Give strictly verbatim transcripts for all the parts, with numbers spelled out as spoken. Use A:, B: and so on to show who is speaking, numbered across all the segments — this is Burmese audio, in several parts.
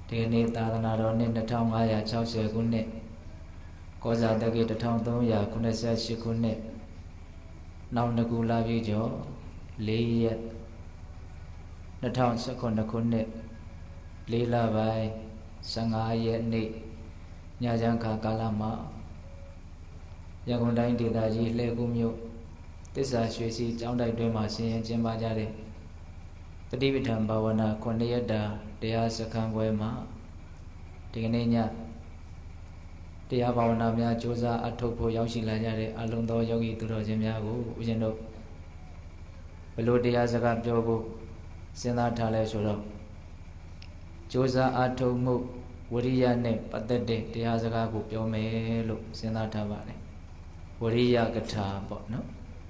A: ဒီနေ့သာသနာတော်နှစ်two thousand five hundred sixtyခုနှစ်ကောဇာတက္ကီone thousand three hundred eighty-eightခုနှစ်နောက်နှစ်ခုလာပြီကျော်fourရက်two thousand nineteenခုနှစ်fourလပိုင်းfifteenရက်နေ့ညချမ်းခါကာလမှာရန်ကုန်တိုင်းဒေသကြီးလှည်းကူးမြို့သစ္စာရွှေစီကျောင်းတိုက်တွင်မှာဆင်ရင်ကျင်းပကြတဲ့တတိပဋ္ဌာန်ဘာဝနာnineရက်တာတရားစခန်းပွဲမှာဒီကနေ့ညတရားဘာဝနာများကြိုးစားအထောက်ဖို့ရောက်ရှိလာကြတဲ့အလုံးသောယောဂီသူတော်စင်များကိုဦးဇင်းတို့ဘယ်လိုတရားစကားပြောဖို့စဉ်းစားထားလဲဆိုတော့ကြိုးစားအထောက်မှုဝိရိယနဲ့ပတ်သက်တဲ့တရားစကားကိုပြောမယ်လို့စဉ်းစားထားပါတယ်ဝိရိယကထာပေါ့နော်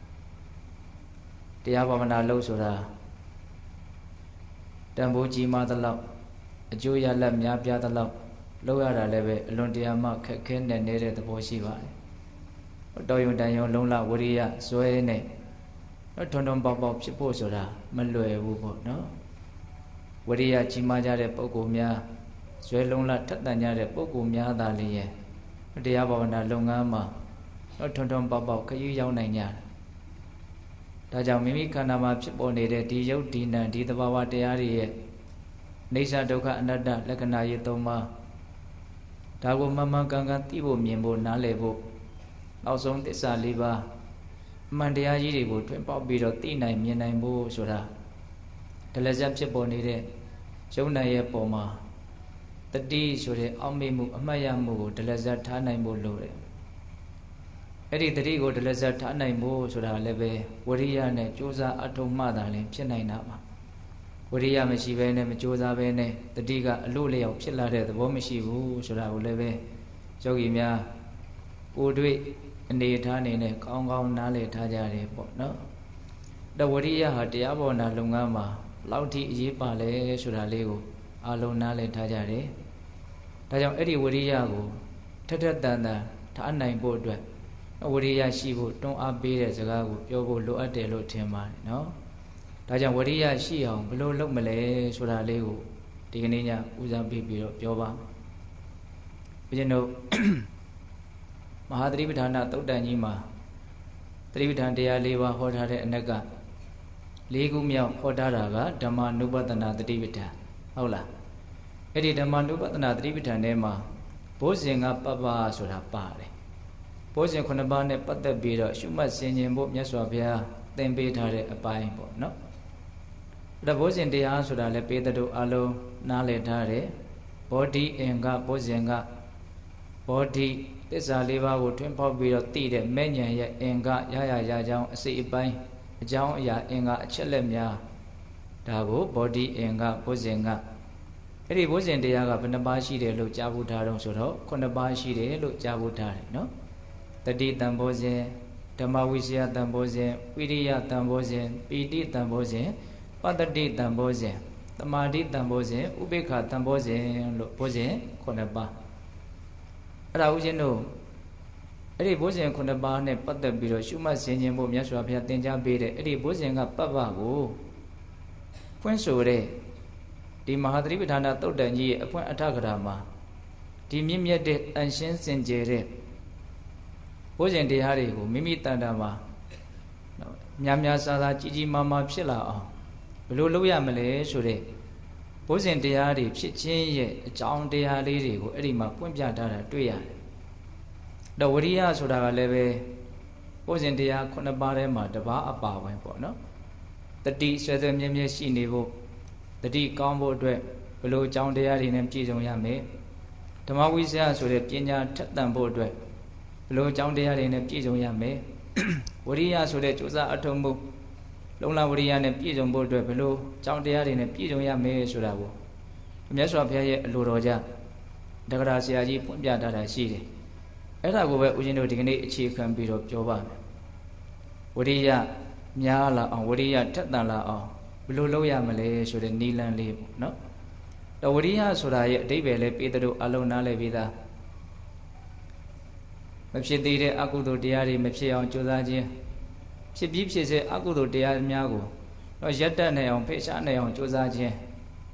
A: တရားဘာဝနာလုပ်ဆိုတာတန်ဖိုးကြီးမားသလောက်အကျိုးရလဒ်များပြားသလောက်လောက်ရတာလည်းပဲအလွန်တရာမှခက်ခဲနဲ့နေတဲ့သဘောရှိပါတယ်တော်ရုံတန်ရုံလုံးလဝိရိယဇွဲနဲ့ထွန်းထွန်းပေါက်ပေါက်ဖြစ်ဖို့ဆိုတာမလွယ်ဘူးပေါ့နော်ဝိရိယကြီးမားကြတဲ့ပုဂ္ဂိုလ်များဇွဲလုံးလထက်သန်ကြတဲ့ပုဂ္ဂိုလ်များသာလျင်တရားဘာဝနာလုပ်ငန်းမှာထွန်းထွန်းပေါက်ပေါက်ခရီးရောက်နိုင်ကြတယ်ဒါကြောင့်မိမိခန္ဓာမှာဖြစ်ပေါ်နေတဲ့ဒီယုတ်ဒီနံဒီသဘာဝတရားတွေရဲ့နေသဒုက္ခအနတ္တလက္ခဏာရေးသုံးပါးဒါကိုမှန်မှန်ကန်ကန်သိဖို့မြင်ဖို့နားလည်ဖို့နောက်ဆုံးသစ္စာလေးပါးအမှန်တရားကြီးတွေကိုထွင်ပေါက်ပြီးတော့သိနိုင်မြင်နိုင်ဖို့ဆိုတာဒလဇတ်ဖြစ်ပေါ်နေတဲ့ယုံနာရဲ့ပုံမှာတတိဆိုတဲ့အောက်မေ့မှုအမှတ်ရမှုကိုဒလဇတ်ထားနိုင်ဖို့လိုတယ်အဲ့ဒီတတိကိုဒလဇတ်ထားနိုင်ဖို့ဆိုတာလည်းပဲဝိရိယနဲ့ကြိုးစားအထောက်မှသာလည်းဖြစ်နိုင်တာပါဝိရိယမရှိဘဲနဲ့မကြိုးစားဘဲနဲ့တတိကအလို့လျောက်ဖြစ်လာတဲ့သဘောမရှိဘူးဆိုတာကိုလည်းပဲယောဂီများကိုယ်တွေ့အနေထားနေနဲ့ကောင်းကောင်းနားလည်ထားကြတယ်ပေါ့နော်တဝရိယဟာတရားဘောနာလုပ်ငန်းမှာဘလောက်ထိအရေးပါလဲဆိုတာလေးကိုအလုံးနားလည်ထားကြတယ်ဒါကြောင့်အဲ့ဒီဝရိယကိုထက်ထက်တန်တန်ထားနိုင်ဖို့အတွက်ဝိရိယရှိဖို့တွန်းအားပေးတဲ့စကားကိုပြောဖို့လိုအပ်တယ်လို့ထင်ပါတယ်နော်ဒါကြောင့်ဝိရိယရှိအောင်ဘယ်လိုလုပ်မလဲဆိုတာလေးကိုဒီကနေ့ညဦးစားပေးပြီးတော့ပြောပါဦးဇင်းတို့မဟာသတိပဋ္ဌာန်သုတ်တန်ကြီးမှာသတိပဋ္ဌာန်တရား၄ပါးဟောထားတဲ့အနက်က၄ခုမြောက်ဟောထားတာကဓမ္မနုပဒနာသတိပဋ္ဌာန်ဟုတ်လားအဲ့ဒီဓမ္မနုပဒနာသတိပဋ္ဌာန်ထဲမှာဘုဇင်ကပပ္ပဆိုတာပါတယ်ဘုဇင်ခုနှစ်ပါးနဲ့ပတ်သက်ပြီးတော့ရှုမှတ်ဆင်ခြင်ဖို့မြတ်စွာဘုရားသင်ပေးထားတဲ့အပိုင်းပေါ့နော်အဲ့ဒါဘုဇင်တရားဆိုတာလည်းပေတတို့အလုံးနားလည်ထားတယ်ဘောဓိအင်္ဂဘုဇင်ကဘောဓိသစ္စာလေးပါးကိုထွန်းပေါက်ပြီးတော့သိတဲ့မဲ့ဉဏ်ရဲ့အင်္ဂရရရကြောင်းအစိအပိုင်းအကြောင်းအရာအင်္ဂအချက်လက်များဒါကိုဘောဓိအင်္ဂဘုဇင်ကအဲ့ဒီဘုဇင်တရားကဘယ်နှပါးရှိတယ်လို့ကြားဖို့ထားတော့ဆိုတော့ခုနှစ်ပါးရှိတယ်လို့ကြားဖို့ထားတယ်နော်တတိတံဘောဇင်ဓမ္မဝိစီယတံဘောဇင်ဝိရိယတံဘောဇင်ပီတိတံဘောဇင်ပတ္တိတံဘောဇင်သမာဓိတံဘောဇင်ဥပေက္ခတံဘောဇင်လို့ဘောဇင်ခုနှစ်ပါးအဲ့ဒါဦးဇင်းတို့အဲ့ဒီဘုဇင်ခုနှစ်ပါးနဲ့ပတ်သက်ပြီးတော့ရှုမှတ်ဆင်ခြင်ဖို့မြတ်စွာဘုရားသင်ကြားပေးတဲ့အဲ့ဒီဘုဇင်ကပပ္ပကိုဖွင့်ဆိုတဲ့ဒီမဟာသတိပဋ္ဌာန်သုတ်တန်ကြီးရဲ့အဖွင့်အထကရာမှာဒီမြင့်မြတ်တဲ့တန်ရှင်းစင်ကြယ်တဲ့ဘုဇင်တရားတွေကိုမိမိတန်တာမှာများများစားစားကြီးကြီးမားမားဖြစ်လာအောင်ဘယ်လိုလုပ်ရမလဲဆိုတဲ့ဘုဇင်တရားတွေဖြစ်ခြင်းရဲ့အကြောင်းတရားလေးတွေကိုအဲ့ဒီမှာပွင့်ပြထားတာတွေ့ရတယ်။တော့ဝရိယဆိုတာကလည်းပဲဘုဇင်တရားခုနှစ်ပါးထဲမှာတစ်ပါးအပါဝင်ပေါ့နော်။တတိဆွဲဆွဲမြဲမြဲရှိနေဖို့တတိကောင်းဖို့အတွက်ဘယ်လိုအကြောင်းတရားတွေနဲ့ပြည့်စုံရမယ်။ဓမ္မဝိဇ္ဇာဆိုတဲ့ပညာထက်သန်ဖို့အတွက်ဘယ်လိုအကြောင်းတရားတွေနဲ့ပြည့်စုံရမယ်။ဝရိယဆိုတဲ့ကြိုးစားအထောက်မှုလုံလဝရိယနဲ့ပြည့်စုံဖို့အတွက်ဘယ်လိုအကြောင်းတရားတွေနဲ့ပြည့်စုံရမယ်ဆိုတာကိုမြတ်စွာဘုရားရဲ့အလိုတော်ကြတက္ကရာဆရာကြီးပွင့်ပြထားတာရှိတယ်အဲ့ဒါကိုပဲဦးဇင်းတို့ဒီကနေ့အခြေခံပြီးတော့ပြောပါမယ်ဝရိယများလာအောင်ဝရိယထက်သန်လာအောင်ဘယ်လိုလုပ်ရမလဲဆိုတဲ့နိလန်းလေးပေါ့နော်တော့ဝရိယဆိုတာရဲ့အဓိပ္ပာယ်လေးပေတတို့အလုံးနားလည်ပြီးသားမဖြစ်သေးတဲ့အကုသိုလ်တရားတွေမဖြစ်အောင်ကြိုးစားခြင်းဖြစ်ပြီးဖြစ်စေအကုသိုလ်တရားများကိုတော့ရက်တက်နိုင်အောင်ဖိရှားနိုင်အောင်ကြိုးစားခြင်း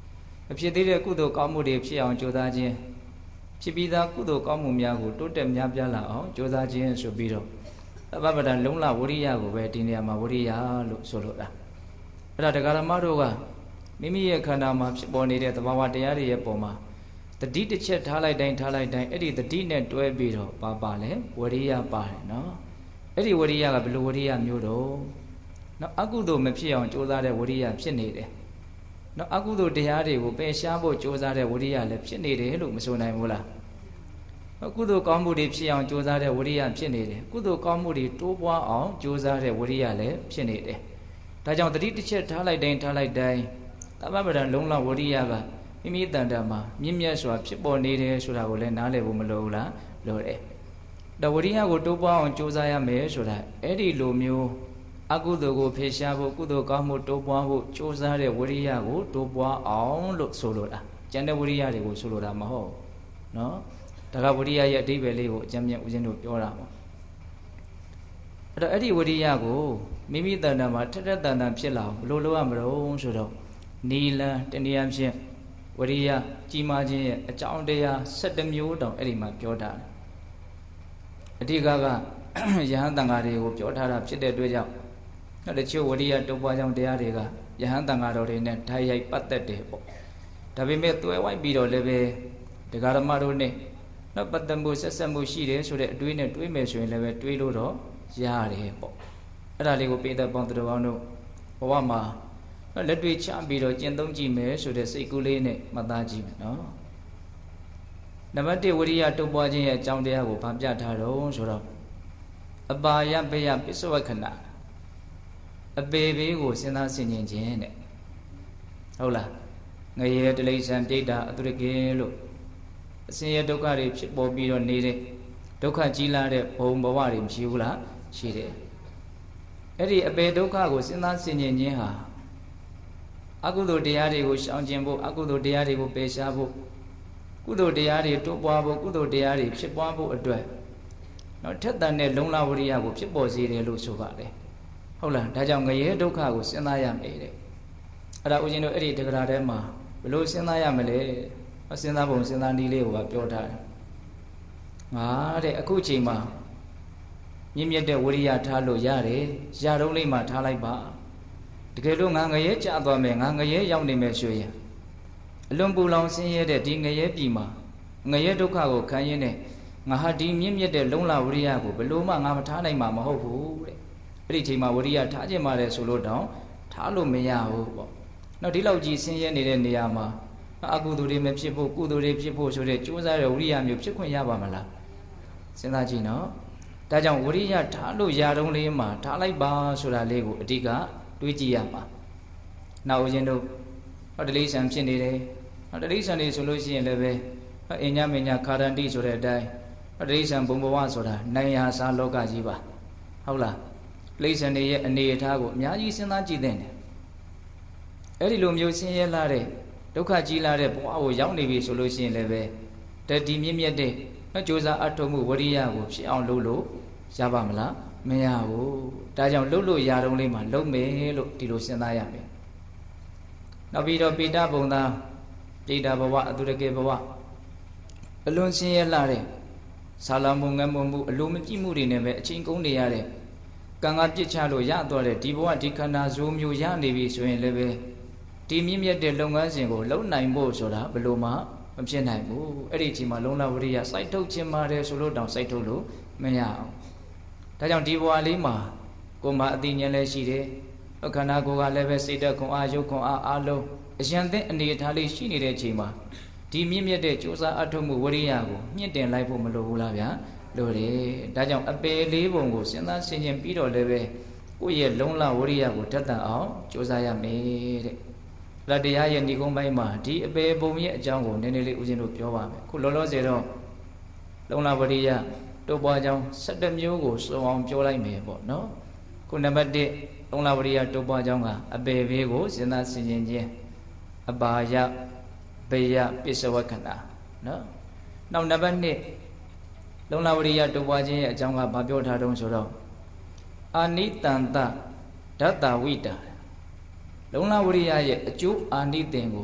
A: ဖြစ်သေးတဲ့ကုသိုလ်ကောင်းမှုတွေဖြစ်အောင်ကြိုးစားခြင်းဖြစ်ပြီးသားကုသိုလ်ကောင်းမှုများကိုတိုးတက်များပြားလာအောင်ကြိုးစားခြင်းဆိုပြီးတော့အပပဒလုံလဝရိယကိုပဲဒီနေရာမှာဝရိယလို့ဆိုလိုတာအဲ့ဒါတရားဓမ္မတို့ကမိမိရဲ့ခန္ဓာမှာဖြစ်ပေါ်နေတဲ့သဘာဝတရားတွေရဲ့ပုံမှာတတိတစ်ချက်ထားလိုက်တိုင်းထားလိုက်တိုင်းအဲ့ဒီတတိနဲ့တွဲပြီးတော့ပါပါလဲဝရိယပါတယ်နော်အဲ့ဒီဝရိယကဘယ်လိုဝရိယမျိုးတော့နော်အကုသိုလ်မဖြစ်အောင်ကြိုးစားတဲ့ဝရိယဖြစ်နေတယ်နော်အကုသိုလ်တရားတွေကိုပယ်ရှားဖို့ကြိုးစားတဲ့ဝရိယလည်းဖြစ်နေတယ်လို့မဆိုနိုင်ဘူးလားအကုသိုလ်ကောင်းမှုတွေဖြစ်အောင်ကြိုးစားတဲ့ဝရိယဖြစ်နေတယ်ကုသိုလ်ကောင်းမှုတွေတိုးပွားအောင်ကြိုးစားတဲ့ဝရိယလည်းဖြစ်နေတယ်ဒါကြောင့်တတိတစ်ချက်ထားလိုက်တိုင်းထားလိုက်တိုင်းသဗ္ဗပဒံလုံလဝရိယကမိမိတန်တာမှာမြင့်မြတ်စွာဖြစ်ပေါ်နေတယ်ဆိုတာကိုလည်းနားလည်ဖို့မလိုဘူးလားလိုတယ်ဒါဝရိယကိုတိုးပွားအောင်ကြိုးစားရမယ်ဆိုတာအဲ့ဒီလိုမျိုးအကုသိုလ်ကိုဖယ်ရှားဖို့ကုသိုလ်ကောင်းမှုတိုးပွားဖို့ကြိုးစားတဲ့ဝရိယကိုတိုးပွားအောင်လို့ဆိုလိုတာကျန်တဲ့ဝရိယတွေကိုဆိုလိုတာမဟုတ်နော်ဒါကဝရိယရဲ့အဓိပ္ပာယ်လေးကိုအကျဉ်းမြတ်ဦးဇင်းတို့ပြောတာပေါ့အဲ့တော့အဲ့ဒီဝရိယကိုမိမိတဏ္ဍာမှာထက်ထက်တန်တန်ဖြစ်လာအောင်ဘယ်လိုလုပ်ရမလို့ဆိုတော့နီလန်တနည်းအားဖြင့်ဝရိယကြီးမားခြင်းရဲ့အကြောင်းတရား၁၇မျိုးတောင်အဲ့ဒီမှာပြောထားတယ်အဓိကကယဟန်တန်ဃာတွေကိုပြောထားတာဖြစ်တဲ့အတွက်ကြောင့်တချို့ဝရိယတုပ်ပွားကြောင့်တရားတွေကယဟန်တန်ဃာတော်တွေနဲ့ဓာတ်ရိုက်ပတ်သက်တယ်ပေါ့ဒါပေမဲ့တွဲဝိုက်ပြီးတော့လည်းပဲဒကာဓမ္မတို့နဲ့နောက်ပတ်သက်မှုဆက်ဆက်မှုရှိတယ်ဆိုတဲ့အတွေးနဲ့တွေးမယ်ဆိုရင်လည်းပဲတွေးလို့တော့ရတယ်ပေါ့အဲ့ဒါလေးကိုပိဿပေါင်းတော်ကောင်းတို့ဘဝမှာလက်တွေ့ချပြီးတော့ကျင့်သုံးကြည့်မယ်ဆိုတဲ့စိတ်ကူးလေးနဲ့မှတ်သားကြည့်မယ်နော်နံပါတ်၁ဝရိယတုပ်ပွားခြင်းရဲ့အကြောင်းတရားကိုဗာပြထားတော့ဆိုတော့အပါယဘယပစ္စဝခဏအပေဘေးကိုစဉ်းစားဆင်ခြင်ခြင်းတဲ့ဟုတ်လားငရေတလိษံပြိတ္တာအတုရကေလို့အစင်ရဒုက္ခတွေဖြစ်ပေါ်ပြီးတော့နေတဲ့ဒုက္ခကြီးလာတဲ့ဘုံဘဝတွေမရှိဘူးလားရှိတယ်အဲ့ဒီအပေဒုက္ခကိုစဉ်းစားဆင်ခြင်ခြင်းဟာအကုသိုလ်တရားတွေကိုရှောင်ကျဉ်ဖို့အကုသိုလ်တရားတွေကိုပယ်ရှားဖို့ကုသိုလ်တရားတွေတိုးပွားဖို့ကုသိုလ်တရားတွေဖြစ်ပွားဖို့အတွက်နော်ထက်သန်တဲ့လုံလဝရိယကိုဖြစ်ပေါ်စေတယ်လို့ဆိုပါတယ်ဟုတ်လားဒါကြောင့်ငရေဒုက္ခကိုစဉ်းစားရမယ်တဲ့အဲ့ဒါဦးဇင်းတို့အဲ့ဒီတက္ကရာထဲမှာဘယ်လိုစဉ်းစားရမလဲစဉ်းစားပုံစဉ်းစားနည်းလေးကိုပါပြောထားတယ်ငါတဲ့အခုချိန်မှာမြင့်မြတ်တဲ့ဝရိယထားလို့ရတယ်ရာတုံးလေးမှာထားလိုက်ပါတကယ်လို့ငါငရဲကြသွားမယ်ငါငရဲရောက်နေမယ်ဆိုရင်အလွန်ပူလောင်ဆင်းရဲတဲ့ဒီငရဲပြည်မှာငရဲဒုက္ခကိုခံရင်းနဲ့ငါဟာဒီမြင့်မြတ်တဲ့လုံလဝရိယကိုဘယ်လို့မှငါမထားနိုင်မှာမဟုတ်ဘူးတဲ့အဲ့ဒီချိန်မှာဝရိယထားခြင်းပါတယ်ဆိုလို့တောင်ထားလို့မရဘူးပေါ့နောက်ဒီလောက်ကြီးဆင်းရဲနေတဲ့နေရာမှာအကုသိုလ်တွေမဖြစ်ဖို့ကုသိုလ်တွေဖြစ်ဖို့ဆိုတဲ့ကြိုးစားတဲ့ဝရိယမျိုးဖြစ်ခွင့်ရပါမလားစဉ်းစားကြည့်နော်ဒါကြောင့်ဝရိယထားလို့ရတုံးလေးမှာထားလိုက်ပါဆိုတာလေးကိုအဓိကတွေးကြည့်ရမှာနောက်ဦးဇင်းတို့ဟောတလိษံဖြစ်နေတယ်ဟောတလိษံနေဆိုလို့ရှိရင်လည်းပဲအညမညာခါရန္တိဆိုတဲ့အတိုင်းဟောတလိษံဘုံဘဝဆိုတာနိုင်ရာစားလောကကြီးပါဟုတ်လားတလိษံတွေရဲ့အနေအထားကိုအများကြီးစဉ်းစားကြည့်သင့်တယ်အဲ့ဒီလိုမျိုးဆင်းရဲလာတဲ့ဒုက္ခကြီးလာတဲ့ဘဝကိုရောက်နေပြီဆိုလို့ရှိရင်လည်းပဲတတိမြင့်မြတ်တဲ့ကြိုးစားအထောက်မှုဝရိယကိုဖြစ်အောင်လုပ်လို့ရပါမလားမရဘူးဒါကြောင့်လှုပ်လို့ရတုံးလေးမှာလုံးမယ်လို့ဒီလိုစဉ်းစားရမယ်နောက်ပြီးတော့ပိဋဘုံသားပြိဋ္ဌဘဝအတုရကေဘဝအလွန်ဆင်းရဲလာတဲ့ဆာလမုံငတ်မုံမှုအလိုမကြည့်မှုတွေနဲ့ပဲအချိန်ကုန်နေရတဲ့ကံကပြစ်ချလို့ရတော့တဲ့ဒီဘဝဒီခန္ဓာဇိုးမျိုးရနေပြီဆိုရင်လည်းပဲဒီမြင့်မြတ်တဲ့လုပ်ငန်းစဉ်ကိုလုပ်နိုင်ဖို့ဆိုတာဘယ်လိုမှမဖြစ်နိုင်ဘူးအဲ့ဒီအချိန်မှာလုံလဝရိယစိုက်ထုတ်ခြင်းပါတယ်ဆိုလို့တောင်စိုက်ထုတ်လို့မရအောင်ဒါကြောင့်ဒီဘဝလေးမှာကိုယ်မှာအသိဉာဏ်လည်းရှိတယ်ခန္ဓာကိုယ်ကလည်းပဲစိတ်ဓာတ်ခွန်အားရုပ်ခွန်အားအားလုံးအရန်သင့်အနေအထားလေးရှိနေတဲ့အချိန်မှာဒီမြင့်မြတ်တဲ့ကြိုးစားအထောက်မှုဝရိယကိုမြင့်တင်လိုက်ဖို့မလိုဘူးလားဗျာလိုတယ်ဒါကြောင့်အပေလေးပုံကိုစဉ်းစားဆင်ခြင်ပြီးတော့လည်းပဲကိုယ့်ရဲ့လုံလဝရိယကိုတတ်တန်အောင်ကြိုးစားရမယ်တဲ့လက်တရားရဲ့ဏိကုံးပိုင်းမှာဒီအပေပုံရဲ့အကြောင်းကိုနည်းနည်းလေးဦးဇင်းတို့ပြောပါမယ်ခုလောလောဆယ်တော့လုံလဝရိယတိုးပွားကြောင်း၁၇မျိုးကိုစုံအောင်ပြောလိုက်မယ်ပေါ့နော်ခုနံပါတ်၁လုံလဝရိယတိုးပွားကြောင်းကအပေဘေးကိုစဉ်းစားဆင်ခြင်ခြင်းအပါယဘေယပစ္စဝခဏနော်နောက်နံပါတ်၂လုံလဝရိယတိုးပွားခြင်းရဲ့အကြောင်းကဘာပြောထားတုံးဆိုတော့အာနိတန္တဓတ္တဝိတာလုံလဝရိယရဲ့အကျိုးအာနိသင်ကို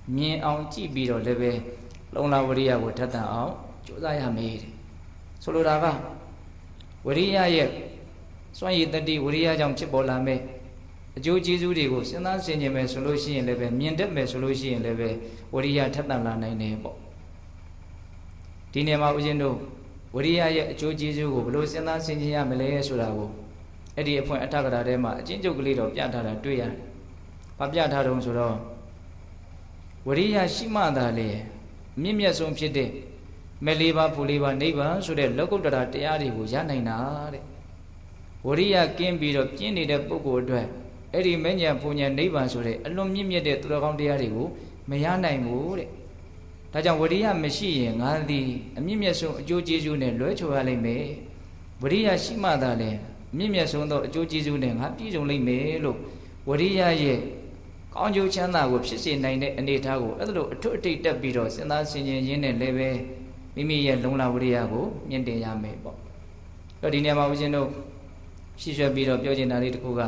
A: မြင်အောင်ကြည့်ပြီးတော့လည်းပဲလုံလဝရိယကိုထက်သန်အောင်ကြိုးစားရမယ်တဲ့ဆိုလိုတာကဝရိယရဲ့စွမ်းရည်တတိဝရိယကြောင့်ဖြစ်ပေါ်လာမဲ့အကျိုးကျေးဇူးတွေကိုစဉ်းစားဆင်ခြင်မယ်ဆိုလို့ရှိရင်လည်းပဲမြင်တတ်မယ်ဆိုလို့ရှိရင်လည်းပဲဝရိယထက်သန်လာနိုင်တယ်ပေါ့ဒီနေရာမှာဦးဇင်းတို့ဝရိယရဲ့အကျိုးကျေးဇူးကိုဘယ်လိုစဉ်းစားဆင်ခြင်ရမလဲဆိုတာကိုအဲ့ဒီအဖွင့်အထက်ကရာထဲမှာအချင်းချုပ်ကလေးတော့ပြထားတာတွေ့ရတယ်။ဘာပြထားတုံးဆိုတော့ဝရိယရှိမှသာလေမြင့်မြတ်ဆုံးဖြစ်တဲ့မဲ့လေးပါးဖူလေးပါးနိဗ္ဗာန်ဆိုတဲ့လောကုတ္တရာတရားတွေကိုရနိုင်တာတဲ့ဝရိယကင်းပြီးတော့ပြင်းနေတဲ့ပုဂ္ဂိုလ်အတွက်အဲ့ဒီမဉ္ဇဉ်ပူဉ္ဇဉ်နိဗ္ဗာန်ဆိုတဲ့အလွန်မြင့်မြတ်တဲ့သူတော်ကောင်းတရားတွေကိုမရနိုင်ဘူးတဲ့ဒါကြောင့်ဝရိယမရှိရင်ငါသည်အမြင့်မြတ်ဆုံးအကျိုးကျေးဇူးနဲ့လွဲချော်ရလိမ့်မယ်ဝရိယရှိမှသာလေမြင့်မြတ်ဆုံးသောအကျိုးကျေးဇူးနဲ့ငါပြည့်စုံလိမ့်မယ်လို့ဝရိယရဲ့ကောင်းကျိုးချမ်းသာကိုဖြစ်စေနိုင်တဲ့အနေအထားကိုအဲ့လိုအထွတ်အထိပ်တက်ပြီးတော့စဉ်းစားဆင်ခြင်ရင်းနဲ့လည်းပဲမိမိရဲ့လုံလဝရိယကိုမြင့်တင်ရမယ်ပေါ့အဲ့တော့ဒီနေရာမှာဦးဇင်းတို့ရှင်းရွှဲပြီးတော့ပြောချင်တာလေးတစ်ခုက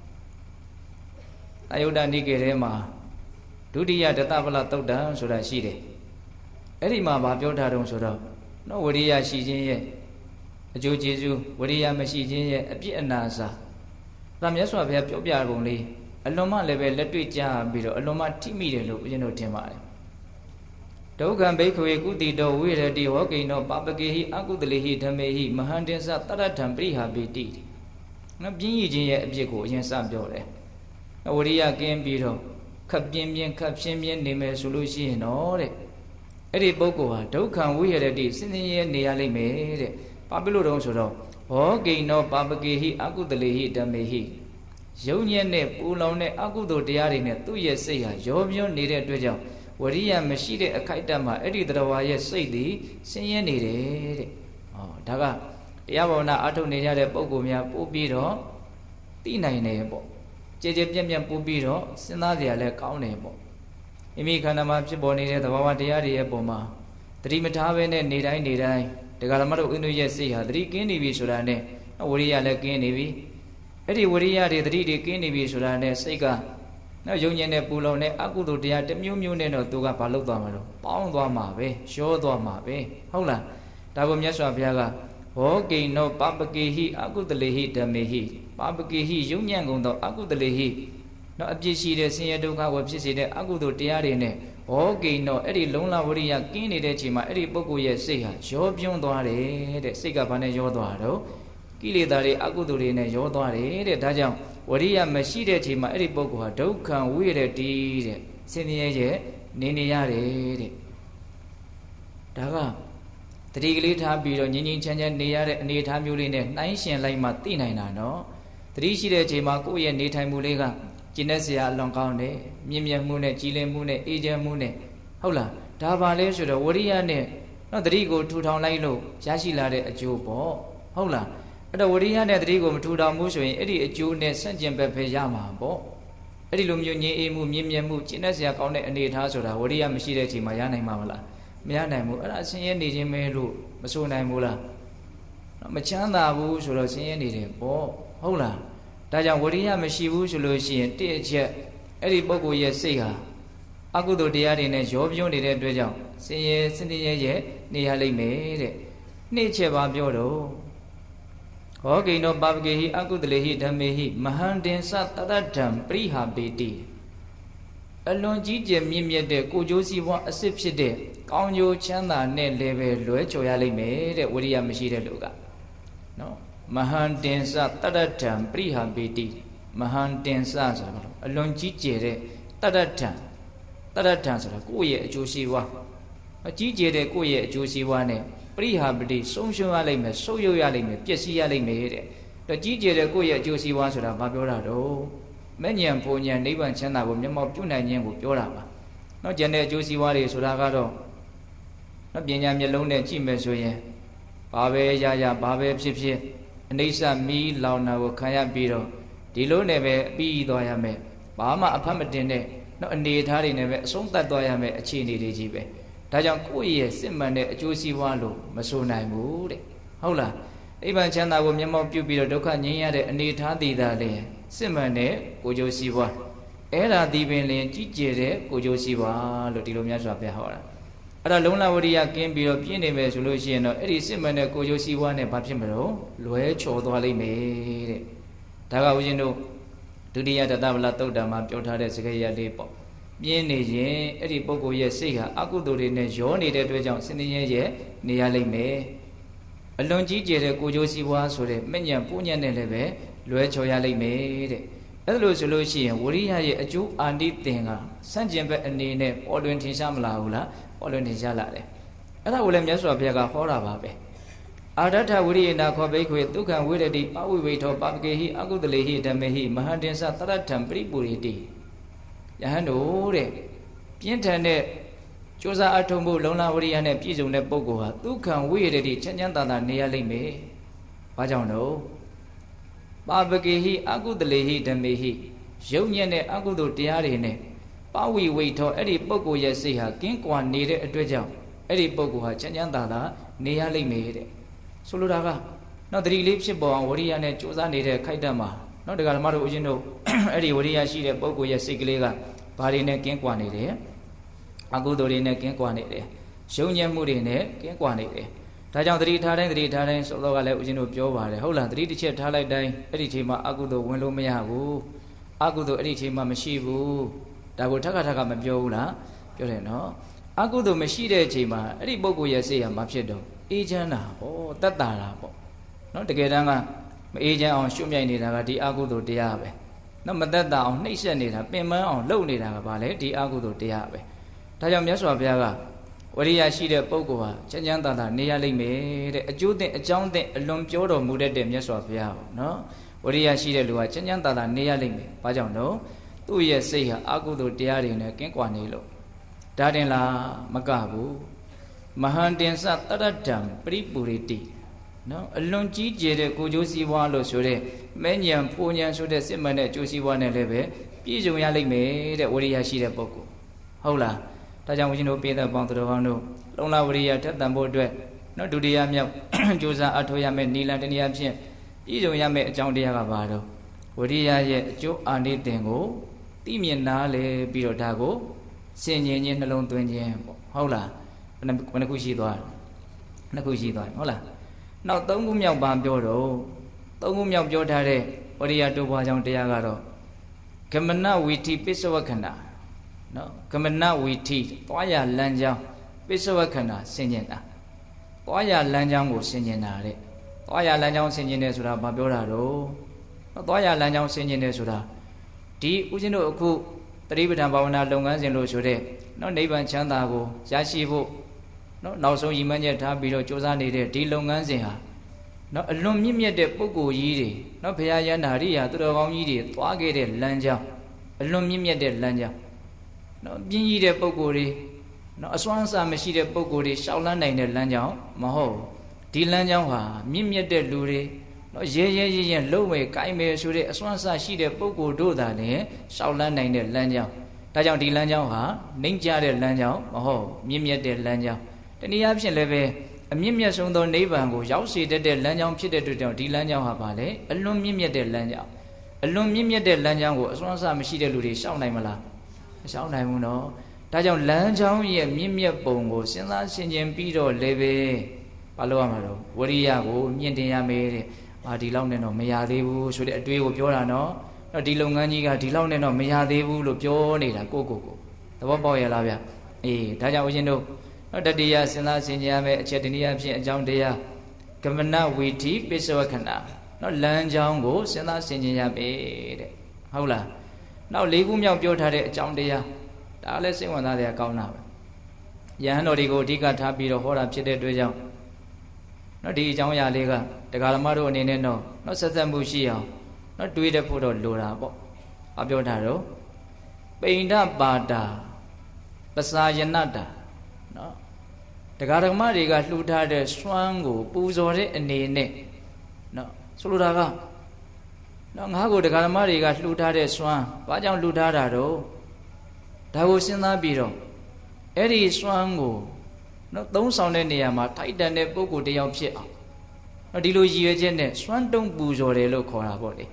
A: အာယုဒ္ဓနိကေထဲမှာဒုတိယဒသဗလသုတ်တံဆိုတာရှိတယ်အဲ့ဒီမှာဗာပြောထားတုံးဆိုတော့နော်ဝရိယရှိခြင်းရဲ့အကျိုးကျေးဇူးဝရိယမရှိခြင်းရဲ့အပြစ်အနာစာဒါမြတ်စွာဘုရားပြောပြပုံလေးအလွန်မှလည်းပဲလက်တွေ့ကြပြီးတော့အလွန်မှထိမိတယ်လို့ဦးဇင်းတို့ထင်ပါတယ်ဒုက္ခံဘိက္ခဝေကုတိတောဝိရတိဟောကိနောပပကေဟိအကုတလေဟိဓမ္မေဟိမဟန္တင်္စတရထံပရိဟာပိတိနော်ပြင်းရည်ခြင်းရဲ့အပြစ်ကိုအရင်စပြောတယ်ဝရိယကင်းပြီးတော့ခပ်ပြင်းပြင်းခပ်ဖြင်းပြင်းနေမယ်ဆိုလို့ရှိရင်တော့တဲ့အဲ့ဒီပုဂ္ဂိုလ်ဟာဒုက္ခံဝိရတိစင်စင်ရဲနေရလိမ့်မယ်တဲ့ဘာဖြစ်လို့တုံးဆိုတော့ဟောကိနောပပကေဟိအကုတလေဟိဓမ္မေဟိယုံညံ့တဲ့ပူလောင်တဲ့အကုသိုလ်တရားတွေနဲ့သူ့ရဲ့စိတ်ဟာရောပြွန်းနေတဲ့အတွက်ကြောင့်ဝရိယမရှိတဲ့အခိုက်အတန့်မှာအဲ့ဒီတရားရဲ့စိတ်သည်ဆင်းရဲနေတယ်တဲ့ဟောဒါကတရားဘာဝနာအထုတ်နေကြတဲ့ပုဂ္ဂိုလ်များပို့ပြီးတော့သိနိုင်တယ်ပေါ့ကြည်ကြည်ပြန့်ပြန့်ပို့ပြီးတော့စဉ်းစားကြရလဲကောင်းတယ်ပေါ့မိမိခန္ဓာမှာဖြစ်ပေါ်နေတဲ့သဘာဝတရားတွေရဲ့ပုံမှာသတိမထားဘဲနဲ့နေတိုင်းနေတိုင်းဒကာဓမ္မတို့အင်းတို့ရဲ့စိတ်ဟာသတိကင်းနေပြီဆိုတာနဲ့ဝရိယလည်းကင်းနေပြီအဲ့ဒီဝရိယတွေသတိတွေကင်းနေပြီဆိုတာနဲ့စိတ်ကနော်ယုံညံ့တဲ့ပူလောင်တဲ့အကုသိုလ်တရားတစ်မျိုးမျိုးနဲ့တော့သူကဘာလုပ်သွားမှာလို့ပေါင်းသွားမှာပဲရောသွားမှာပဲဟုတ်လားဒါကိုမြတ်စွာဘုရားကဟောကိနောပပကေဟိအကုတလေဟိဓမ္မေဟိပပကေဟိယုံညံ့ကုန်သောအကုတလေဟိနော်အပြစ်ရှိတဲ့ဆင်းရဲဒုက္ခကိုဖြစ်စေတဲ့အကုသိုလ်တရားတွေနဲ့ဟောကိနောအဲ့ဒီလုံလဝရိယကင်းနေတဲ့အချိန်မှာအဲ့ဒီပုဂ္ဂိုလ်ရဲ့စိတ်ဟာရောပြွန်းသွားတယ်တဲ့စိတ်ကဘာနဲ့ရောသွားတော့ကိလေသာတွေအကုသိုလ်တွေနဲ့ရောသွားတယ်တဲ့ဒါကြောင့်ဝရိယမရှိတဲ့အချိန်မှာအဲ့ဒီပုဂ္ဂိုလ်ဟာဒုက္ခံဝိရတိတဲ့ဆင်းရဲရဲ့နေနေရတယ်တဲ့ဒါကတတိကလေးထားပြီးတော့ငြင်းငြင်းချမ်းချမ်းနေရတဲ့အနေအထားမျိုးလေးနဲ့နှိုင်းရှင်လိုက်မှသိနိုင်တာနော်တတိရှိတဲ့အချိန်မှာကိုယ့်ရဲ့နေထိုင်မှုလေးကကျင့်တဲ့ဆရာအလွန်ကောင်းတယ်မြင့်မြတ်မှုနဲ့ကြည်လင်မှုနဲ့အေးချမ်းမှုနဲ့ဟုတ်လားဒါပါလဲဆိုတော့ဝရိယနဲ့နော်တတိကိုထူထောင်လိုက်လို့ရရှိလာတဲ့အကျိုးပေါ့ဟုတ်လားအဲ့တော့ဝရိယနဲ့တတိကိုမထူထောင်မှုဆိုရင်အဲ့ဒီအကျိုးနဲ့ဆန့်ကျင်ဘက်ပဲရမှာပေါ့အဲ့ဒီလိုမျိုးငြိမ်းအေးမှုမြင့်မြတ်မှုကျင့်တဲ့ဆရာကောင်းတဲ့အနေအထားဆိုတာဝရိယမရှိတဲ့အချိန်မှာရနိုင်မှာမလားမရနိုင်ဘူးအဲ့ဒါဆင်းရဲနေခြင်းပဲလို့မဆိုနိုင်ဘူးလားမချမ်းသာဘူးဆိုတော့ဆင်းရဲနေတယ်ပေါ့ဟုတ်လားဒါကြောင့်ဝရိယမရှိဘူးဆိုလို့ရှိရင်တည့်အချက်အဲ့ဒီပုဂ္ဂိုလ်ရဲ့စိတ်ဟာအကုသိုလ်တရားတွေနဲ့ရောပြွန်းနေတဲ့အတွက်ကြောင့်ဆင်းရဲဆင်းရဲရဲ့နေရလိမ့်မယ်တဲ့နှစ်ချက်ပါပြောတော့ဟောကိနောပပကေဟိအကုတလေဟိဓမ္မေဟိမဟန္တင်္စတရထံပရိဟာပေတိအလွန်ကြီးကျယ်မြင့်မြတ်တဲ့ကိုကျိုးစီးပွားအစစ်ဖြစ်တဲ့ကောင်းကျိုးချမ်းသာနဲ့လည်းပဲလွဲချော်ရလိမ့်မယ်တဲ့ဝရိယမရှိတဲ့လူကနော်မဟန္တင်္စတရထံပရိဟာပေတိမဟန္တင်္စဆိုတာဘာလို့အလွန်ကြီးကျယ်တဲ့တရထံတရထံဆိုတာကိုယ့်ရဲ့အကျိုးစီးပွားအကြီးကျယ်တဲ့ကိုယ့်ရဲ့အကျိုးစီးပွားနဲ့ပရိဟာပတိဆုံးရှုံးရလိမ့်မယ်ဆုတ်ယုတ်ရလိမ့်မယ်ပျက်စီးရလိမ့်မယ်တဲ့တော့ကြီးကျယ်တဲ့ကိုယ့်ရဲ့အကျိုးစီးပွားဆိုတာဘာပြောတာတော့မဲ့ဉဏ်ပုံဉဏ်နိဗ္ဗာန်ချမ်းသာကိုမျက်မှောက်ပြုနိုင်ခြင်းကိုပြောတာပါနော်ကျန်တဲ့အကျိုးစီးပွားတွေဆိုတာကတော့နော်ပညာမျက်လုံးနဲ့ကြည့်မယ်ဆိုရင်ဘာပဲရရဘာပဲဖြစ်ဖြစ်အနိစ္စမီးလောင်တာကိုခံရပြီးတော့ဒီလိုနဲ့ပဲပြီးသွားရမယ်ဘာမှအဖတ်မတင်တဲ့နော်အနေအထားတွေနဲ့ပဲအဆုံးသတ်သွားရမယ်အခြေအနေတွေကြီးပဲဒါကြောင့်ကိုယ့်ရဲ့စစ်မှန်တဲ့အကျိုးစီးပွားလို့မဆိုနိုင်ဘူးတဲ့ဟုတ်လားနိဗ္ဗာန်ချမ်းသာကိုမျက်မှောက်ပြုပြီးတော့ဒုက္ခငြိမ်းရတဲ့အနေထားတည်တာလေစစ်မှန်တဲ့ကိုယ်ကျိုးစီးပွားအဲ့ဒါဒီပင်လင်ကြီးကျယ်တဲ့ကိုကျိုးစီးပွားလို့ဒီလိုများစွာပြဟောတာအဲ့ဒါလုံလဝရိယကင်းပြီးတော့ပြင်းနေမယ်ဆိုလို့ရှိရင်တော့အဲ့ဒီစစ်မှန်တဲ့ကိုကျိုးစီးပွားနဲ့ဘာဖြစ်မလို့လွဲချော်သွားလိမ့်မယ်တဲ့ဒါကဦးဇင်းတို့ဒုတိယတတဗလသုတ်တံမှာပြောထားတဲ့စကားရလေးပေါ့ပြင်းနေရင်အဲ့ဒီပုဂ္ဂိုလ်ရဲ့စိတ်ဟာအကုသိုလ်တွေနဲ့ရောနေတဲ့အတွက်ကြောင့်စင်င်းရဲရဲနေရလိမ့်မယ်အလွန်ကြီးကျယ်တဲ့ကိုကျိုးစီးပွားဆိုတဲ့မညံပူညံနဲ့လည်းပဲလွဲချော်ရလိမ့်မယ်တဲ့အဲ့လိုဆိုလို့ရှိရင်ဝရိယရဲ့အကျိုးအာနိသင်ကစန့်ကျင်ဘက်အနေနဲ့ပေါ်လွင်ထင်ရှားမလာဘူးလားပေါ်လွင်ထင်ရှားလာတယ်အဲ့ဒါကိုလည်းမြတ်စွာဘုရားကဟောတာပါပဲအာဒထဝိရိယနာခောဘိခွေဒုက္ခံဝိရတိပဝိဝိထောပါပကေဟိအကုတလေဟိဓမ္မေဟိမဟာတင်္စတရထံပရိပူရိတိယဟန်တို့တဲ့ပြင်းထန်တဲ့ကြိုးစားအထုံမှုလုံလဝရိယနဲ့ပြည့်စုံတဲ့ပုဂ္ဂိုလ်ဟာဒုက္ခံဝိရတိချမ်းချမ်းသာသာနေရလိမ့်မယ်ဘာကြောင့်လို့ပါပကေဟိအကုတလေဟိဓမ္မေဟိယုံညံ့တဲ့အကုသိုလ်တရားတွေနဲ့ပဝိဝိထောအဲ့ဒီပုဂ္ဂိုလ်ရဲ့စိတ်ဟာကင်းကွာနေတဲ့အတွက်ကြောင့်အဲ့ဒီပုဂ္ဂိုလ်ဟာချမ်းချမ်းသာသာနေရလိမ့်မယ်တဲ့ဆိုလိုတာကနော်တတိလေးဖြစ်ပေါ်အောင်ဝရိယနဲ့ကြိုးစားနေတဲ့ခိုက်တတ်မှာနော်တရားဓမ္မတို့ဦးဇင်းတို့အဲ့ဒီဝရိယရှိတဲ့ပုဂ္ဂိုလ်ရဲ့စိတ်ကလေးကဘာတွေနဲ့ကင်းကွာနေတယ်အကုသိုလ်တွေနဲ့ကင်းကွာနေတယ်ယုံညံ့မှုတွေနဲ့ကင်းကွာနေတယ်ဒါကြောင့်တတိထားတိုင်းတတိထားတိုင်းဆိုတော့ကလည်းဦးဇင်းတို့ပြောပါတယ်ဟုတ်လားတတိတစ်ချက်ထားလိုက်တိုင်းအဲ့ဒီချိန်မှာအကုသိုလ်ဝင်လို့မရဘူးအကုသိုလ်အဲ့ဒီချိန်မှာမရှိဘူးဒါကိုထက်ခါထက်ခါမပြောဘူးလားပြောတယ်နော်အကုသိုလ်မရှိတဲ့အချိန်မှာအဲ့ဒီပုဂ္ဂိုလ်ရဲ့စိတ်ဟာမဖြစ်တော့အေးချမ်းတာဟောတတ်တာတာပေါ့နော်တကယ်တမ်းကမအေးချမ်းအောင်ရှုမြိုက်နေတာကဒီအကုသိုလ်တရားပဲနော်မတတ်တာအောင်နှိမ့်ဆက်နေတာပင်ပန်းအောင်လုပ်နေတာကဘာလဲဒီအကုသိုလ်တရားပဲဒါကြောင့်မြတ်စွာဘုရားကဝရိယရှိတဲ့ပုဂ္ဂိုလ်ဟာချမ်းချမ်းသာသာနေရလိမ့်မယ်တဲ့အကျိုးသင်အကြောင်းသင်အလွန်ပြောတော်မူတတ်တဲ့မြတ်စွာဘုရားပေါ့နော်ဝရိယရှိတဲ့လူဟာချမ်းချမ်းသာသာနေရလိမ့်မယ်ဘာကြောင့်တော့သူ့ရဲ့စိတ်ဟာအကုသိုလ်တရားတွေနဲ့ကင်းကွာနေလို့ဒါတင်လားမကဘူးမဟာတင်္စတရတံပရိပူရိတိနော်အလွန်ကြီးကျယ်တဲ့ကိုကျိုးစီးပွားလို့ဆိုတဲ့မဲညံဖိုးညံဆိုတဲ့စစ်မှန်တဲ့ကျိုးစီးပွားနဲ့လည်းပဲပြည့်စုံရလိမ့်မယ်တဲ့ဝရိယရှိတဲ့ပုဂ္ဂိုလ်ဟုတ်လားဒါကြောင့်ဦးဇင်းတို့ပြည်သက်ပေါင်းသူတော်ကောင်းတို့လုံလဝရိယထက်သန်ဖို့အတွက်နော်ဒုတိယမြောက်ကြိုးစားအထောက်ရမယ်နီလန်တနည်းအားဖြင့်ပြည့်စုံရမယ်အကြောင်းတရားကဘာတော့ဝရိယရဲ့အကျိုးအာနိသင်ကိုသိမြင်နားလေပြီးတော့ဒါကိုစင်ញင်ချင်းနှလုံးသွင်းခြင်းပေါ့ဟုတ်လားဘယ်နှခုရှိသွားနှစ်ခုရှိသွားပြီဟုတ်လားနောက်သုံးခုမြောက်ပါပြောတော့သုံးခုမြောက်ပြောထားတဲ့ဝရိယတိုးပွားကြောင့်တရားကတော့ကမနဝီထိပစ္စဝခန္ဓာနော်ကမနဝီထိသွားရလမ်းကြောင်းပစ္စဝခန္ဓာဆင်ញင်တာသွားရလမ်းကြောင်းကိုဆင်ញင်တာတဲ့သွားရလမ်းကြောင်းဆင်ញင်တယ်ဆိုတာဘာပြောတာတော့သွားရလမ်းကြောင်းဆင်ញင်တယ်ဆိုတာဒီဦးဇင်းတို့အခုပရိပဒံဘာဝနာလုပ်ငန်းစဉ်လို့ဆိုတဲ့နော်နိဗ္ဗာန်ချမ်းသာကိုရရှိဖို့နော်နောက်ဆုံးရည်မှန်းချက်ထားပြီးတော့ကြိုးစားနေတဲ့ဒီလုပ်ငန်းစဉ်ဟာနော်အလွန်မြင့်မြတ်တဲ့ပုဂ္ဂိုလ်ကြီးတွေနော်ဘုရားယန္တာရိယာသူတော်ကောင်းကြီးတွေသွားခဲ့တဲ့လမ်းကြောင်းအလွန်မြင့်မြတ်တဲ့လမ်းကြောင်းနော်ပြင်းကြီးတဲ့ပုဂ္ဂိုလ်တွေနော်အစွမ်းအစမရှိတဲ့ပုဂ္ဂိုလ်တွေရှောက်လန်းနိုင်တဲ့လမ်းကြောင်းမဟုတ်ဒီလမ်းကြောင်းဟာမြင့်မြတ်တဲ့လူတွေနော်ရဲရဲရဲရဲလုံဝဲကိုင်းမယ်ဆိုတဲ့အစွမ်းအစရှိတဲ့ပုဂ္ဂိုလ်တို့သာလည်းရှောက်လန်းနိုင်တဲ့လမ်းကြောင်းဒါကြောင့်ဒီလမ်းကြောင်းဟာနှိမ့်ကြတဲ့လမ်းကြောင်းမဟုတ်မြင့်မြတ်တဲ့လမ်းကြောင်းတနည်းအားဖြင့်လည်းပဲအမြင့်မြတ်ဆုံးသောနိဗ္ဗာန်ကိုရောက်စေတတ်တဲ့လမ်းကြောင်းဖြစ်တဲ့အတွက်ကြောင့်ဒီလမ်းကြောင်းဟာပါလေအလွန်မြင့်မြတ်တဲ့လမ်းကြောင်းအလွန်မြင့်မြတ်တဲ့လမ်းကြောင်းကိုအစွမ်းအစမရှိတဲ့လူတွေရှောက်နိုင်မလားမရှောက်နိုင်ဘူးနော်ဒါကြောင့်လမ်းကြောင်းရဲ့မြင့်မြတ်ပုံကိုစဉ်းစားဆင်ခြင်ပြီးတော့လည်းပဲဘာလို့ရမှာတော့ဝရိယကိုမြင့်တင်ရမယ်တဲ့အာဒီလောက်နဲ့တော့မရသေးဘူးဆိုတဲ့အတွေးကိုပြောတာနော်တော့ဒီလုပ်ငန်းကြီးကဒီလောက်နဲ့တော့မရသေးဘူးလို့ပြောနေတာကိုကိုကိုသဘောပေါက်ရလားဗျအေးဒါကြောင့်ဦးဇင်းတို့နော်တတိယစဉ်းစားဆင်ခြင်ရမယ်အချက်တနည်းအားဖြင့်အကြောင်းတရားကမနဝီထိပစ္စဝခန္ဓာနော်လမ်းကြောင်းကိုစဉ်းစားဆင်ခြင်ရမယ်တဲ့ဟုတ်လားနောက်လေးခုမြောက်ပြောထားတဲ့အကြောင်းတရားဒါလည်းစိတ်ဝင်စားစရာကောင်းတာပဲယဟန်တော်တွေကိုအဓိကထားပြီးတော့ဟောတာဖြစ်တဲ့အတွက်ကြောင့်နော်ဒီအကြောင်းအရာလေးကတရားဓမ္မတို့အနေနဲ့တော့နော်ဆက်ဆက်မှုရှိအောင်နော်တွေးတတ်ဖို့တော့လိုတာပေါ့အပြောထားတော့ပိဏ္ဍပါတာပစာယနတာနော်တရားဓမ္မတွေကလှူထားတဲ့စွမ်းကိုပူဇော်တဲ့အနေနဲ့နော်ဆိုလိုတာကနော်ငါ့ကိုတရားဓမ္မတွေကလှူထားတဲ့စွမ်းဘာကြောင့်လှူထားတာတော့ဒါကိုစဉ်းစားပြီးတော့အဲ့ဒီစွမ်းကိုနော်သုံးဆောင်တဲ့နေရာမှာထိုက်တန်တဲ့ပုဂ္ဂိုလ်တယောက်ဖြစ်အောင်နော်ဒီလိုရည်ရွယ်ချက်နဲ့စွမ်းတုံးပူဇော်တယ်လို့ခေါ်တာပေါ့လေ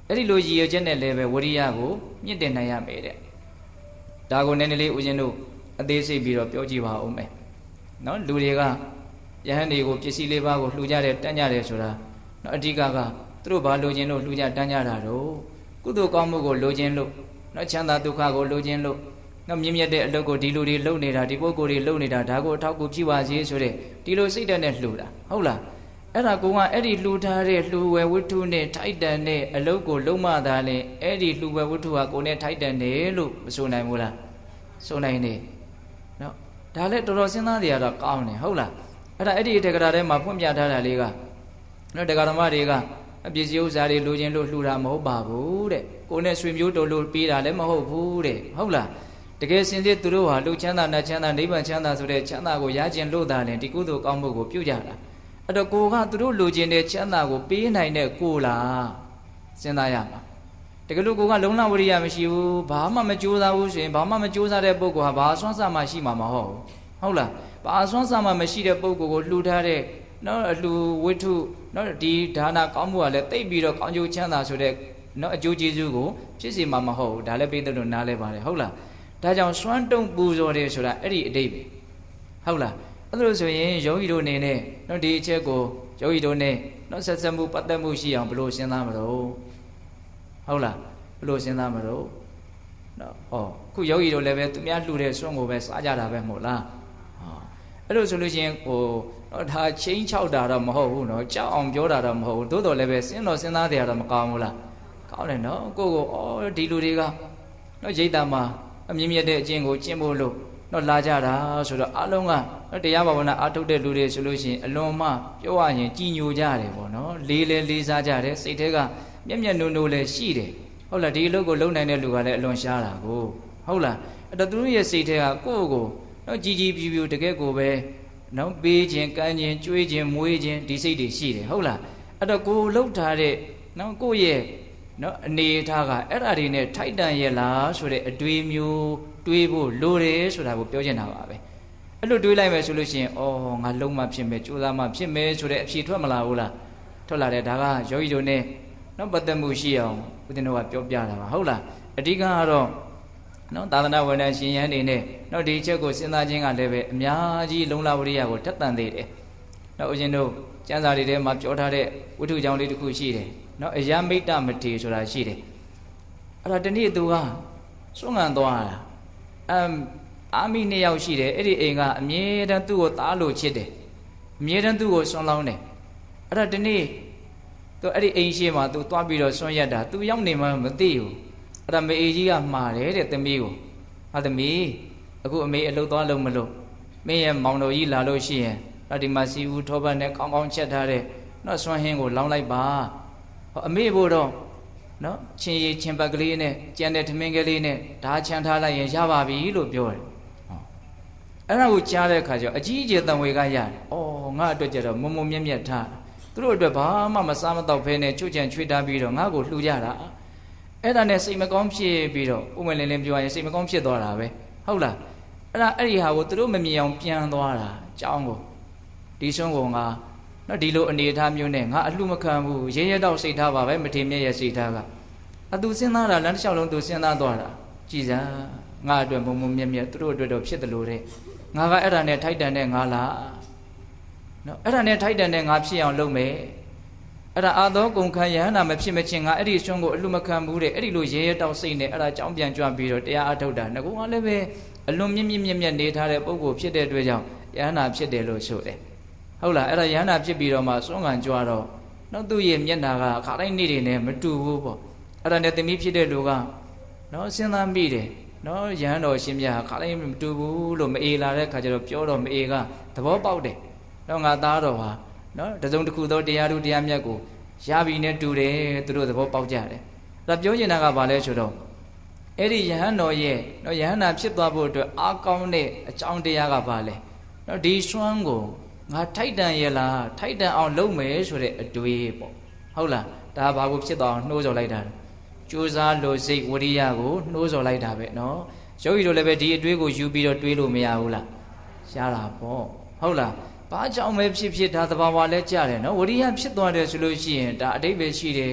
A: အဲ့ဒီလိုရည်ရွယ်ချက်နဲ့လည်းပဲဝရိယကိုမြင့်တင်နိုင်ရမယ်တဲ့ဒါကိုနည်းနည်းလေးဦးဇင်းတို့အသေးစိတ်ပြီးတော့ပြောကြည့်ပါဦးမယ်နော်လူတွေကယဟန်တွေကိုပစ္စည်းလေးပါးကိုလှူကြတယ်တန်းကြတယ်ဆိုတာနော်အဓိကကသူတို့ဘာလိုချင်လို့လှူကြတန်းကြတာတော့ကုသိုလ်ကောင်းမှုကိုလိုချင်လို့နော်ချမ်းသာဒုက္ခကိုလိုချင်လို့နော်မြင့်မြတ်တဲ့အလုပ်ကိုဒီလူတွေလုပ်နေတာဒီပုဂ္ဂိုလ်တွေလုပ်နေတာဒါကိုအထောက်အကူဖြစ်ပါစေဆိုတဲ့ဒီလိုစိတ်ဓာတ်နဲ့လှူတာဟုတ်လားအဲ့ဒါကိုကအဲ့ဒီလှူထားတဲ့လှူဝယ်ဝတ္ထုနဲ့ထိုက်တန်တဲ့အလုပ်ကိုလုံးမသာလဲအဲ့ဒီလှူဝယ်ဝတ္ထုဟာကိုယ်နဲ့ထိုက်တန်တယ်လို့မဆိုနိုင်ဘူးလားဆိုနိုင်တယ်နော်ဒါလည်းတော်တော်စဉ်းစားကြရတော့ကောင်းတယ်ဟုတ်လားအဲ့ဒါအဲ့ဒီတေကရာထဲမှာဖွင့်ပြထားတာလေးကနော်တေကရမတွေကအပစ္စည်းဥစ္စာတွေလိုချင်လို့လှူတာမဟုတ်ပါဘူးတဲ့ကိုယ်နဲ့ဆွေမျိုးတော်လို့ပေးတာလည်းမဟုတ်ဘူးတဲ့ဟုတ်လားတကယ်စင်စစ်သူတို့ဟာလူချမ်းသာနတ်ချမ်းသာနိဗ္ဗာန်ချမ်းသာဆိုတဲ့ချမ်းသာကိုရကျင်လို့သာလဲဒီကုသိုလ်ကောင်းမှုကိုပြုကြတာအဲ့တော့ကိုကသူတို့လိုချင်တဲ့ချမ်းသာကိုပေးနိုင်တဲ့ကိုလားစဉ်းစားရမှာတကယ်လို့ကိုကလုံလဝရိယမရှိဘူးဘာမှမကြိုးစားဘူးဆိုရင်ဘာမှမကြိုးစားတဲ့ပုဂ္ဂိုလ်ဟာဘာအစွမ်းစားမှရှိမှာမဟုတ်ဘူးဟုတ်လားဘာအစွမ်းစားမှမရှိတဲ့ပုဂ္ဂိုလ်ကိုလှူထားတဲ့နော်အလှူဝိထုနော်ဒီဒါနကောင်းမှုကလည်းတိတ်ပြီးတော့ကောင်းကျိုးချမ်းသာဆိုတဲ့နော်အကျိုးကျေးဇူးကိုဖြစ်စီမှာမဟုတ်ဘူးဒါလည်းပေးတဲ့လို့နားလဲပါတယ်ဟုတ်လားဒါကြောင့်စွမ်းတုံပူဇော်တယ်ဆိုတာအဲ့ဒီအတိတ်ပဲဟုတ်လားအဲ့လိုဆိုရင်ယောဂီတို့အနေနဲ့နော်ဒီအချက်ကိုယောဂီတို့နဲ့နော်ဆက်ဆက်မှုပတ်သက်မှုရှိအောင်ဘယ်လိုစဉ်းစားမလို့ဟုတ်လားဘယ်လိုစဉ်းစားမလို့နော်ဟောခုယောဂီတို့လည်းပဲသူများလှူတဲ့စွန့်ကိုပဲစားကြတာပဲမဟုတ်လားဟောအဲ့လိုဆိုလို့ရှိရင်ဟိုနော်ဒါချင်းချောက်တာတော့မဟုတ်ဘူးနော်ကြောက်အောင်ပြောတာတော့မဟုတ်ဘူးသို့တော်လည်းပဲစဉ်းတော်စဉ်းစားတယ်တော့မကောင်းဘူးလားကောင်းတယ်နော်ကိုကိုဩဒီလူတွေကနော်ရိတ်တာမှာအမြင့်မြတ်တဲ့အကျင့်ကိုကျင့်ဖို့လို့နော်လာကြတာဆိုတော့အလုံးကနော်တရားဘာဝနာအားထုတ်တဲ့လူတွေဆိုလို့ရှိရင်အလွန်မှပြောရရင်ကြည်ညိုကြတယ်ပေါ့နော်လေးလဲလေးစားကြတယ်စိတ်ထဲကမျက်မျက်နှုံနှုံလည်းရှိတယ်ဟုတ်လားဒီအလုပ်ကိုလုပ်နိုင်တဲ့လူကလည်းအလွန်ရှားတာကိုဟုတ်လားအဲ့တော့သူတို့ရဲ့စိတ်ထဲကကိုယ့်ကိုနော်ကြည်ကြည်ပြူပြူတကယ်ကိုပဲနော်ပေးခြင်းကမ်းခြင်းကျွေးခြင်းမွေးခြင်းဒီစိတ်တွေရှိတယ်ဟုတ်လားအဲ့တော့ကိုလှုပ်ထားတဲ့နော်ကိုယ့်ရဲ့နော်အနေထားကအဲ့ဒါတွေနဲ့ထိုက်တန်ရဲ့လားဆိုတဲ့အတွေးမျိုးတွေးဖို့လိုတယ်ဆိုတာကိုပြောချင်တာပါပဲအဲ့လိုတွေးလိုက်မယ်ဆိုလို့ရှိရင်အော်ငါလုံးမဖြစ်မယ်ကြိုးစားမှဖြစ်မယ်ဆိုတဲ့အဖြေထွက်မလာဘူးလားထွက်လာတယ်ဒါကယောဂီတို့နဲ့နော်ပတ်သက်မှုရှိအောင်ဦးဇင်းတို့ကပြောပြတာပါဟုတ်လားအဓိကကတော့နော်သာသနာဝန်ထမ်းရှင်ရန်နေနဲ့နော်ဒီချက်ကိုစဉ်းစားခြင်းကလည်းပဲအများကြီးလုံလဝရိယကိုထက်သန်သေးတယ်နော်ဦးဇင်းတို့ကျမ်းစာတွေထဲမှာပြောထားတဲ့ဝိထုကြောင့်လေးတစ်ခုရှိတယ်နော်အယမိတ်တမထေဆိုတာရှိတယ်အဲ့ဒါတနေ့သူကစွန့်ငံသွားတာအမ်အာမိနှစ်ယောက်ရှိတယ်အဲ့ဒီအိမ်ကအမြဲတမ်းသူ့ကိုသားလို့ချစ်တယ်အမြဲတမ်းသူ့ကိုစွန့်လောင်းတယ်အဲ့ဒါတနေ့သူအဲ့ဒီအိမ်ရှိမှသူသွားပြီးတော့စွန့်ရက်တာသူရောက်နေမှမသိဘူးအဲ့ဒါမေအေကြီးကမှားတယ်တဲ့သမီးကိုဟာသမီးအခုအမေအလုပ်သွားလို့မလို့မင်းရဲ့မောင်တော်ကြီးလာလို့ရှိရင်ဒီမှာစီဦးထောပတ်နဲ့ကောင်းကောင်းချက်ထားတဲ့နော်စွန့်ဟင်းကိုလောင်းလိုက်ပါဟောအမေဖို့တော့နော်ချင်းရည်ချင်းပတ်ကလေးနဲ့ကြံတဲ့ထမင်းကလေးနဲ့ဓာချမ်းထားလိုက်ရင်ရပါပြီလို့ပြောတယ်ဟောအဲ့ဒါကိုကြားတဲ့အခါကျတော့အကြီးအကျယ်တံဝေကရတယ်ဩငါအတွက်ကြတော့မုံမုံမြက်မြက်ထားသူတို့အတွက်ဘာမှမစားမတော့ဖဲနဲ့ချွတ်ချံချွေထားပြီးတော့ငါ့ကိုလှူကြတာအဲ့ဒါနဲ့စိတ်မကောင်းဖြစ်ပြီးတော့ဥမလင်းလင်းပြောရင်စိတ်မကောင်းဖြစ်သွားတာပဲဟုတ်လားအဲ့ဒါအဲ့ဒီဟာကိုသူတို့မမြင်အောင်ပြန်သွားတာအကြောင်းကိုဒီစွန်းကောင်ကနော်ဒီလိုအနေအထားမျိုးနဲ့ငါအလှမခံဘူးရဲရဲတော့စိတ်ထားပါပဲမထေမြတ်ရဲ့စိတ်ထားကအသူစဉ်းစားတာလမ်းတစ်လျှောက်လုံးသူစဉ်းစားသွားတာကြည်စမ်းငါအတွက်မုံမုံမြက်မြက်သူတို့အတွက်တော့ဖြစ်တယ်လို့တဲ့ငါကအဲ့ဒါနဲ့ထိုက်တန်တဲ့ငါလားနော်အဲ့ဒါနဲ့ထိုက်တန်တဲ့ငါဖြစ်အောင်လုပ်မယ်အဲ့ဒါအာသောကုန်ခံယဟနာမဖြစ်မချင်းငါအဲ့ဒီစွန်းကိုအလှမခံဘူးတဲ့အဲ့ဒီလိုရဲရဲတော့စိတ်နဲ့အဲ့ဒါကြောင်းပြန်ကြွပြီးတော့တရားအထုတ်တာငါကလည်းပဲအလွန်မြင့်မြင့်မြင့်မြတ်နေထားတဲ့ပုဂ္ဂိုလ်ဖြစ်တဲ့အတွက်ကြောင့်ယဟနာဖြစ်တယ်လို့ဆိုတယ်ဟုတ်လားအဲ့ဒါယဟနာဖြစ်ပြီးတော့မှစွန့်ခံကြွတော့နော်သူ့ရဲ့မျက်နာကခါတိုင်းနေ့တွေနဲ့မတူဘူးပေါ့အဲ့ဒါနဲ့သမီးဖြစ်တဲ့လူကနော်စဉ်းစားမိတယ်နော်ယဟန်တော်ရှင်မြတ်ခါတိုင်းမတူဘူးလို့မအေလာတဲ့ခါကျတော့ပြောတော့မအေကသဘောပေါက်တယ်တော့ငါသားတော်ဟာနော်တစုံတစ်ခုသောတရားသူတရားမြတ်ကိုရပြီနဲ့တူတယ်သူတို့သဘောပေါက်ကြတယ်အဲ့ဒါပြောချင်တာကဘာလဲဆိုတော့အဲ့ဒီယဟန်တော်ရဲ့နော်ယဟန္တာဖြစ်သွားဖို့အတွက်အားကောင်းတဲ့အကြောင်းတရားကဘာလဲနော်ဒီစွမ်းကိုငါထိုက်တန်ရဲ့လားထိုက်တန်အောင်လုပ်မယ်ဆိုတဲ့အတွေးပေါ့ဟုတ်လားဒါဘာကိုဖြစ်သွားအောင်နှိုးဆော်လိုက်တာကြိုးစားလို့စိတ်ဝရိယကိုနှိုးဆော်လိုက်တာပဲနော်ယောဂီတို့လည်းပဲဒီအတွေးကိုယူပြီးတော့တွေးလို့မရဘူးလားရတာပေါ့ဟုတ်လားဘာကြောင့်ပဲဖြစ်ဖြစ်ဒါသဘာဝလဲကြားတယ်နော်ဝရိယဖြစ်သွားတယ်ဆိုလို့ရှိရင်ဒါအတိတ်ပဲရှိတယ်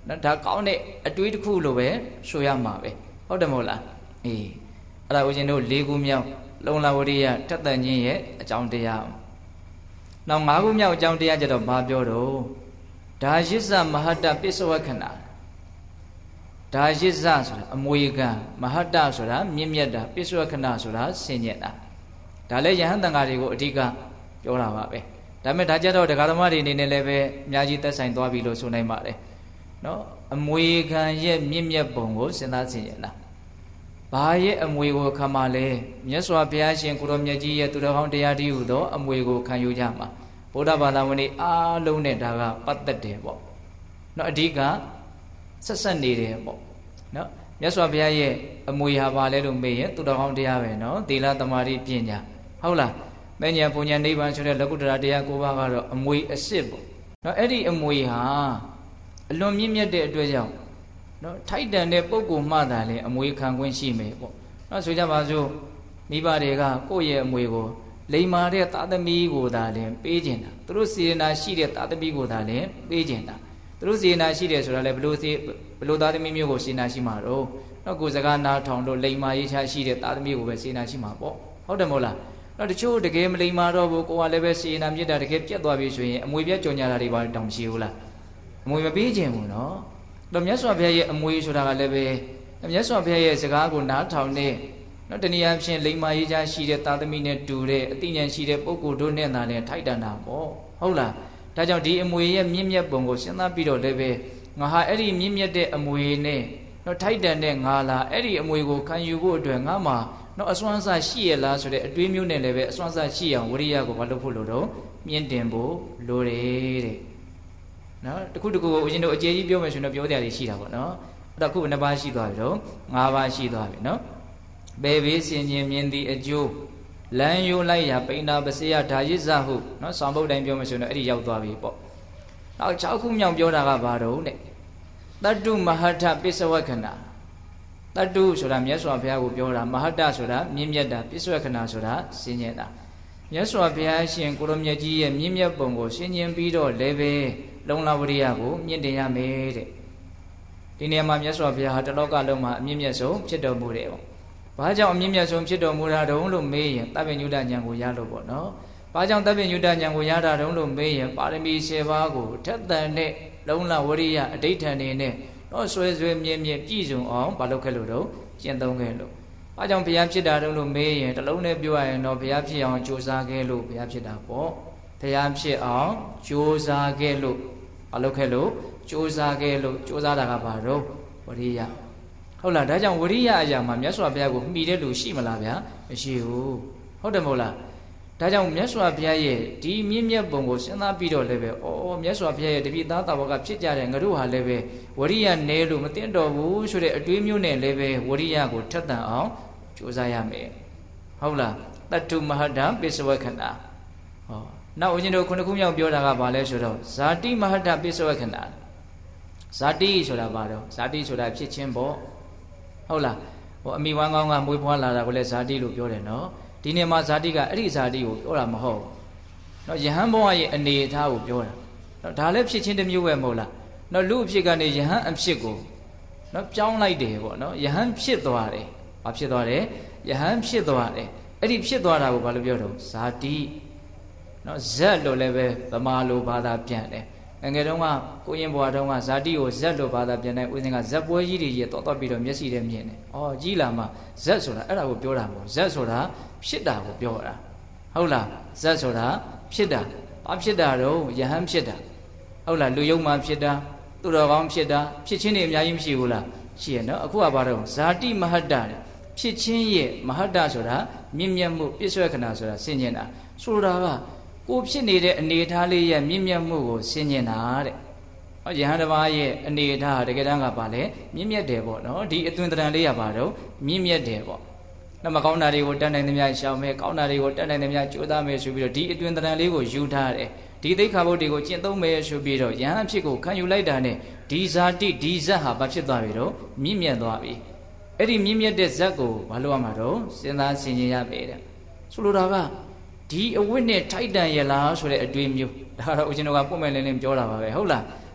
A: နော်ဒါကောင်းတဲ့အတွေးတစ်ခုလိုပဲဆိုရမှာပဲဟုတ်တယ်မဟုတ်လားအေးအဲ့ဒါဦးဇင်းတို့၄ခုမြောက်လုံလဝရိယထက်သန်ခြင်းရဲ့အကြောင်းတရားနောက်၅ခုမြောက်အကြောင်းတရားကျတော့ဘာပြောတော့ဒါရစ္ဆမဟတ္တပစ္စဝခဏဒါရစ္ဆဆိုတာအမွေခံမဟတ္တဆိုတာမြင့်မြတ်တာပစ္စဝခဏဆိုတာဆင်ញက်တာဒါလည်းယဟန်တန်ဃာတွေကိုအဓိကပြောတာပါပဲဒါပေမဲ့ဒါကြတော့ဒကာဓမ္မတွေအနေနဲ့လည်းပဲအများကြီးသက်ဆိုင်သွားပြီလို့ဆိုနိုင်ပါတယ်နော်အမွေခံရဲ့မြင့်မြတ်ပုံကိုစဉ်းစားဆင်ញက်တာဘာရဲ့အမွေကိုခံမှာလဲမြတ်စွာဘုရားရှင်ကိုရောမြတ်ကြီးရဲ့သူတော်ကောင်းတရားတည်းဟူသောအမွေကိုခံယူကြမှာဗုဒ္ဓဘာသာဝင်တွေအားလုံးနဲ့ဒါကပတ်သက်တယ်ပေါ့နော်အဓိကဆက်ဆက်နေတယ်ပေါ့နော်မြတ်စွာဘုရားရဲ့အမွေဟာဘာလဲလို့မေးရင်သူတော်ကောင်းတရားပဲနော်သီလသမာဓိပညာဟုတ်လားမဉ္ဇဉ်ပူညာနိဗ္ဗာန်ဆိုတဲ့လကုတ္တရာတရား၉ပါးကတော့အမွေအစစ်ပေါ့နော်အဲ့ဒီအမွေဟာအလွန်မြင့်မြတ်တဲ့အတွက်ကြောင့်နော်ထိုက်တန်တဲ့ပုဂ္ဂိုလ်မှသာလေအမွေခံခွင့်ရှိမယ်ပေါ့နော်ဆိုကြပါစို့မိဘတွေကကိုယ့်ရဲ့အမွေကိုလိမ္မာတဲ့သာသမီကိုသာလင်ပေးကျင်တာသူတို့စေနာရှိတဲ့သာသမီကိုသာလင်ပေးကျင်တာသူတို့စေနာရှိတယ်ဆိုတာလေဘလို့စေဘလို့သာသမီမျိုးကိုစေနာရှိမှာတော့နော်ကိုယ်စကားနားထောင်လို့လိမ္မာရေးချရှိတဲ့သာသမီကိုပဲစေနာရှိမှာပေါ့ဟုတ်တယ်မဟုတ်လားနော်တချို့တကယ်မလိမ္မာတော့ဘူးကိုကလည်းပဲစေနာမြစ်တာတကယ်ပြတ်သွားပြီဆိုရင်အမွေပြတ်ကြော်ညာတာတွေပါတောင်ရှိဘူးလားအမွေမပေးခြင်းဘူးနော်တော့မြတ်စွာဘုရားရဲ့အမွေဆိုတာကလည်းပဲမြတ်စွာဘုရားရဲ့စကားကိုနားထောင်တဲ့နော်တနည်းအားဖြင့်လိမ္မာရေးချရှိတဲ့သာသမီနဲ့တူတဲ့အသိဉာဏ်ရှိတဲ့ပုဂ္ဂိုလ်တို့နဲ့သာလည်းထိုက်တန်တာပေါ့ဟုတ်လားဒါကြောင့်ဒီအမွေရဲ့မြင့်မြတ်ပုံကိုစဉ်းစားပြီးတော့လည်းပဲငါဟာအဲ့ဒီမြင့်မြတ်တဲ့အမွေနဲ့နော်ထိုက်တန်တဲ့ငါလားအဲ့ဒီအမွေကိုခံယူဖို့အတွက်ငါမှာနော်အစွမ်းစားရှိရလားဆိုတဲ့အတွေးမျိုးနဲ့လည်းပဲအစွမ်းစားရှိအောင်ဝရိယကိုမလုပ်ဖို့လို့တော့မြင့်တင်ဖို့လိုတယ်တဲ့နော်တခုတခုကိုဦးဇင်းတို့အကျေကြီးပြောမယ်ဆိုရင်တော့ပြောတရားတွေရှိတာပေါ့နော်အဲ့တော့ခုနှစ်ပါးရှိသွားပြီတော့ငါးပါးရှိသွားပြီနော်ပေဘေးစင်ခြင်းမြင်သည့်အကျိုးလမ်းယိုးလိုက်ရာပိဏပစေယဓာယိဇဟုနော်ဆောင်ပုဒ်တိုင်းပြောမယ်ဆိုရင်တော့အဲ့ဒီရောက်သွားပြီပေါ့နောက်၆ခုမြောက်ပြောတာကဘာတော့တဲ့တတ္တုမဟထပစ္စဝခဏတတ္တုဆိုတာမြတ်စွာဘုရားကိုပြောတာမဟတဆိုတာမြင့်မြတ်တာပစ္စဝခဏဆိုတာဆင်းရဲတာမြတ်စွာဘုရားရှင်ကိုရောမြတ်ကြီးရဲ့မြင့်မြတ်ပုံကိုရှင်းကျင်ပြီးတော့လည်းပဲလုံလဝရိယကိုမြင့်တင်ရမယ်တဲ့ဒီနေရာမှာမြတ်စွာဘုရားဟာတလောကလုံးမှာအမြင့်မြတ်ဆုံးဖြစ်တော်မူတယ်ပေါ့ဘာကြောင့်အမြင့်မြတ်ဆုံးဖြစ်တော်မူတာတုံးလို့မေးရင်တပ္ပညုတဉာဏ်ကိုရလို့ပေါ့နော်ဘာကြောင့်တပ္ပညုတဉာဏ်ကိုရတာတုံးလို့မေးရင်ပါရမီ၁၀ပါးကိုထက်သန်တဲ့လုံလဝရိယအဋိဋ္ဌံနေနဲ့တော့ဆွဲဆွဲမြဲမြဲပြည့်စုံအောင်မလုပ်ခဲ့လို့တော့ကျင့်သုံးခဲ့လို့ဘာကြောင့်ဘုရားဖြစ်တာတုံးလို့မေးရင်တလုံးနဲ့ပြောရရင်တော့ဘုရားဖြစ်အောင်ကြိုးစားခဲ့လို့ဘုရားဖြစ်တာပေါ့ဘုရားဖြစ်အောင်ကြိုးစားခဲ့လို့မလုပ်ခဲ့လို့ကြိုးစားခဲ့လို့ကြိုးစားတာကဘာတော့ဝရိယဟုတ်လားဒါကြောင့်ဝရိယအရာမှာမြတ်စွာဘုရားကိုမှီတဲ့လူရှိမလားဗျာမရှိဘူးဟုတ်တယ်မဟုတ်လားဒါကြောင့်မြတ်စွာဘုရားရဲ့ဒီမြင့်မြတ်ပုံကိုစဉ်းစားပြီးတော့လည်းပဲဩမြတ်စွာဘုရားရဲ့တပိသားတာဘောကဖြစ်ကြတဲ့ငါတို့ဟာလည်းပဲဝရိယနဲလို့မသိတော့ဘူးဆိုတဲ့အတွေးမျိုးနဲ့လည်းပဲဝရိယကိုထက်သန်အောင်ကြိုးစားရမယ်ဟုတ်လားတတ္တုမဟတပစ္စဝခဏဟောနောက်ဦးဇင်းတို့ခုနှစ်ခုမြောက်ပြောတာကဘာလဲဆိုတော့ဇာတိမဟတပစ္စဝခဏဇာတိဆိုတာဘာတော့ဇာတိဆိုတာဖြစ်ချင်းပေါ့ဟုတ်လားဟိုအမိဝမ်းကောင်းကမွေးဖွားလာတာကိုလည်းဇာတိလို့ပြောတယ်နော်ဒီနေ့မှာဇာတိကအဲ့ဒီဇာတိကိုပြောတာမဟုတ်နော်ယဟန်ဘဝရဲ့အနေအထားကိုပြောတာနော်ဒါလည်းဖြစ်ချင်းတစ်မျိုးပဲမဟုတ်လားနော်လူအဖြစ်ကနေယဟန်အဖြစ်ကိုနော်ပြောင်းလိုက်တယ်ပေါ့နော်ယဟန်ဖြစ်သွားတယ်ဘာဖြစ်သွားတယ်ယဟန်ဖြစ်သွားတယ်အဲ့ဒီဖြစ်သွားတာကိုဘာလို့ပြောတော့ဇာတိနော်ဇက်လို့လည်းပဲဗမာလိုဘာသာပြန်တယ်ငယ်တုန်းကကိုရင်ဘွားတုန်းကဇာတိကိုဇက်လို့ဘာသာပြန်တဲ့ဦးစင်ကဇက်ပွဲကြီးတွေကြီးတော့တော့ပြီးတော့မျက်စိထဲမြင်တယ်။အော်ကြီးလာမှဇက်ဆိုတာအဲ့ဒါကိုပြောတာမဟုတ်ဇက်ဆိုတာဖြစ်တာကိုပြောတာဟုတ်လားဇက်ဆိုတာဖြစ်တာဘာဖြစ်တာတော့ယဟန်ဖြစ်တာဟုတ်လားလူယုံမှဖြစ်တာသူတော်ကောင်းဖြစ်တာဖြစ်ချင်းတွေအများကြီးမရှိဘူးလားရှိရနော်အခုကဘာတော့ဇာတိမဟတ္တဖြစ်ချင်းရဲ့မဟတ္တဆိုတာမြင့်မြတ်မှုပြည့်စွဲခဏဆိုတာဆင်ញင်တာဆိုတာကကိုဖြစ်နေတဲ့အနေအထားလေးရဲ့မြင့်မြတ်မှုကိုဆင်ញင်တာတဲ့ဟောယဟန်တစ်ပါးရဲ့အနေအထားတကယ်တမ်းကပါလေမြင့်မြတ်တယ်ပေါ့နော်ဒီအသွင်သဏ္ဍာန်လေးကပါတော့မြင့်မြတ်တယ်ပေါ့နောက်မကောင်းတာတွေကိုတတ်နိုင်သမျှရှောင်မယ်ကောင်းတာတွေကိုတတ်နိုင်သမျှကြိုးစားမယ်ဆိုပြီးတော့ဒီအသွင်သဏ္ဍာန်လေးကိုယူထားတယ်ဒီသိက္ခာပုဒ်တွေကိုကျင့်သုံးမယ်ဆိုပြီးတော့ယဟန်အဖြစ်ကိုခံယူလိုက်တာနဲ့ဒီဇာတိဒီဇတ်ဟာဘာဖြစ်သွားပြီတော့မြင့်မြတ်သွားပြီအဲ့ဒီမြင့်မြတ်တဲ့ဇတ်ကိုဘာလို့ရမှာတော့စဉ်းစားဆင်ခြင်ရပြီတဲ့ဆိုလိုတာကဒီအဝိနဲ့ထိုက်တန်ရလားဆိုတဲ့အတွေးမျိုးဒါတော့ဦးဇင်းတို့ကပုံမဲ့လင်းလင်းပြောတာပါပဲဟုတ်လား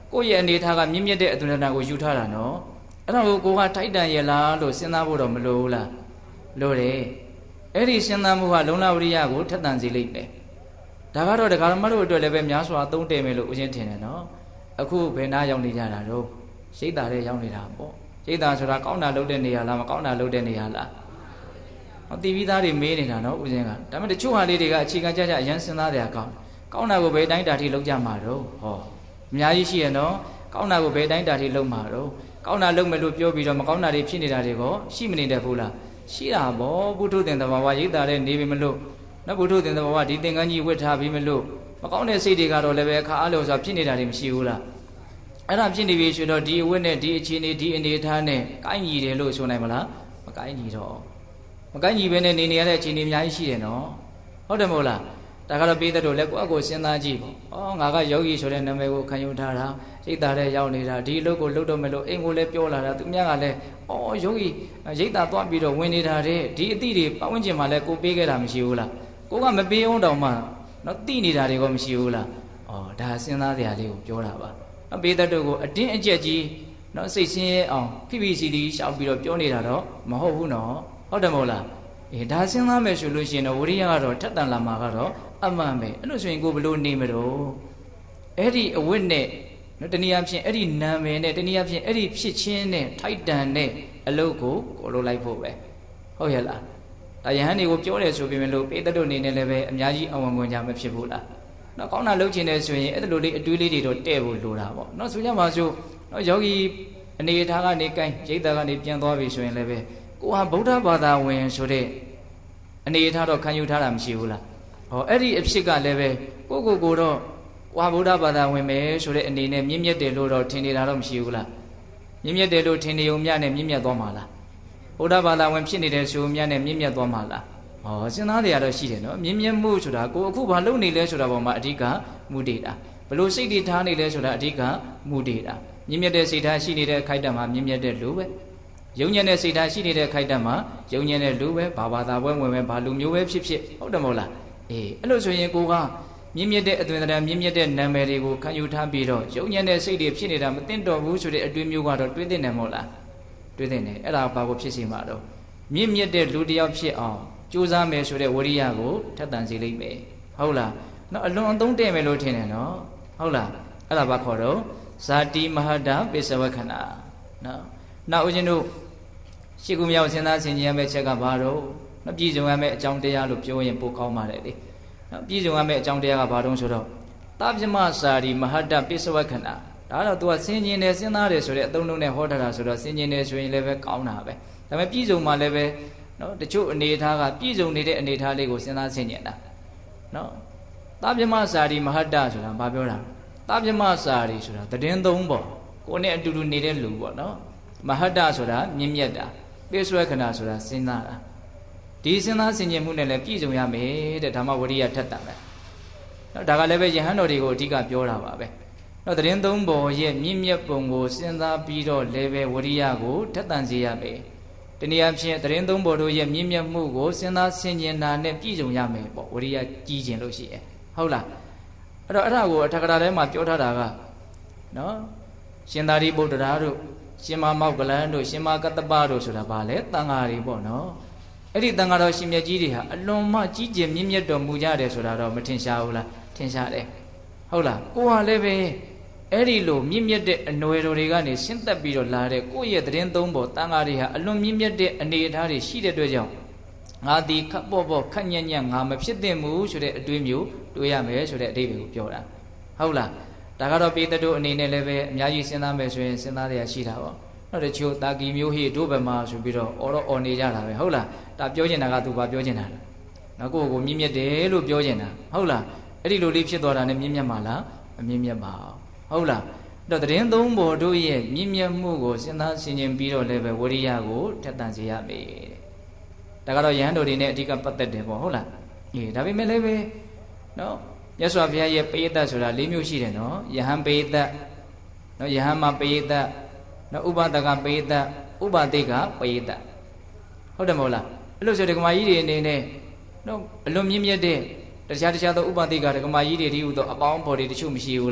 A: ကိုယ့်ရဲ့အနေထားကမြင့်မြတ်တဲ့အသွင်ကိုယူထားတာနော်အဲ့ဒါကိုကိုကထိုက်တန်ရဲ့လားလို့စဉ်းစားဖို့တော့မလိုဘူးလားလိုတယ်အဲ့ဒီစဉ်းစားမှုကလုံလဝရိယကိုထက်သန်စေလိမ့်မယ်ဒါကတော့ဒကာမတို့အတွက်လည်းပဲများစွာသုံးတည်မယ်လို့ဦးဇင်းထင်တယ်နော်အခုဘယ်နာရောက်နေကြတာတော့ရိတ်တာတဲ့ရောက်နေတာပေါ့ရိတ်တာဆိုတာကောင်းတာလုပ်တဲ့နေရာလားမကောင်းတာလုပ်တဲ့နေရာလားဟောတီဗီသားတွေမေးနေတာနော်ဦးဇင်းကဒါပေမဲ့တချို့ဟာလေးတွေကအခြေခံကြကြအရန်စဉ်းစားတယ်ကောင်းကောင်းတာကိုဘယ်တိုင်းတာထိလုပ်ကြမှာတော့ဟောအများကြီးရှိရနော်ကောင်းတာကိုဘယ်တိုင်းတာထိလုပ်မှာတော့ကောင်းတာလုပ်မယ်လို့ပြောပြီးတော့မကောင်းတာတွေဖြစ်နေတာတွေကိုရှိမနေတတ်ဘူးလားရှိတာပေါ့ဘုထုသင်္သဘာဝရိတ်တာတဲ့နေပြီမလို့နော်ဘုထုသင်္သဘာဝဒီသင်္ကန်းကြီးဝတ်ထားပြီးမလို့မကောင်းတဲ့စိတ်တွေကတော့လည်းပဲအခါအားလို့ဆိုဖြစ်နေတာတွေမရှိဘူးလားအဲ့ဒါဖြစ်နေပြီဆိုတော့ဒီအဝတ်နဲ့ဒီအခြေအနေဒီအနေအထားနဲ့ကိုင်းညီတယ်လို့ဆိုနိုင်မလားမကိုင်းညီတော့မကိုင်းညီပဲနဲ့နေနေရတဲ့အခြေအနေအများကြီးရှိတယ်နော်ဟုတ်တယ်မဟုတ်လားဒါကတော့ပေးတဲ့တို့လည်းကိုယ့်အကိုစဉ်းစားကြည့်ပေါ့ဩငါကယောဂီဆိုတဲ့နာမည်ကိုခံယူထားတာရိတ်တာတဲ့ရောက်နေတာဒီအလုပ်ကိုလုပ်တော့မယ်လို့အိမ်ကိုလည်းပြောလာတာသူများကလည်းဩယောဂီရိတ်တာသွားပြီးတော့ဝင်နေတာတဲ့ဒီအသည့်တွေပတ်ဝန်းကျင်မှာလည်းကိုပေးခဲ့တာမရှိဘူးလားကိုကမပေးအောင်တောင်မှနော်တိနေတာတွေကမရှိဘူးလားဩဒါစဉ်းစားစရာလေးကိုပြောတာပါနော်ပေးတဲ့တို့ကိုအတင်းအကျပ်ကြီးနော်စိတ်ဆင်းရဲအောင်ဖိဖိစီစီရှောက်ပြီးတော့ပြောနေတာတော့မဟုတ်ဘူးနော်ဟုတ်တယ်မဟုတ်လားအေးဒါစဉ်းစားမယ်ဆိုလို့ရှိရင်တော့ဝိရိယကတော့ထက်တန်လာမှာကတော့အမှန်ပဲအဲ့လိုဆိုရင်ကိုဘယ်လိုနေမလို့အဲ့ဒီအဝတ်နဲ့နော်တနည်းအားဖြင့်အဲ့ဒီနာမည်နဲ့တနည်းအားဖြင့်အဲ့ဒီဖြစ်ချင်းနဲ့ထိုက်တန်တဲ့အလုပ်ကိုကိုလိုလိုက်ဖို့ပဲဟုတ်ရဲ့လားဒါယဟန်တွေကိုပြောတယ်ဆိုပေမဲ့လို့ပေတတ်တို့အနေနဲ့လည်းပဲအများကြီးအဝင်ဝင်ကြမဖြစ်ဘူးလားနော်ကောင်းတာလုပ်ချင်တယ်ဆိုရင်အဲ့လိုလေးအတွေးလေးတွေတော့တဲ့ဖို့လိုတာပေါ့နော်ဆိုကြပါစို့နော်ယောဂီအနေထားကနေကိုင်းရိတ်တာကနေပြန်သွားပြီဆိုရင်လည်းပဲကိုဟာဗုဒ္ဓဘာသာဝင်ဆိုတဲ့အနေထားတော့ခံယူထားတာမရှိဘူးလားဟောအဲ့ဒီအဖြစ်ကလည်းပဲကိုကိုကိုတော့ဝါဗုဒ္ဓဘာသာဝင်မယ်ဆိုတဲ့အနေနဲ့မြင့်မြတ်တယ်လို့တော့ထင်နေတာတော့မရှိဘူးလားမြင့်မြတ်တယ်လို့ထင်နေုံမြနဲ့မြင့်မြတ်သွားမှာလားဗုဒ္ဓဘာသာဝင်ဖြစ်နေတဲ့ဆိုမြနဲ့မြင့်မြတ်သွားမှာလားဟောစဉ်းစားနေရတော့ရှိတယ်နော်မြင့်မြတ်မှုဆိုတာကိုအခုဘာလုပ်နေလဲဆိုတာပေါ်မှာအဓိကမူတည်တာဘလို့စိတ်တွေထားနေလဲဆိုတာအဓိကမူတည်တာမြင့်မြတ်တဲ့စိတ်ထားရှိနေတဲ့အခိုက်အတန့်မှာမြင့်မြတ်တဲ့လူပဲယုံညံ့တဲ့စိတ်ထားရှိနေတဲ့အခိုက်အတန့်မှာယုံညံ့တဲ့လူပဲဘာဘာသာပွဲဝင်ပဲဘာလူမျိုးပဲဖြစ်ဖြစ်ဟုတ်တယ်မဟုတ်လားအေးအဲ့လိုဆိုရင်ကိုကမြင့်မြတ်တဲ့အသွင်သဏ္ဍာန်မြင့်မြတ်တဲ့နာမည်တွေကိုခံယူထားပြီးတော့ယုံညံ့တဲ့စိတ်တွေဖြစ်နေတာမသိတော့ဘူးဆိုတဲ့အတွေးမျိုးကတော့တွေးသိနေမဟုတ်လားတွေးသိနေအဲ့ဒါဘာကိုဖြစ်စီမှာတော့မြင့်မြတ်တဲ့လူတစ်ယောက်ဖြစ်အောင်ကြိုးစားမယ်ဆိုတဲ့ဝိရိယကိုထက်သန်စေလိမ့်မယ်ဟုတ်လားနော်အလွန်အသုံးတဲ့မယ်လို့ထင်တယ်နော်ဟုတ်လားအဲ့ဒါဘာခေါ်တော့ဇာတိမဟာတပိစဝခဏနော်နောက်ဦးဇင်းတို့ရှိကူမြောက်စဉ်းစားဆင်ခြင်ရမယ့်ချက်ကဘာတော့နော်ပြည်စုံရမယ့်အကြောင်းတရားလို့ပြောရင်ပိုကောင်းပါတယ်လေနော်ပြည်စုံရမယ့်အကြောင်းတရားကဘာတုံးဆိုတော့သဗ္ဗမစာရီမဟာတပိစဝခဏဒါတော့ तू ကဆင်ခြင်တယ်စဉ်းစားတယ်ဆိုတဲ့အသုံးလုံးနဲ့ဟောထားတာဆိုတော့ဆင်ခြင်တယ်ဆိုရင်လည်းပဲကောင်းတာပဲဒါပေမဲ့ပြည်စုံမှလည်းပဲနော်တချို့အနေထားကပြည်စုံနေတဲ့အနေထားလေးကိုစဉ်းစားဆင်ခြင်တာနော်သဗ္ဗမစာရီမဟာတဆိုတာဘာပြောတာသဗ္ဗမစာရီဆိုတာတည်င်းသုံးပေါ့ကိုယ်နဲ့အတူတူနေတဲ့လူပေါ့နော်မဟာတဆိုတာမြင့်မြတ်တာပိစဝခဏဆိုတာစဉ်းစားတာဒီစဉ်းစားဆင်ခြင်မှုနဲ့လည်းပြည့်စုံရမယ်တဲ့ဓမ္မဝရိယထက်တာပဲနော်ဒါကလည်းပဲယဟန်တော်တွေကိုအဓိကပြောတာပါပဲနော်တရင်သုံးပေါ်ရဲ့မြင့်မြတ်ပုံကိုစဉ်းစားပြီးတော့လည်းပဲဝရိယကိုထက်သန်စေရမယ်တနည်းအားဖြင့်တရင်သုံးပေါ်တို့ရဲ့မြင့်မြတ်မှုကိုစဉ်းစားဆင်ခြင်တာနဲ့ပြည့်စုံရမယ်ပေါ့ဝရိယကြီးခြင်းလို့ရှိရဲ့ဟုတ်လားအဲ့တော့အဲ့ဒါကိုအထက်ကရာထဲမှာပြောထားတာကနော်ရှင်သာရိပုတ္တရာတို့ရှင်မမောက္ကလန်တို့ရှင်မကတ္တပတို့ဆိုတာဗာလဲတန်ဃာတွေပေါ့နော်အဲ့ဒီတန်ဃာတော်ရှင်မြတ်ကြီးတွေဟာအလွန်မှကြီးကျယ်မြင့်မြတ်တော်မူကြတယ်ဆိုတာတော့မထင်ရှားဘူးလားထင်ရှားတယ်ဟုတ်လားကိုဟာလည်းပဲအဲ့ဒီလိုမြင့်မြတ်တဲ့အနွယ်တော်တွေကနေဆင်းသက်ပြီးတော့လာတဲ့ကိုယ့်ရဲ့သတင်းသုံးပေါ်တန်ဃာတွေဟာအလွန်မြင့်မြတ်တဲ့အနေအထားတွေရှိတဲ့အတွက်ကြောင့်ငါဒီခပ်ပေါ့ပေါ့ခက်ညံ့ညံ့ငါမဖြစ်သင့်ဘူးဆိုတဲ့အတွေးမျိုးတွေးရမယ်ဆိုတဲ့အဓိပ္ပာယ်ကိုပြောတာဟုတ်လားဒါကတော့ပေတတို့အနေနဲ့လည်းပဲအများကြီးစဉ်းစားမယ်ဆိုရင်စဉ်းစားရရှိတာပေါ့နော်တချို့တာကီမျိုးဟိတို့ဘယ်မှာဆိုပြီးတော့အော်တော့အော်နေကြတာပဲဟုတ်လားဒါပြောချင်တာကသူဘာပြောချင်တာလဲနော်ကိုယ့်ကိုမြင့်မြတ်တယ်လို့ပြောချင်တာဟုတ်လားအဲ့ဒီလိုလေးဖြစ်သွားတာနဲ့မြင့်မြတ်မှာလားမမြင့်မြတ်ပါဟုတ်လားအဲ့တော့သတင်းသုံးပေါ်တို့ရဲ့မြင့်မြတ်မှုကိုစဉ်းစားဆင်ခြင်ပြီးတော့လည်းပဲဝရိယကိုထက်သန်စေရမယ်တဲ့ဒါကတော့ယဟန်တို့တွေနဲ့အဓိကပတ်သက်တယ်ပေါ့ဟုတ်လားအေးဒါပေမဲ့လည်းပဲနော်မြတ်စွာဘုရားရဲ့ပရိသတ်ဆိုတာ၄မျိုးရှိတယ်နော်ယဟန်ပရိသတ်နော်ယဟန်မပရိသတ်နော်ဥပဒကပရိသတ်ဥပတိကပရိသတ်ဟုတ်တယ်မဟုတ်လားအဲ့လိုဆိုဒကမာကြီးတွေအနေနဲ့နော်အလွန်မြင့်မြတ်တဲ့တခြားတခြားသောဥပတိကဒကမာကြီးတွေဒီဟုသောအပေါင်းဖော်တွေတချို့မရှိဘူးလား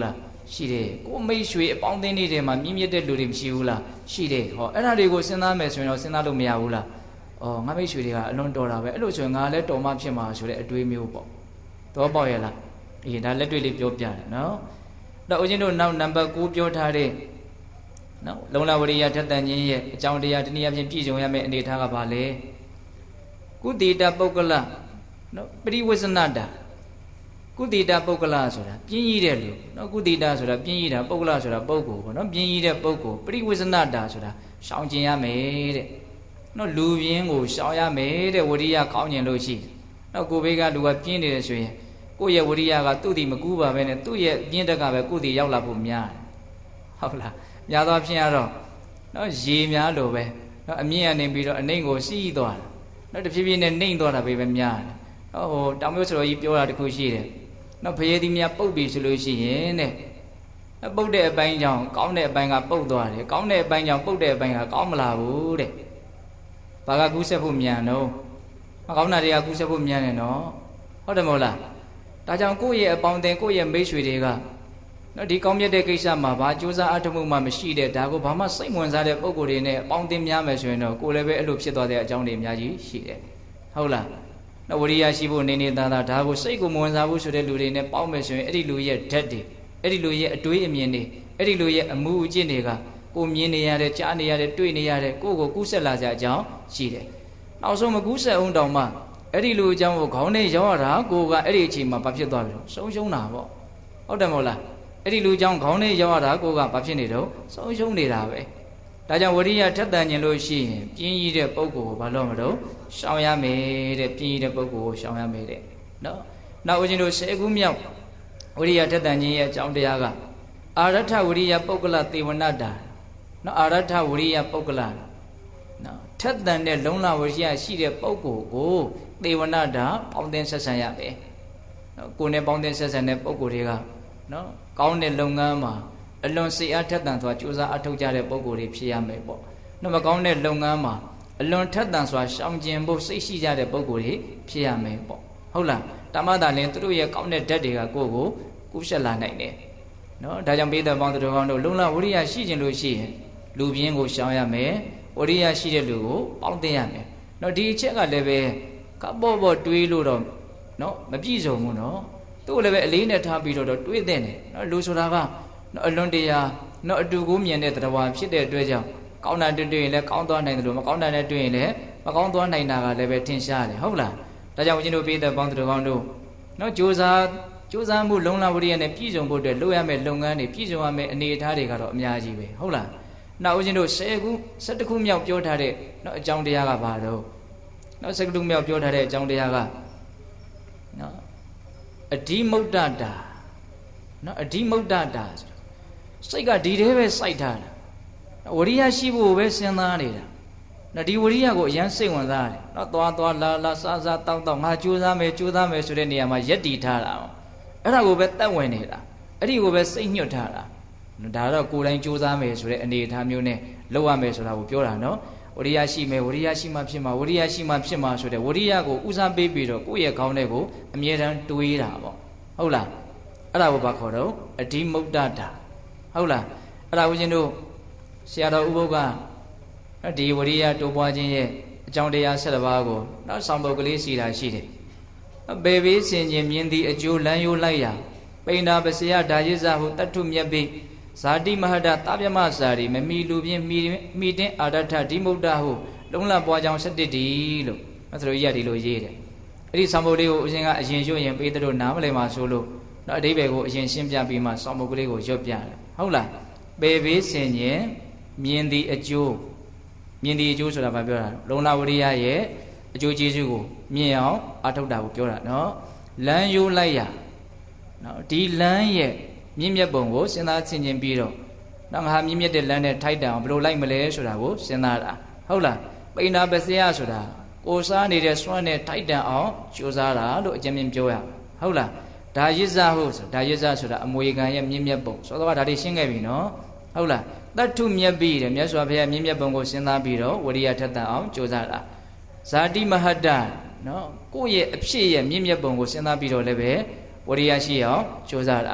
A: ရှိတယ်ကိုမိတ်ဆွေအပေါင်းအသင်းတွေမှာမြင့်မြတ်တဲ့လူတွေမရှိဘူးလားရှိတယ်ဟောအဲ့ဒါတွေကိုစဉ်းစားမယ်ဆိုရင်တော့စဉ်းစားလို့မရဘူးလားအော်ငါမိတ်ဆွေတွေကအလွန်တော်တာပဲအဲ့လိုဆိုရင်ငါလည်းတော်မှဖြစ်မှာဆိုတဲ့အတွေးမျိုးပေါ့တော့ပေါ့ရဲ့လားအေးဒါလက်တွေ့လေးပြောပြတယ်နော်တော့ဦးဇင်းတို့နောက်နံပါတ်၉ပြောထားတဲ့နော်လုံလဝရိယထက်တန်ခြင်းရဲ့အကြောင်းတရားတနည်းအားဖြင့်ပြည့်စုံရမယ့်အနေအထားကဘာလဲကုတိတပုဂ္ဂလနော်ပရိဝစ္စနတာကုတိတပုဂ္ဂလဆိုတာပြင်းကြီးတဲ့လူနော်ကုတိတဆိုတာပြင်းကြီးတာပုဂ္ဂလဆိုတာပုဂ္ဂိုလ်ပေါ့နော်ပြင်းကြီးတဲ့ပုဂ္ဂိုလ်ပရိဝစ္စနတာဆိုတာရှောင်ကျင်ရမယ်တဲ့နော်လူပြင်းကိုရှောင်ရမယ်တဲ့ဝရိယကောင်းကျင်လို့ရှိနော်ကိုဘေးကလူကပြင်းနေတယ်ဆိုရင်ကိုယ့်ရဲ့ဝရိယကသူ့ဒီမကူးပါပဲနဲ့သူ့ရဲ့ပြင်းတက်ကပဲကိုယ့်ဒီရောက်လာဖို့များတယ်ဟုတ်လားများသောဖြင့်ကတော့နော်ရေများလို့ပဲနော်အမြင့်ကနေပြီးတော့အနှိမ့်ကိုစီးသွားတာနော်တဖြည်းဖြည်းနဲ့နှိမ့်သွားတာပဲများတယ်ဟိုတောင်မျိုးစတော်ကြီးပြောတာတခုရှိတယ်နော်ဖရေသီးများပုတ်ပြီဆိုလို့ရှိရင်တဲ့ပုတ်တဲ့အပိုင်းကြောင့်ကောင်းတဲ့အပိုင်းကပုတ်သွားတယ်ကောင်းတဲ့အပိုင်းကြောင့်ပုတ်တဲ့အပိုင်းကကောင်းမလာဘူးတဲ့ဘာကကူးဆက်ဖို့မြန်တော့မကောင်းတာတွေကကူးဆက်ဖို့မြန်တယ်နော်ဟုတ်တယ်မဟုတ်လားဒါကြောင့်ကိုယ့်ရဲ့အပေါင်းအသင်းကိုယ့်ရဲ့မိတ်ဆွေတွေကနော်ဒီကောင်းမြတ်တဲ့ကိစ္စမှာဘာကြိုးစားအထောက်မှုမှမရှိတဲ့ဒါကိုဘာမှစိတ်ဝင်စားတဲ့ပုံကိုယ်တွေနဲ့အပေါင်းအသင်းများမယ်ဆိုရင်တော့ကိုယ်လည်းပဲအဲ့လိုဖြစ်သွားတဲ့အကြောင်းတွေအများကြီးရှိတယ်ဟုတ်လားနော်ဝရိယရှိဖို့နေနေသားသားဒါကိုစိတ်ကိုမဝင်စားဘူးဆိုတဲ့လူတွေနဲ့ပေါင်းမယ်ဆိုရင်အဲ့ဒီလူရဲ့ဓာတ်တွေအဲ့ဒီလူရဲ့အတွေးအမြင်တွေအဲ့ဒီလူရဲ့အမှုအကျင့်တွေကကိုမြင်နေရတဲ့ကြားနေရတဲ့တွေ့နေရတဲ့ကိုယ့်ကိုကူးဆက်လာကြအကြောင်းရှိတယ်နောက်ဆုံးမကူးဆက်အောင်တောင်မှအဲ့ဒီလူအကြောင်းကိုခေါင်းနဲ့ရောက်ရတာကိုကအဲ့ဒီအချိန်မှာဘာဖြစ်သွားပြီတော့ဆုံးရှုံးတာပေါ့ဟုတ်တယ်မဟုတ်လားအဲ့ဒီလူအကြောင်းခေါင်းနဲ့ရောက်ရတာကိုကဘာဖြစ်နေတော့ဆုံးရှုံးနေတာပဲဒါကြောင့်ဝရိယထက်တန်ကျင်လို့ရှိရင်ပြင်းကြီးတဲ့ပုဂ္ဂိုလ်ကိုဘာလို့မလို့ရှောင်ရမယ်တဲ့ပြင်းကြီးတဲ့ပုဂ္ဂိုလ်ကိုရှောင်ရမယ်တဲ့နော်နောက်ဦးဇင်းတို့ဆယ်ခုမြောက်ဝရိယထက်တန်ခြင်းရဲ့အကြောင်းတရားကအာရထဝရိယပုဂ္ဂလသေဝနတာနော်အာရထဝရိယပုဂ္ဂလနော်ထက်တန်တဲ့လုံလဝရိယရှိတဲ့ပုဂ္ဂိုလ်ကိုသေဝနတာပေါင်းသင်းဆက်ဆံရမယ်နော်ကိုယ်နဲ့ပေါင်းသင်းဆက်ဆံတဲ့ပုဂ္ဂိုလ်တွေကနော်ကောင်းတဲ့လုပ်ငန်းမှာအလွန်စိတ်အားထက်သန်စွာကြိုးစားအထောက်ကြတဲ့ပုဂ္ဂိုလ်တွေဖြစ်ရမယ်ပေါ့နော်မကောင်းတဲ့လုပ်ငန်းမှာအလွန်ထက်သန်စွာရှောင်ကျဉ်ဖို့စိတ်ရှိကြတဲ့ပုဂ္ဂိုလ်တွေဖြစ်ရမယ်ပေါ့ဟုတ်လားတမသာလင်သူတို့ရဲ့ကောင်းတဲ့ဓာတ်တွေကကိုယ့်ကိုကူးဆက်လာနိုင်တယ်နော်ဒါကြောင့်ပိဋကပေါင်းသူတို့ကောင်းတို့လုံလဝရိယရှိခြင်းလို့ရှိရင်လူပြင်းကိုရှောင်ရမယ်ဝရိယရှိတဲ့လူကိုပေါင်းသိရမယ်နော်ဒီအချက်ကလည်းပဲကပေါ့ပေါ့တွေးလို့တော့နော်မပြည့်စုံဘူးနော်သူ့လည်းပဲအလေးနဲ့ထားပြီးတော့တွေးတဲ့တယ်နော်လူဆိုတာကနော်အလွန်တရာနော်အတူကိုမြင်တဲ့တရားဝါဖြစ်တဲ့အတွက်ကြောင့်ကောင်းတာတွေ့တွေ့ရင်လည်းကောင်းသွားနိုင်တယ်လို့မကောင်းတာနဲ့တွေ့ရင်လည်းမကောင်းသွားနိုင်တာကလည်းပဲထင်ရှားတယ်ဟုတ်လားဒါကြောင့်ဦးဇင်းတို့ပိဋကပေါင်းသူတို့ကောင်းတို့နော်ကြိုးစားကြိုးစားမှုလုံလဝရိယနဲ့ပြည့်စုံဖို့အတွက်လုပ်ရမယ့်လုပ်ငန်းတွေပြည့်စုံရမယ့်အနေအထားတွေကတော့အများကြီးပဲဟုတ်လားနောက်ဦးဇင်းတို့ဆယ်ခုဆယ့်တစ်ခုမြောက်ပြောထားတဲ့နော်အကြောင်းတရားကဘာတော့နော်ဆယ့်တစ်ခုမြောက်ပြောထားတဲ့အကြောင်းတရားကနော်အဓိမုဒ္ဒတာနော်အဓိမုဒ္ဒတာစိတ်ကဒီထဲပဲစိုက်ထားတာဝရိယရှိဖို့ပဲစဉ်းစားနေတာနော်ဒီဝရိယကိုအရန်စိတ်ဝင်စားတယ်နော်သွားသွားလာလာစားစားတောင်းတောင်းငါကြိုးစားမယ်ကြိုးစားမယ်ဆိုတဲ့နေရာမှာယက်တည်ထားတာအဲ့ဒါကိုပဲတတ်ဝင်နေတာအဲ့ဒီကိုပဲစိတ်ညှွတ်ထားတာဒါတော့ကိုယ်တိုင်ကြိုးစားမယ်ဆိုတဲ့အနေအထားမျိုးနဲ့လုပ်ရမယ်ဆိုတာကိုပြောတာနော်ဝရိယရှိမယ်ဝရိယရှိမှဖြစ်မှာဝရိယရှိမှဖြစ်မှာဆိုတဲ့ဝရိယကိုဦးစားပေးပြီးတော့ကိုယ့်ရဲ့ခေါင်းထဲကိုအမြဲတမ်းတွေးတာပေါ့ဟုတ်လားအဲ့ဒါကိုဘာခေါ်တော့အဓိမုဒ္ဒတာဟုတ်လားအဲ့ဒါဦးဇင်းတို့ဆရာတော်ဥပုပ်ကဒီဝရိယတိုးပွားခြင်းရဲ့အကြောင်းတရား၁၇ပါးကိုနောက်ဆောင်ပုဒ်ကလေးစီတာရှိတယ်ဘေဘေးစင်ခြင်းမြင်သည့်အကျိုးလမ်းရိုးလိုက်ရာပိဏ္ဍာပစယဒါရစ္ဆဟုတတ္ထုမြတ်ပိဇာတိမဟတသဗ္ဗမစာရီမမီလူပြင်းမိမိတင်းအာရထဓိမုဒ္ဒဟုလုံလပွားကြောင်း၁၁တီလို့အဲ့ဒါလိုကြီးရဒီလိုရေးတယ်အဲ့ဒီဆောင်ပုဒ်လေးကိုအရှင်ကအရင်ရွတ်ရင်ပေးတို့နားမလည်မှာဆိုလို့နော်အဓိပ္ပာယ်ကိုအရင်ရှင်းပြပြီးမှဆောင်ပုဒ်ကလေးကိုရွတ်ပြတယ်ဟုတ်လားဘေဘေးစင်ခြင်းမြင်သည့်အကျိုးမြင်သည့်အကျိုးဆိုတာဘာပြောတာလုံလဝရိယရဲ့အကျိုးကျေးဇူးကိုမြင်အောင်အထောက်တာကိုပြောတာနော်လမ်းရိုးလိုက်ရနော်ဒီလမ်းရဲ့မြင့်မြတ်ပုံကိုစဉ်းစားဆင်ခြင်ပြီးတော့တော့ငါမြင့်မြတ်တဲ့လမ်းနဲ့ထိုက်တန်အောင်ဘယ်လိုလိုက်မလဲဆိုတာကိုစဉ်းစားတာဟုတ်လားပိဏ္ဍာပစယဆိုတာကိုစားနေတဲ့စွမ်းနဲ့ထိုက်တန်အောင်ကြိုးစားတာလို့အကျဉ်းမြင်ပြောရဟုတ်လားဒါရစ္ဆဟုတ်ဆိုဒါရစ္ဆဆိုတာအမွေခံရဲ့မြင့်မြတ်ပုံဆိုတော့ဒါတွေရှင်းခဲ့ပြီနော်ဟုတ်လားတတ္ထုမြတ်ပြီးတယ်မြတ်စွာဘုရားမြင့်မြတ်ပုံကိုစဉ်းစားပြီးတော့ဝရိယထက်တန်အောင်ကြိုးစားတာဇာတိမဟတနော်ကိုယ့်ရဲ့အဖြစ်ရဲ့မြင့်မြတ်ပုံကိုစဉ်းစားပြီးတော့လည်းပဲဝရိယရှိအောင်ကြိုးစားတာ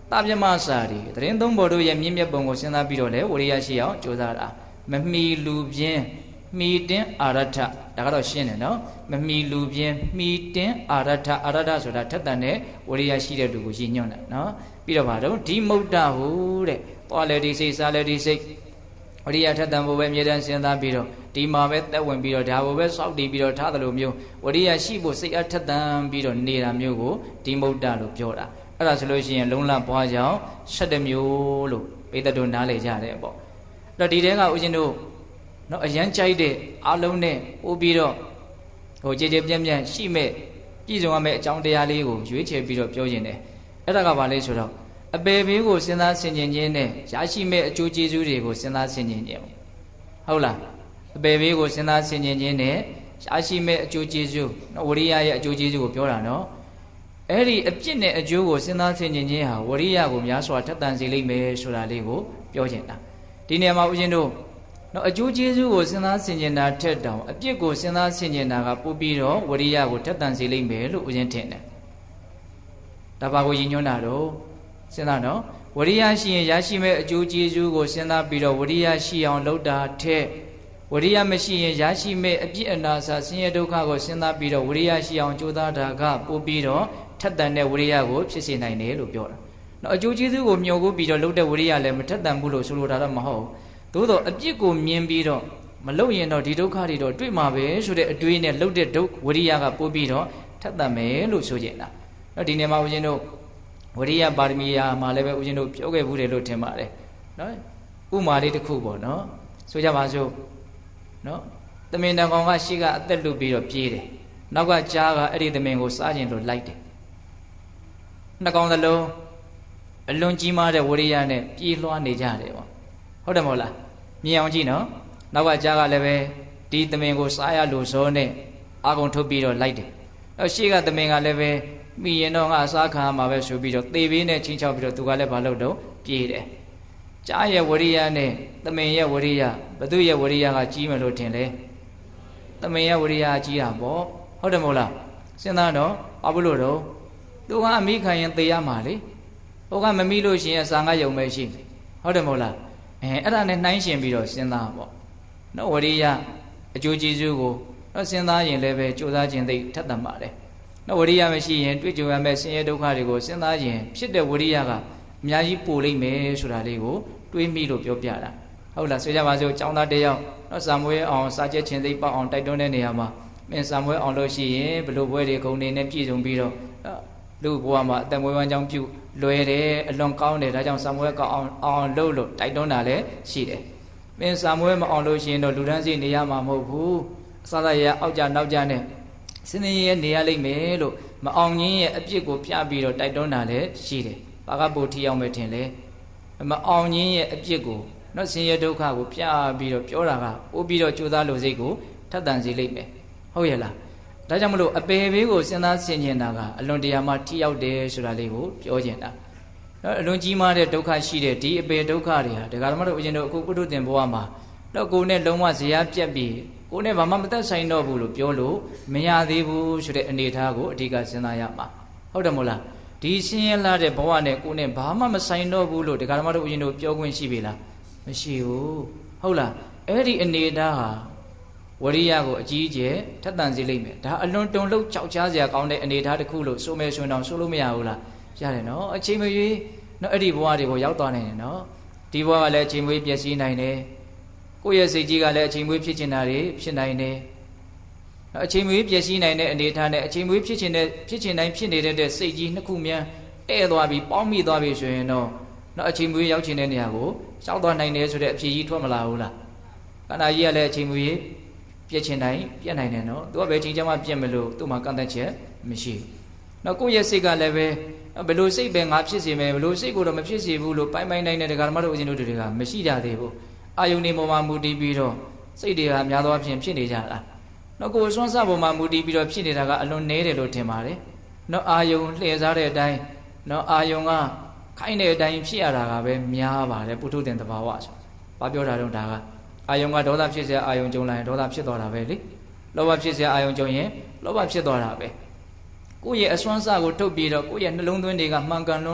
A: တာပြမစာရီတရင်သုံးဘော်တို့ရဲ့မြင့်မြတ်ပုံကိုစဉ်းစားပြီးတော့လေဝရိယရှိအောင်ကြိုးစားတာမမီလူပြင်းမိတင်းအာရထဒါကတော့ရှင်းတယ်နော်မမီလူပြင်းမိတင်းအာရထအာရထဆိုတာထက်တန်တဲ့ဝရိယရှိတဲ့လူကိုရည်ညွှန်းတာနော်ပြီးတော့ဗါတော့ဒီမုဒ္ဒဟုတဲ့သွားလေဒီစိတ်စားလေဒီစိတ်ဝရိယထက်တန်ဖို့ပဲမြေတန်းစဉ်းစားပြီးတော့ဒီမှာပဲတက်ဝင်ပြီးတော့ဒါကိုပဲစောက်တည်ပြီးတော့ထားသလိုမျိုးဝရိယရှိဖို့စိတ်အားထက်တန်ပြီးတော့နေတာမျိုးကိုဒီမုဒ္ဒလို့ပြောတာအဲ့ဒါဆိုလို့ရှိရင်လုံးလပွားကြောင်၁၇မျိုးလို့ပိဿတို့နားလေကြတယ်ပေါ့အဲ့တော့ဒီတဲကဦးဇင်းတို့နော်အရန်ကြိုက်တဲ့အလုံးနဲ့ပို့ပြီးတော့ဟိုကြည်ကြည်ပြန့်ပြန့်ရှိမဲ့ပြည်စုံရမယ့်အကြောင်းတရားလေးကိုရွေးချယ်ပြီးတော့ပြောခြင်းတယ်အဲ့ဒါကဘာလဲဆိုတော့အပေဘေးကိုစဉ်းစားဆင်ခြင်ခြင်းနဲ့ရရှိမဲ့အကျိုးကျေးဇူးတွေကိုစဉ်းစားဆင်ခြင်ခြင်းဟုတ်လားအပေဘေးကိုစဉ်းစားဆင်ခြင်ခြင်းနဲ့ရရှိမဲ့အကျိုးကျေးဇူးနော်ဝရိယရဲ့အကျိုးကျေးဇူးကိုပြောတာနော်အဲ့ဒီအပြစ်နဲ့အကျိုးကိုစဉ်းစားဆင်ခြင်ခြင်းဟာဝရိယကိုများစွာထက်သန်စေလိမ့်မယ်ဆိုတာလေးကိုပြောခြင်းတာဒီနေရာမှာဦးဇင်းတို့နော်အကျိုးကျေးဇူးကိုစဉ်းစားဆင်ခြင်တာထက်တောင်အပြစ်ကိုစဉ်းစားဆင်ခြင်တာကပိုပြီးတော့ဝရိယကိုထက်သန်စေလိမ့်မယ်လို့ဦးဇင်းထင်တယ်ဒါပါကိုရည်ညွှန်းတာတော့စဉ်းစားနော်ဝရိယရှိရင်ရရှိမဲ့အကျိုးကျေးဇူးကိုစဉ်းစားပြီးတော့ဝရိယရှိအောင်လုပ်တာထက်ဝရိယမရှိရင်ရရှိမဲ့အပြစ်အနာစာဆင်းရဲဒုက္ခကိုစဉ်းစားပြီးတော့ဝရိယရှိအောင်ကြိုးစားတာကပိုပြီးတော့ထက်သန်တဲ့ဝရိယကိုဖြစ်စေနိုင်တယ်လို့ပြောတာနော်အကျိုးကျေးဇူးကိုမျှော်ကိုပြီးတော့လုပ်တဲ့ဝရိယလည်းမထက်သန်ဘူးလို့ဆိုလိုတာတော့မဟုတ်သို့တော့အပြစ်ကိုမြင်ပြီးတော့မလုပ်ရင်တော့ဒီဒုက္ခတွေတော့တွေ့မှာပဲဆိုတဲ့အတွေးနဲ့လုပ်တဲ့ဒုက္ခဝရိယကပို့ပြီးတော့ထက်သန်မယ်လို့ဆိုကြတာနော်ဒီနေ့မှာဦးဇင်းတို့ဝရိယပါရမီယာမှာလည်းပဲဦးဇင်းတို့ပြောခဲ့ဘူးတယ်လို့ထင်ပါတယ်နော်ဥမာလေးတစ်ခုပေါ့နော်ဆိုကြပါစို့နော်သမင်တန်ကောင်ကရှေ့ကအသက်လွတ်ပြီးတော့ပြေးတယ်နောက်ကကြားကအဲ့ဒီသမင်ကိုစားကျင်လို့လိုက်တယ်နှစ်ကောင်သလုံးအလွန်ကြီးမားတဲ့ဝရိယနဲ့ပြေးလွှားနေကြတယ်ပေါ့ဟုတ်တယ်မဟုတ်လားမြင်အောင်ကြည့်နော်နောက်ကကြားကလည်းပဲဒီသမင်ကိုစားရလို့ဇောနဲ့အာကုံထုတ်ပြီးတော့လိုက်တယ်အဲ့ရှေ့ကသမင်ကလည်းပဲမိရင်တော့ငါအစားခံမှာပဲဆိုပြီးတော့သေဘေးနဲ့ချင်းချောက်ပြီးတော့သူကလည်းဘာလုပ်တော့ပြေးတယ်ကြားရဲ့ဝရိယနဲ့သမင်ရဲ့ဝရိယဘသူရဲ့ဝရိယကကြီးမယ်လို့ထင်လဲသမင်ရဲ့ဝရိယကြီးတာပေါ့ဟုတ်တယ်မဟုတ်လားစဉ်းစားတော့ဘာဖြစ်လို့တော့သူကအမိခံရင်သေရမှာလေဟိုကမမိလို့ရှိရင်အစာငါယုံပဲရှိဟုတ်တယ်မဟုတ်လားအဲအဲ့ဒါနဲ့နှိုင်းရှင်ပြီးတော့စဉ်းစားပေါ့နော်ဝရိယအကျိုးကျေးဇူးကိုတော့စဉ်းစားရင်လည်းပဲကြိုးစားခြင်းသိထက်သန်ပါတယ်နော်ဝရိယမရှိရင်တွေ့ကြုံရမယ့်ဆင်းရဲဒုက္ခတွေကိုစဉ်းစားရင်ဖြစ်တဲ့ဝရိယကအများကြီးပိုလိမ့်မယ်ဆိုတာလေးကိုတွေးမိလို့ပြောပြတာဟုတ်လားဆိုကြပါစို့ចောင်းသားတယောက်နော်စာမွေးအောင်စာချက်ချင်းသိပေါအောင်တိုက်တွန်းတဲ့နေရာမှာမင်းစာမွေးအောင်လို့ရှိရင်ဘလို့ဘွဲတွေဂုံနေနဲ့ပြည့်စုံပြီးတော့လူဘဝမှာအသက်မွေးဝမ်းကြောင်းပြုလွယ်တယ်အလွန်ကောင်းတယ်ဒါကြောင့်စာမွေးကောင်းအောင်အောင်လုပ်လို့တိုက်တွန်းတာလည်းရှိတယ်မင်းစာမွေးမအောင်လို့ရှိရင်တော့လူတန်းစီနေရမှာမဟုတ်ဘူးအစားရအောက်ကြနောက်ကြနဲ့စနေရဲနေရလိမ့်မယ်လို့မအောင်ခြင်းရဲ့အပြစ်ကိုပြပြီးတော့တိုက်တွန်းတာလည်းရှိတယ်ဘာကပိုထီအောင်ပဲထင်လဲမအောင်ခြင်းရဲ့အပြစ်ကိုနော်ဆင်းရဲဒုက္ခကိုပြပြီးတော့ပြောတာကပို့ပြီးတော့ကြိုးစားလို့စိတ်ကိုထက်သန်စေလိမ့်မယ်ဟုတ်ရဲ့လားဒါကြောင့်မလို့အပေဘေးကိုစဉ်းစားဆင်ခြင်တာကအလွန်တရာမှထိရောက်တယ်ဆိုတာလေးကိုပြောချင်တာနော်အလွန်ကြီးမားတဲ့ဒုက္ခရှိတဲ့ဒီအပေဒုက္ခတွေဟာဒကာဓမ္မတို့ဦးဇင်းတို့အခုပုထုသင်ဘဝမှာတော့ကိုယ်နဲ့လုံးဝဇရာပြက်ပြီးကိုယ်နဲ့ဘာမှမသက်ဆိုင်တော့ဘူးလို့ပြောလို့မရသေးဘူးဆိုတဲ့အနေအထားကိုအဓိကစဉ်းစားရမှာဟုတ်တယ်မို့လားဒီဆင်းရဲလာတဲ့ဘဝနဲ့ကိုယ်နဲ့ဘာမှမဆိုင်တော့ဘူးလို့ဒကာဓမ္မတို့ဦးဇင်းတို့ပြောခွင့်ရှိပြီလားမရှိဘူးဟုတ်လားအဲ့ဒီအနေအထားဟာဝရိယကိုအကြီးအကျယ်ထက်သန်စေလိမ့်မယ်ဒါအလွန်တုံလှုပ်ကြောက်ချားစရာကောင်းတဲ့အနေအထားတစ်ခုလို့ဆိုမယ်ဆိုရင်တော့ဆိုလို့မရဘူးလားရတယ်နော်အချိန်မရွေးနော်အဲ့ဒီဘဝတွေကိုရောက်သွားနိုင်တယ်နော်ဒီဘဝကလည်းအချိန်မွေးပျက်စီးနိုင်တယ်ကိုယ့်ရဲ့စိတ်ကြီးကလည်းအချိန်မွေးဖြစ်ချင်တာတွေဖြစ်နိုင်တယ်နော်အချိန်မွေးပျက်စီးနိုင်တဲ့အနေအထားနဲ့အချိန်မွေးဖြစ်ချင်တဲ့ဖြစ်ချင်တိုင်းဖြစ်နေတဲ့စိတ်ကြီးနှစ်ခုမြန်တဲ့သွားပြီးပေါင်းမိသွားပြီဆိုရင်တော့နော်အချိန်မွေးရောက်ချင်တဲ့နေရာကိုရှောက်သွားနိုင်တယ်ဆိုတဲ့အဖြေကြီးထွက်မလာဘူးလားခန္ဓာကြီးကလည်းအချိန်မွေးပြည့်ချင်တိုင်းပြည့်နိုင်တယ်နော်သူကဘယ်ချိန်ကျမှပြည့်မလို့သူ့မှာကန့်သက်ချက်မရှိဘူးနော်ကိုယ့်ရဲ့စိတ်ကလည်းပဲဘယ်လိုစိတ်ပဲငါဖြစ်စေမယ်ဘယ်လိုစိတ်ကိုတော့မဖြစ်စေဘူးလို့ပိုင်းပိုင်းနိုင်တဲ့ဒကာဓမ္မတို့ဦးဇင်းတို့တွေကမရှိကြသေးဘူးအာယုန်နေပေါ်မှာမူတည်ပြီးတော့စိတ်တွေကများသောအားဖြင့်ဖြစ်နေကြတာနော်ကိုယ်ဆွမ်းစားပေါ်မှာမူတည်ပြီးတော့ဖြစ်နေတာကအလွန်နည်းတယ်လို့ထင်ပါတယ်နော်အာယုန်လှည့်စားတဲ့အတိုင်းနော်အာယုန်ကခိုင်းတဲ့အတိုင်းဖြစ်ရတာကပဲများပါတယ်ပုထုသင်သဘာဝဆိုဘာပြောတာတော့ဒါကအာယုံကဒေါသဖြစ်เสียအာယုံကြုံလာရင်ဒေါသဖြစ်သွားတာပဲလေလောဘဖြစ်เสียအာယုံကြုံရင်လောဘဖြစ်သွားတာပဲကိုယ့်ရဲ့အစွမ်းစားကိုထုတ်ပြီးတော့ကိုယ့်ရဲ့နှလုံးသွင်းတွေကမှန်ကန်လွန်းလို့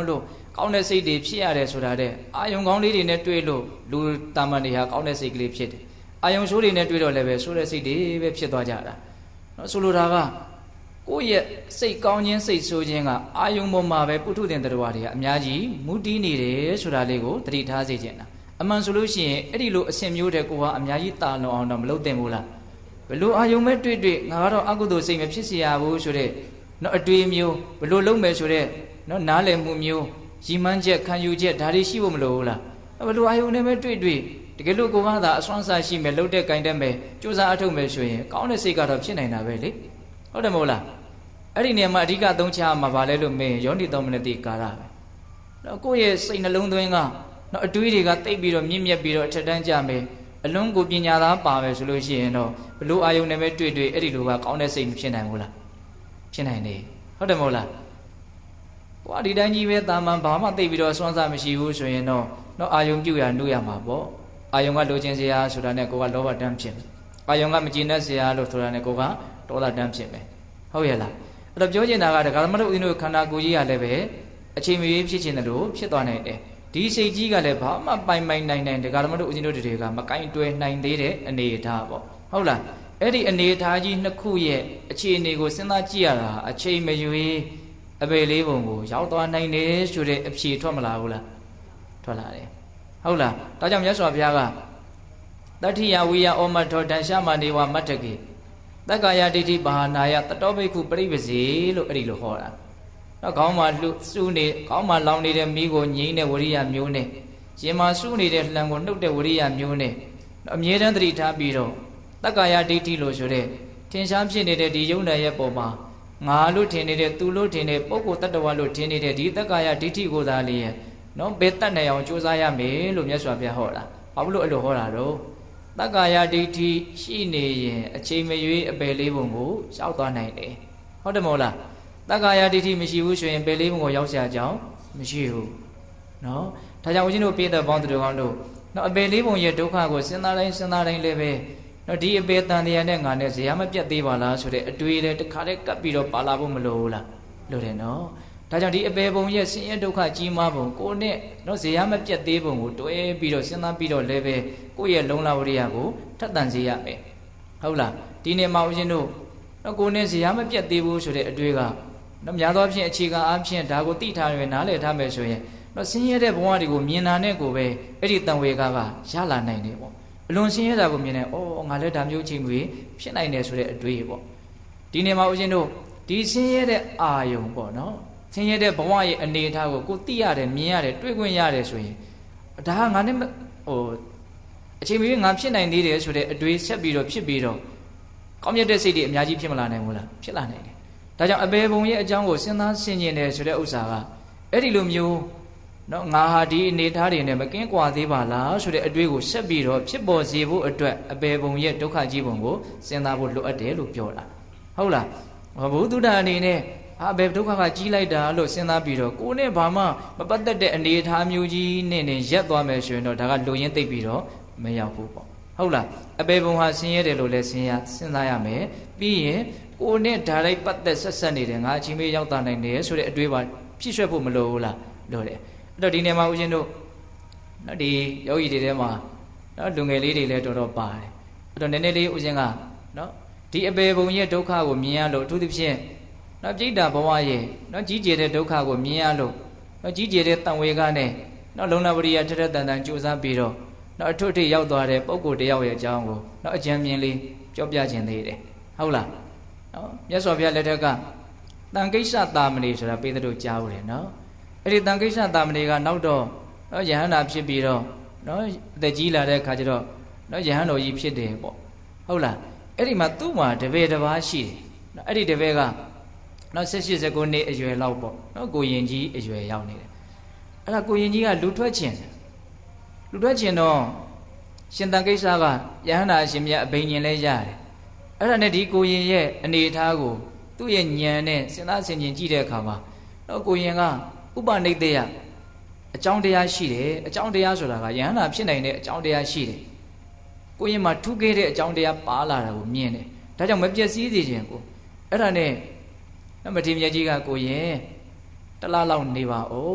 A: ကောင်းတဲ့စိတ်တွေဖြစ်ရတယ်ဆိုတာတဲ့အာယုံကောင်းလေးတွေနဲ့တွေ့လို့လူတာမန်တွေဟာကောင်းတဲ့စိတ်ကလေးဖြစ်တယ်အာယုံဆိုးတွေနဲ့တွေ့တော့လည်းပဲဆိုးတဲ့စိတ်တွေပဲဖြစ်သွားကြတာနော်ဆိုလိုတာကကိုယ့်ရဲ့စိတ်ကောင်းခြင်းစိတ်ဆိုးခြင်းကအာယုံပေါ်မှာပဲပုထုသင်တရားတွေကအများကြီးမူတည်နေတယ်ဆိုတာလေးကိုသတိထားစေချင်တာအမှန်ဆိုလို့ရှိရင်အဲ့ဒီလိုအစဉ်မျိုးတဲ့ကိုကအများကြီးတာလွန်အောင်တော့မလုပ်သင့်ဘူးလားဘလို့အာယုံမဲ့တွေ့တွေ့ငါကတော့အကုသိုလ်စိတ်မဖြစ်စေရဘူးဆိုတဲ့နော်အတွေ့မျိုးဘလို့လုံးမယ်ဆိုတဲ့နော်နားလည်မှုမျိုးရီမှန်းချက်ခံယူချက်ဒါတွေရှိဖို့မလိုဘူးလားဘလို့အာယုံနဲ့ပဲတွေ့တွေ့တကယ်လို့ကိုကသာအစွမ်းစားရှိမယ်လှုပ်တဲ့ဂိုင်းတက်မယ်စူးစမ်းအထုတ်မယ်ဆိုရင်ကောင်းတဲ့စိတ်ကတော့ဖြစ်နိုင်တာပဲလေဟုတ်တယ်မဟုတ်လားအဲ့ဒီနေရာမှာအဓိကသုံးချမှာဗာလဲလို့မင်းယောနိသောမနတိကာရပဲနော်ကိုယ့်ရဲ့စိတ်နှလုံးသွင်းကနော်အတွေးတွေကတိတ်ပြီးတော့မြင့်မြတ်ပြီးတော့အထက်တန်းကြမယ်အလွန်ကိုပညာသားပါမယ်ဆိုလို့ရှိရင်တော့ဘလို့အာယုံနဲ့ပဲတွေ့တွေ့အဲ့ဒီလိုကကောင်းတဲ့စိတ်မဖြစ်နိုင်ဘူးလားဖြစ်နိုင်တယ်ဟုတ်တယ်မဟုတ်လားကိုကဒီတိုင်းကြီးပဲတာမန်ဘာမှသိပြီးတော့စွမ်းစားမရှိဘူးဆိုရင်တော့နော်အာယုံပြုတ်ရနှုတ်ရမှာပေါ့အာယုံကလိုချင်စရာဆိုတာနဲ့ကိုကလောဘတန်းဖြစ်မယ်အာယုံကမကြည်နဲ့စရာလို့ဆိုတာနဲ့ကိုကဒေါသတန်းဖြစ်မယ်ဟုတ်ရဲ့လားအဲ့တော့ပြောချင်တာကဒကာသမတို့ဦးဇင်းတို့ခန္ဓာကိုယ်ကြီးကလည်းပဲအချိန်မရွေးဖြစ်ချင်တယ်လို့ဖြစ်သွားနိုင်တယ်ဒီစိတ်ကြီးကလည်းဘာမှပိုင်ပိုင်နိုင်နိုင်ဒကာသမတို့ဦးဇင်းတို့တွေကမကင်တွယ်နိုင်သေးတဲ့အနေအထားပေါ့ဟုတ်လားအဲ့ဒီအနေအထားကြီးနှစ်ခုရဲ့အခြေအနေကိုစဉ်းစားကြည့်ရတာအချိန်မရွေးအပေလေးပုံကိုရောက်သွားနိုင်တယ်ဆိုတဲ့အဖြေထွက်မလာဘူးလားထွက်လာတယ်ဟုတ်လားဒါကြောင့်မြတ်စွာဘုရားကတတ္ထိယဝိယဩမထောတန်ရှာမနေဝမတ္တကေတက္ကာယဒိဋ္ဌိဘာဟာနာယတတောဘိက္ခုပရိပစေလို့အဲ့ဒီလိုဟောတာနော်ခေါင်းမှာလှစူးနေခေါင်းမှာလောင်နေတဲ့မိကိုငြိမ်းတဲ့ဝရိယမျိုးနဲ့ရင်မှာစူးနေတဲ့လှံကိုနှုတ်တဲ့ဝရိယမျိုးနဲ့အမြဲတမ်းသတိထားပြီးတော့တက္ကာယဒိဋ္ဌိလို့ဆိုတဲ့ထင်ရှားဖြစ်နေတဲ့ဒီယုံနာရဲ့ပုံမှာငါလို့ထင်နေတဲ့သူလို့ထင်တဲ့ပုဂ္ဂိုလ်တ attva လို့ထင်နေတဲ့ဒီတက္ကာယဒိဋ္ဌိကိုသာလေနော်ဘယ်တတ်နိုင်အောင်ကြိုးစားရမယ်လို့မြတ်စွာဘုရားဟောတာဘာလို့အဲ့လိုဟောတာတော့တက္ကာယဒိဋ္ဌိရှိနေရင်အချိန်မရွေးအပယ်လေးပုံကိုရောက်သွားနိုင်တယ်ဟုတ်တယ်မဟုတ်လားတက္ကာယဒိဋ္ဌိမရှိဘူးဆိုရင်ပယ်လေးပုံကိုရောက်เสียကြောင်းမရှိဘူးနော်ဒါကြောင့်ဦးဇင်းတို့ပြည့်တဲ့ဘောင်းတို့ကောင်းတို့နော်အပယ်လေးပုံရဲ့ဒုက္ခကိုစဉ်းစားတိုင်းစဉ်းစားတိုင်းလည်းပဲနော်ဒီအပယ်တန်တရားနဲ့ငါနဲ့ဇရာမပြတ်သေးပါလားဆိုတဲ့အတွေ့အကြုံတစ်ခါတည်းကပ်ပြီးတော့ပါလာဖို့မလိုဘူးလားလိုတယ်နော်ဒါကြောင့်ဒီအပေပုံရဲ့ဆင်းရဲဒုက္ခကြီးမားပုံကိုနဲ့နော်ဇေယမပြတ်သေးပုံကိုတွဲပြီးတော့စဉ်းစားပြီးတော့လည်းပဲကိုယ့်ရဲ့လုံလဝရိယကိုထက်သန်စေရမယ်ဟုတ်လားဒီနေ့မှာဦးဇင်းတို့နော်ကိုနဲ့ဇေယမပြတ်သေးဘူးဆိုတဲ့အတွေ့ကနော်များသောအားဖြင့်အခြေခံအားဖြင့်ဒါကိုသိထားရနားလည်ထားမယ်ဆိုရင်နော်ဆင်းရဲတဲ့ဘဝတွေကိုမြင်တာနဲ့ကိုပဲအဲ့ဒီတန်ဝေကကရလာနိုင်တယ်ပေါ့အလွန်ဆင်းရဲတာကိုမြင်တယ်အော်ငါလည်းဒါမျိုးချိန်မျိုးဖြစ်နိုင်တယ်ဆိုတဲ့အတွေ့ပေါ့ဒီနေ့မှာဦးဇင်းတို့ဒီဆင်းရဲတဲ့အာယုံပေါ့နော်ဆင်းရဲတဲ့ဘဝရဲ့အနေအထားကိုကိုသိရတယ်မြင်ရတယ်တွေ့ခွင့်ရတယ်ဆိုရင်ဒါကငါနဲ့ဟိုအချိန်မရွေးငါဖြစ်နိုင်သေးတယ်ဆိုတဲ့အတွေ့ဆက်ပြီးတော့ဖြစ်ပြီးတော့ကောင်းမြတ်တဲ့စိတ်တွေအများကြီးဖြစ်မလာနိုင်ဘူးလားဖြစ်လာနိုင်တယ်ဒါကြောင့်အပေပုံရဲ့အကြောင်းကိုစဉ်းစားဆင်ခြင်တယ်ဆိုတဲ့ဥစ္စာကအဲ့ဒီလိုမျိုးနော်ငါဟာဒီအနေအထားတွေနဲ့မကင်းကွာသေးပါလားဆိုတဲ့အတွေ့ကိုဆက်ပြီးတော့ဖြစ်ပေါ်စေဖို့အတွက်အပေပုံရဲ့ဒုက္ခကြီးပုံကိုစဉ်းစားဖို့လိုအပ်တယ်လို့ပြောတာဟုတ်လားဘုဒ္ဓတာအနေနဲ့ဟာဘယ်ဒုက္ခကကြီးလိုက်တာလို့စဉ်းစားပြီးတော့ကိုယ်နဲ့ဘာမှမပတ်သက်တဲ့အနေအထားမျိုးကြီးနဲ့နဲ့ရက်သွားမယ်ဆိုရင်တော့ဒါကလူရင်းသိပ်ပြီးတော့မရောက်ဘူးပေါ့ဟုတ်လားအပေပုံဟာဆင်းရဲတယ်လို့လည်းစဉ်းရစဉ်းစားရမယ်ပြီးရင်ကိုယ်နဲ့ဓာတ်လိုက်ပတ်သက်ဆက်ဆက်နေတယ်ငါအချင်းမေးရောက်တာနိုင်တယ်ဆိုတဲ့အတွေးပါဖြည့်ရွှက်ဖို့မလိုဘူးလားလိုတယ်အဲ့တော့ဒီနေရာမှာဦးဇင်းတို့နော်ဒီယောဂီတွေထဲမှာနော်လူငယ်လေးတွေလည်းတော်တော်ပါတယ်အဲ့တော့နည်းနည်းလေးဦးဇင်းကနော်ဒီအပေပုံရဲ့ဒုက္ခကိုမြင်ရလို့အထူးသဖြင့်နော်ပြိတ္တာဘဝရဲ့နော်ကြီးကျယ်တဲ့ဒုက္ခကိုမြင်ရလို့နော်ကြီးကျယ်တဲ့တန်ဝေကနဲ့နော်လုံလဝရိယထထတန်တန်ကြိုးစားပြီးတော့နော်အထွတ်ထိပ်ရောက်သွားတဲ့ပုဂ္ဂိုလ်တယောက်ရဲ့အကြောင်းကိုနော်အကြံဉာဏ်လေးပြောပြခြင်းသေးတယ်ဟုတ်လားနော်မြတ်စွာဘုရားလက်ထက်ကတန်ကိစ္စတာမဏေဆိုတာပေးတဲ့တို့ကြားဦးတယ်နော်အဲ့ဒီတန်ကိစ္စတာမဏေကနောက်တော့နော်ယဟန္တာဖြစ်ပြီးတော့နော်အသက်ကြီးလာတဲ့အခါကျတော့နော်ယဟန်တော်ကြီးဖြစ်တယ်ပေါ့ဟုတ်လားအဲ့ဒီမှာသူ့မှာတပည့်တစ်ပါးရှိတယ်နော်အဲ့ဒီတပည့်ကနော်၁၈ ၁၉နှစ်အရွယ်လောက်ပေါ့နော်ကိုရင်ကြီးအရွယ်ရောက်နေတယ်အဲ့ဒါကိုရင်ကြီးကလူထွက်ခြင်းလူထွက်ခြင်းတော့ရှင်တန်ကိစ္စကယဟန္တာရှင်မြတ်အဘိညာဉ်လဲရတယ်အဲ့ဒါနဲ့ဒီကိုရင်ရဲ့အနေအထားကိုသူ့ရဲ့ဉာဏ်နဲ့စဉ်းစားဆင်ခြင်ကြည့်တဲ့အခါမှာနော်ကိုရင်ကဥပနိဒေယအကြောင်းတရားရှိတယ်အကြောင်းတရားဆိုတာကယဟန္တာဖြစ်နိုင်တဲ့အကြောင်းတရားရှိတယ်ကိုရင်မှာထူးခဲ့တဲ့အကြောင်းတရားပါလာတာကိုမြင်တယ်ဒါကြောင့်မပျက်စီးစေခြင်းကိုအဲ့ဒါနဲ့နမထေရမြတ်ကြီးကကိုရင်တလားလောက်နေပါဦး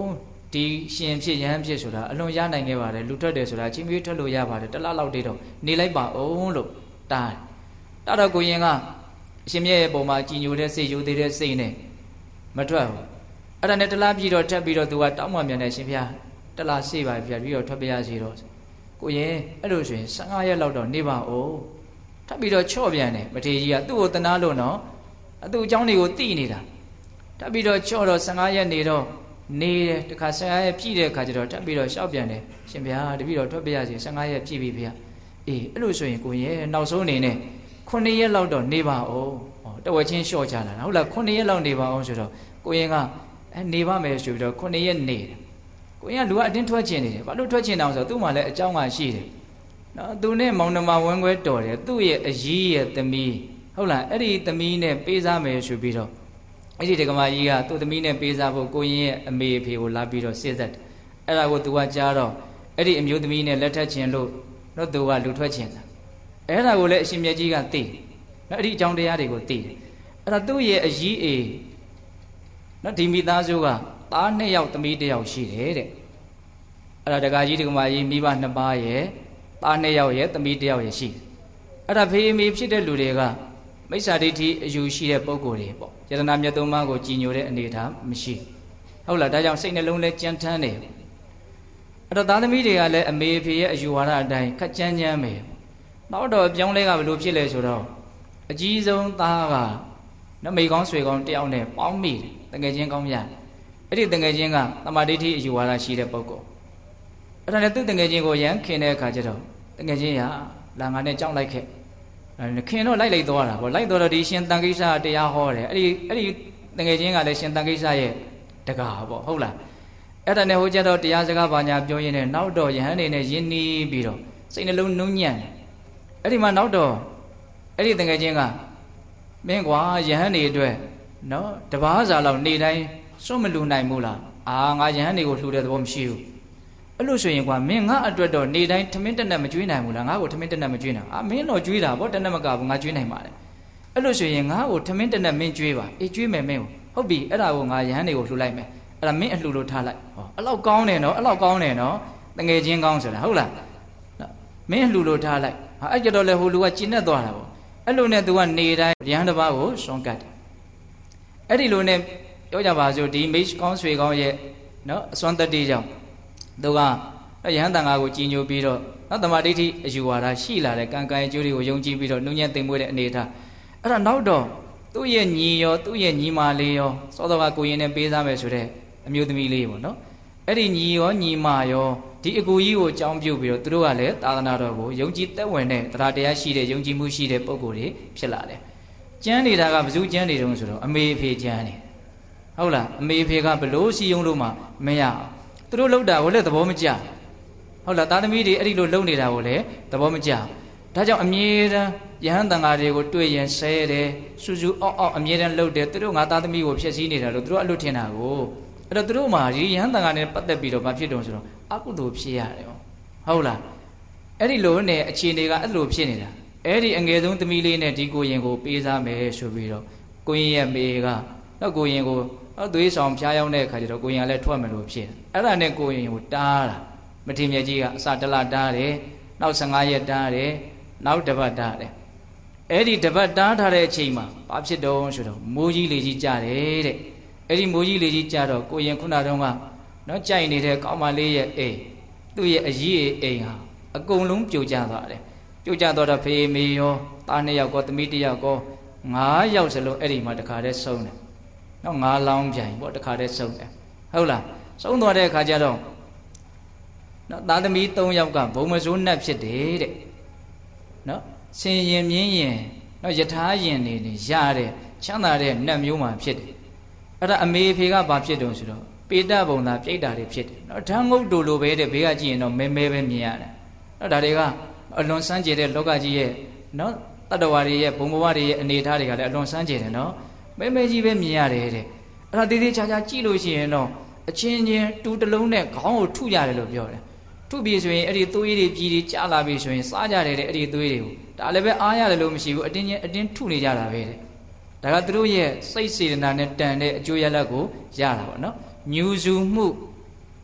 A: ဒီရှင်ဖြစ်ရဟန်းဖြစ်ဆိုတာအလွန်ရနိုင်ခဲ့ပါတယ်လူထွက်တယ်ဆိုတာချင်းမြေးထွက်လို့ရပါတယ်တလားလောက်တည်းတော့နေလိုက်ပါအောင်လို့တားတားတော့ကိုရင်ကအရှင်မြတ်ရဲ့ပုံမှာကြည်ညိုတဲ့စိတ်ယူသေးတဲ့စိတ်နဲ့မထွက်ဘူးအဲ့ဒါနဲ့တလားပြီးတော့ထပ်ပြီးတော့သူကတောင်းပန်ပြန်တယ်ရှင်ဗျာတလားစေပါပြပြီးတော့ထွက်ပြရစီတော့ကိုရင်အဲ့လိုဆိုရင်ဆယ်ငါးရက်လောက်တော့နေပါဦးထပ်ပြီးတော့ချော့ပြန်တယ်မထေရကြီးကသူ့ကိုတနာလို့နော်သူ့အကြောင်းတွေကိုသိနေတာထပ်ပြီးတော့ချော့တော့ဆယ်ငါးရက်နေတော့နေတယ်တခါဆယ်ငါးရက်ပြည့်တဲ့အခါကျတော့ထပ်ပြီးတော့ရှောက်ပြန်တယ်ရှင်ဗျာတပည့်တော်ထွက်ပြရစီဆယ်ငါးရက်ပြည့်ပြီဗျာအေးအဲ့လိုဆိုရင်ကိုရင်နောက်ဆုံးအနေနဲ့ခုနှစ်ရက်လောက်တော့နေပါဦးဟောတဝက်ချင်းလျှော့ကြလာတာဟုတ်လားခုနှစ်ရက်လောက်နေပါအောင်ဆိုတော့ကိုရင်ကအဲနေပါမယ်ဆိုပြီးတော့ခုနှစ်ရက်နေတယ်ကိုရင်ကလူကအတင်းထွက်ချင်နေတယ်ဘာလို့ထွက်ချင်အောင်ဆိုတော့သူ့မှာလည်းအကြောင်းကရှိတယ်နော်သူနဲ့မောင်နှမဝန်းခွဲတော်တယ်သူ့ရဲ့အကြီးရဲ့သမီးဟုတ်လားအဲ့ဒီသမီးနဲ့ပေးစားမယ်ဆိုပြီးတော့အဲ့ဒီဒကမာကြီးကသူ့သမီးနဲ့ပေးစားဖို့ကိုရင်ရဲ့အမေအဖေကိုလာပြီးတော့စစ်သက်တယ်အဲ့ဒါကိုသူကကြားတော့အဲ့ဒီအမျိုးသမီးနဲ့လက်ထပ်ချင်လို့တော့သူကလူထွက်ချင်တာအဲ့ဒါကိုလည်းအရှင်မြတ်ကြီးကသိတယ်နော်အဲ့ဒီအကြောင်းတရားတွေကိုသိတယ်အဲ့ဒါသူ့ရဲ့အကြီးအေနော်ဒီမိသားစုကသားနှစ်ယောက်သမီးတစ်ယောက်ရှိတယ်တဲ့အဲ့ဒါဒကာကြီးဒကမာကြီးမိဘနှစ်ပါးရဲ့သားနှစ်ယောက်ရဲ့သမီးတစ်ယောက်ရဲ့ရှိတယ်အဲ့ဒါဖေးမေဖြစ်တဲ့လူတွေကမိစ္ဆာဒိဋ္ဌိအယူရှိတဲ့ပုဂ္ဂိုလ်တွေပေါ့ယတနာမြတ်သုံးပါးကိုကြည်ညိုတဲ့အနေအထားမရှိဟုတ်လားဒါကြောင့်စိတ်နှလုံးလဲကြမ်းထမ်းတယ်အဲ့တော့သားသမီးတွေကလည်းအမေအဖေရဲ့အယူဝါဒအတိုင်းခက်ကြမ်းကြမ်းပဲနောက်တော့ပြောင်းလဲကဘယ်လိုဖြစ်လဲဆိုတော့အကြီးဆုံးသားကနမိတ်ကောင်းဆွေကောင်းတယောက်နဲ့ပေါင်းမိတယ်တကယ်ချင်းကောင်းရအဲ့ဒီတကယ်ချင်းကသမာဓိဋ္ဌိအယူဝါဒရှိတဲ့ပုဂ္ဂိုလ်အဲ့ဒါနဲ့သူ့တကယ်ချင်းကိုရမ်းခင်တဲ့အခါကျတော့တကယ်ချင်းရလာငါနဲ့ကြောက်လိုက်ခဲ့ခင်တော့လိုက်လိုက်သွားတာပေါ့လိုက်သွားတော့ဒီရှင်တန်ကိစ္စတရားဟောတယ်အဲ့ဒီအဲ့ဒီတကယ်ချင်းကလည်းရှင်တန်ကိစ္စရဲ့တကားပေါ့ဟုတ်လားအဲ့ဒါနဲ့ဟိုကျတော့တရားစကားဘာညာပြောရင်းနဲ့နောက်တော့ယဟန်နေနဲ့ယဉ်နီးပြီးတော့စိတ်နှလုံးနှုံးညံ့တယ်အဲ့ဒီမှာနောက်တော့အဲ့ဒီတကယ်ချင်းကမင်းကွာယဟန်နေအတွက်နော်တပားစာလောက်နေတိုင်းစွန့်မလူနိုင်ဘူးလားအာငါယဟန်နေကိုလှူတဲ့သဘောမရှိဘူးအဲ့လို့ဆိုရင်ကွာမင်းငါအတွက်တော့နေတိုင်းထမင်းတက်တက်မကျွေးနိုင်ဘူးလားငါ့ကိုထမင်းတက်တက်မကျွေးနိုင်အာမင်းတော့ကျွေးတာဗောတက်တက်မကဘူးငါကျွေးနိုင်ပါတယ်အဲ့လို့ဆိုရင်ငါ့ကိုထမင်းတက်တက်မင်းကျွေးပါအေးကျွေးမယ်မင်းကိုဟုတ်ပြီအဲ့ဒါကိုငါယဟန်တွေကိုလှူလိုက်မယ်အဲ့ဒါမင်းအလှူလို့ထားလိုက်ဟောအဲ့လောက်ကောင်းတယ်နော်အဲ့လောက်ကောင်းတယ်နော်တငယ်ချင်းကောင်းဆိုတာဟုတ်လားမင်းအလှူလို့ထားလိုက်ဟာအဲ့ကြတော့လေဟိုလူကကျဉ်တ်သွားတာဗောအဲ့လိုနဲ့ तू ကနေတိုင်းရဟန်းတစ်ပါးကိုစွန့်ကတ်တယ်အဲ့ဒီလိုနဲ့ပြောကြပါစို့ဒီမိတ်ကောင်းဆွေကောင်းရဲ့နော်အစွမ်းတတ္တိကြောင့်သူကရဟန်းတန်ဃာကိုကြည်ညိုပြီးတော့နောက်သမာဓိဋ္ဌိအယူဝါဒရှိလာတဲ့ကံကံအကျိုးတွေကိုယုံကြည်ပြီးတော့နှုံညံ့သိမ်မွေးတဲ့အနေထားအဲ့ဒါနောက်တော့သူ့ရဲ့ညီရောသူ့ရဲ့ညီမလေးရောစောစောကကိုရင်နဲ့ပေးစားမယ်ဆိုတဲ့အမျိုးသမီးလေးပေါ့နော်အဲ့ဒီညီရောညီမရောဒီအကူကြီးကိုအကြောင်းပြုပြီးတော့သူတို့ကလည်းသာသနာတော်ကိုယုံကြည်သက်ဝင်တဲ့တရားတရားရှိတဲ့ယုံကြည်မှုရှိတဲ့ပုဂ္ဂိုလ်တွေဖြစ်လာတယ်ကျမ်းနေတာကဘယ်သူကျမ်းနေတုံးဆိုတော့အမေအဖေကျမ်းနေဟုတ်လားအမေအဖေကဘလို့စီယုံလို့မှမရအောင်သူတို့လှုပ်တာကိုလည်းသဘောမကျဟုတ်လားသားသမီးတွေအဲ့ဒီလိုလှုပ်နေတာကိုလည်းသဘောမကျဒါကြောင့်အမြဲတမ်းယဟန်တန်ဃာတွေကိုတွေ့ရင်ဆဲတယ်စူးစူးအောက်အောက်အမြဲတမ်းလှုပ်တယ်သူတို့ငါသားသမီးကိုဖျက်ဆီးနေတာလို့သူတို့အလွတ်ထင်တာကိုအဲ့တော့သူတို့မှာဒီယဟန်တန်ဃာနဲ့ပတ်သက်ပြီးတော့မဖြစ်တုံးဆိုတော့အကုသိုလ်ဖြစ်ရတယ်ဟုတ်လားအဲ့ဒီလိုနဲ့အခြေအနေကအဲ့လိုဖြစ်နေတာအဲ့ဒီအငယ်ဆုံးသမီးလေးနဲ့ဒီကိုရင်ကိုပေးစားမယ်ဆိုပြီးတော့ကိုရင်ရဲ့မေကတော့ကိုရင်ကိုတော့သွေးဆောင်ဖျားရောက်တဲ့အခါကျတော့ကိုရင်ကလည်းထွက်မလို့ဖြစ်အဲ့ဒါနဲ့ကိုရင်ကိုတားတာမထေမြတ်ကြီးကအစတလတားတယ်နောက်ဆယ်ငါးရက်တားတယ်နောက်တစ်ပတ်တားတယ်အဲ့ဒီတစ်ပတ်တားထားတဲ့အချိန်မှာဘာဖြစ်တော့ဆိုတော့မိုးကြီးလေကြီးကြတယ်တဲ့အဲ့ဒီမိုးကြီးလေကြီးကြတော့ကိုရင်ခုနတုန်းကနော်ကြိုက်နေတဲ့ကောင်းမလေးရဲ့အိမ်သူ့ရဲ့အကြီးအိမ်ဟာအကုန်လုံးပြိုကျသွားတယ်ပြိုကျသွားတော့ဖေးမေရောသားနှစ်ယောက်ကောသမီးတစ်ယောက်ကောငါးယောက်စလုံးအဲ့ဒီမှာတခါတည်းဆုံးတယ်နော်ငါးလောင်းပြိုင်ပေါ့တခါတည်းဆုံးတယ်ဟုတ်လားဆုံးသွားတဲ့အခါကျတော့နော်သားသမီးသုံးယောက်ကဘုံမစိုးနှက်ဖြစ်တယ်တဲ့နော်ဆင်ရင်မြင်းရင်နော်ယထာရင်နေနေရတဲ့ချမ်းသာတဲ့နှက်မျိုးမှဖြစ်တယ်အဲ့ဒါအမေဖေကဘာဖြစ်တုံးဆိုတော့ပေတဘုံသာပြိတ္တာတွေဖြစ်တယ်နော်ဓာငုတ်တူလိုပဲတဲ့ဘေးကကြည့်ရင်တော့မဲမဲပဲမြင်ရတယ်နော်ဒါတွေကအလွန်စမ်းကြယ်တဲ့လောကကြီးရဲ့နော်တတ္တဝါတွေရဲ့ဘုံဘဝတွေရဲ့အနေအထားတွေကလည်းအလွန်စမ်းကြယ်တယ်နော်မဲမဲကြီးပဲမြင်ရတယ်တဲ့အဲ့ဒါသေးသေးချာချာကြည့်လို့ရှိရင်တော့အချင်းချင်းတူတလုံးနဲ့ခေါင်းကိုထုရတယ်လို့ပြောတယ်ထုပြီးဆိုရင်အဲ့ဒီသွေးတွေပြည်တွေကျလာပြီဆိုရင်စားကြတယ်တဲ့အဲ့ဒီသွေးတွေကိုဒါလည်းပဲအားရတယ်လို့မရှိဘူးအတင်းချင်းအတင်းထုနေကြတာပဲတဲ့ဒါကသူတို့ရဲ့စိတ်စေတနာနဲ့တန်တဲ့အကျိုးရလဒ်ကိုရတာပေါ့နော်ညူစုမှု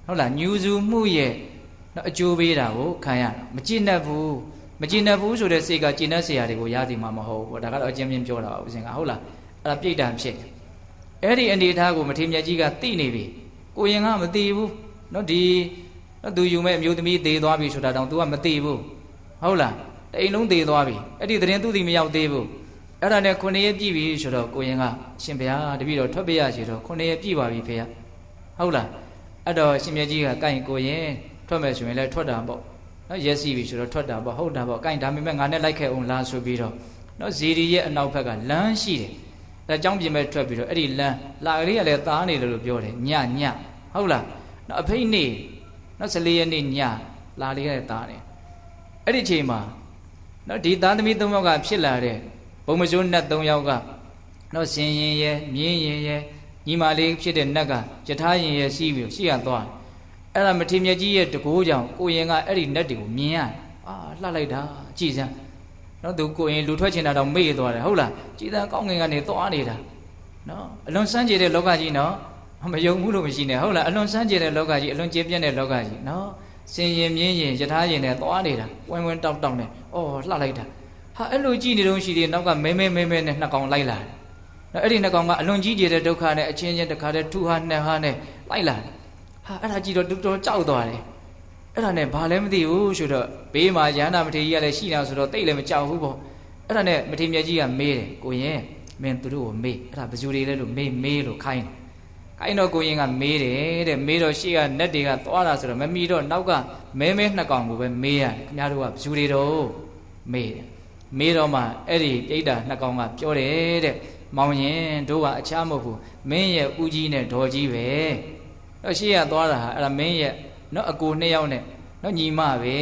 A: ဟုတ်လားညူစုမှုရဲ့နော်အကျိုးပေးတာကိုခံရမကြည်နပ်ဘူးမကြည်နပ်ဘူးဆိုတဲ့စိတ်ကကြည်နပ်เสียတွေကိုရသည်မှာမဟုတ်ဘူးဒါကတော့အချင်းချင်းပြောတာပါဦးဇင်ကဟုတ်လားအဲ့ဒါပြိတ္တံဖြစ်တယ်အဲ့ဒီအနေအထားကိုမထေရမြတ်ကြီးကသိနေပြီကိုရင်ကမသိဘူးနော်ဒီနော်သူယူမဲ့အမျိုးသမီးသေသွားပြီဆိုတာတောင် तू ကမသိဘူးဟုတ်လားတအိမ်လုံးသေသွားပြီအဲ့ဒီသတင်းသူသိမရောက်သေးဘူးအဲ့ဒါနဲ့ခုနှစ်ရက်ပြည့်ပြီဆိုတော့ကိုရင်ကရှင်ဘုရားတပည့်တော်ထွက်ပြရစီတော့ခုနှစ်ရက်ပြည့်ပါပြီဖေရဟုတ်လားအဲ့တော့ရှင်မြတ်ကြီးကကိုင်ကိုရင်ထွက်မယ်ဆိုရင်လည်းထွက်တာပေါ့နော်ရက်စီပြီဆိုတော့ထွက်တာပေါ့ဟုတ်တာပေါ့ကိုင်ဒါပေမဲ့ငါနဲ့လိုက်ခဲ့အောင်လားဆိုပြီးတော့နော်ဇီရီရဲ့အနောက်ဘက်ကလမ်းရှိတယ်ဒါကြောင့်ပြင်မဲ့ထွက်ပြီးတော့အဲ့ဒီလမ်းလာကလေးကလည်းသားနေတယ်လို့ပြောတယ်ညညဟုတ်လားနော်အဖိတ်နေနော်ဆယ်လေးရက်နေ့ညလာလေးကလည်းသားတယ်အဲ့ဒီအချိန်မှာနော်ဒီသားသမီးသုံးယောက်ကဖြစ်လာတဲ့ဘုံမစိုးနတ်သုံးယောက်ကနော်ဆင်းရင်ရဲ့မြင်းရင်ရဲ့ညီမလေးဖြစ်တဲ့နတ်ကယထာရင်ရဲ့ရှိပြီးရှိရသွားအဲ့ဒါမထေရမြတ်ကြီးရဲ့တကိုးကြောင့်ကိုရင်ကအဲ့ဒီနတ်တွေကိုမြင်ရအာလှလိုက်တာကြည်စမ်းနော်သူကိုရင်လူထွက်ချင်တာတော့မေ့သွားတယ်ဟုတ်လားကြည်စမ်းကောင်းငင်ကနေသွားနေတာနော်အလွန်စမ်းကြတဲ့လောကကြီးနော်မယုံဘူးလို့မရှိနဲ့ဟုတ်လားအလွန်စမ်းကြတဲ့လောကကြီးအလွန်ကျေပြန့်တဲ့လောကကြီးနော်ဆင်ရင်မြင်းရင်ယထာရင်နဲ့သွားနေတာဝင်းဝင်းတောက်တောက်နဲ့အော်လှလိုက်တာဟာအဲ့လိုကြည့်နေတော့ရှိသေးနောက်ကမဲမဲမဲမဲနဲ့နှစ်ကောင်လိုက်လာတယ်နော်အဲ့ဒီနှစ်ကောင်ကအလွန်ကြီးကျယ်တဲ့ဒုက္ခနဲ့အချင်းချင်းတခါတည်းထူဟာနှစ်ဟာနဲ့လိုက်လာတယ်ဟာအဲ့ဒါကြည့်တော့တော်တော်ကြောက်သွားတယ်အဲ့ဒါနဲ့ဘာလဲမသိဘူးဆိုတော့ဘေးမှာရဟန္တာမထေရကြီးကလည်းရှိနေတာဆိုတော့တိတ်လည်းမကြောက်ဘူးပေါ့အဲ့ဒါနဲ့မထေရမြတ်ကြီးကမေးတယ်ကိုရင်မင်းသူတို့ကိုမေးအဲ့ဒါဘယ်သူတွေလဲလို့မေးမေးလို့ခိုင်းတယ်ခိုင်းတော့ကိုရင်ကမေးတယ်တဲ့မေးတော့ရှေ့ကနတ်တွေကသွားတာဆိုတော့မမီတော့နောက်ကမဲမဲနှစ်ကောင်ကိုပဲမေးရတယ်ခင်ဗျားတို့ကဘယ်သူတွေတော့မေးတယ်မေးတော့မှအဲ့ဒီပြိတ္တာနှစ်ကောင်ကပြောတယ်တဲ့မောင်ရင်တို့ကအခြားမဟုတ်ဘူးမင်းရဲ့ဦးကြီးနဲ့ဒေါ်ကြီးပဲတော့ရှေ့ကသွားတာဟာအဲ့ဒါမင်းရဲ့နော်အကိုနှစ်ယောက်နဲ့နော်ညီမပဲ